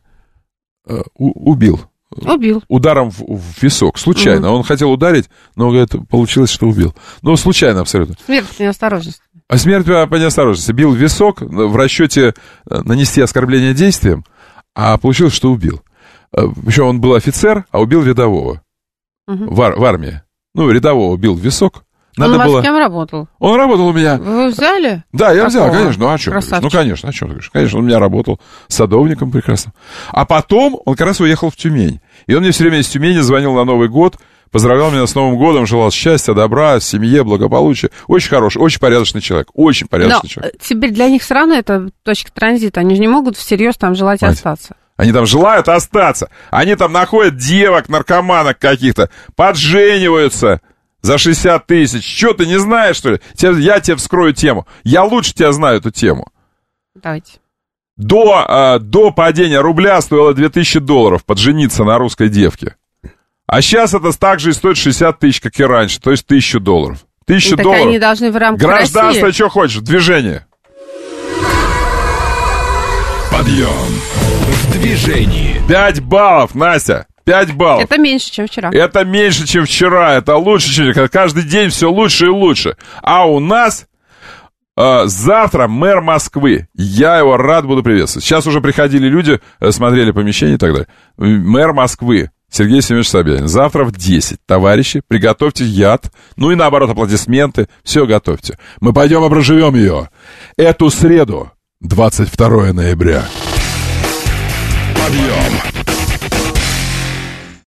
Э, у, убил. Убил. Ударом в, в висок, случайно. Mm-hmm. Он хотел ударить, но это получилось, что убил. Ну, случайно абсолютно. Смерть по неосторожности. А смерть по неосторожности. Бил в висок в расчете нанести оскорбление действием, а получилось, что убил. Причем он был офицер, а убил рядового. Угу. В, ар- в армии. Ну, рядового бил в висок. Надо он у вас было... кем работал? Он работал у меня. Вы его взяли? Да, я Какого? взял, конечно. Ну, о чем? Ну, конечно, о чем ты говоришь? Конечно, он у меня работал садовником прекрасно. А потом он как раз уехал в Тюмень. И он мне все время из Тюмени звонил на Новый год, поздравлял меня с Новым годом, желал счастья, добра, семье, благополучия. Очень хороший, очень порядочный человек. Очень порядочный Но человек. Теперь для них все равно это точка транзита. Они же не могут всерьез там желать Мать. остаться. Они там желают остаться. Они там находят девок, наркоманок каких-то, поджениваются за шестьдесят тысяч. Что, ты не знаешь, что ли? Я тебе вскрою тему. Я лучше тебя знаю эту тему. Давайте. До, э, до падения рубля стоило две тысячи долларов поджениться на русской девке. А сейчас это также и стоит шестьдесят тысяч, как и раньше, то есть тысячу долларов. Тысяча так долларов. Они должны в рамках Гражданство, России... что хочешь, движение. Подъем в движении. Пять баллов, Настя. Пять баллов. Это меньше, чем вчера. Это меньше, чем вчера. Это лучше, чем... Каждый день все лучше и лучше. А у нас э, завтра мэр Москвы. Я его рад буду приветствовать. Сейчас уже приходили люди, э, смотрели помещение и так далее. Мэр Москвы Сергей Семенович Собянин. Завтра в десять. Товарищи, приготовьте яд. Ну и наоборот, аплодисменты. Все готовьте. Мы пойдем и проживем ее. Эту среду, двадцать второе ноября. Подъем.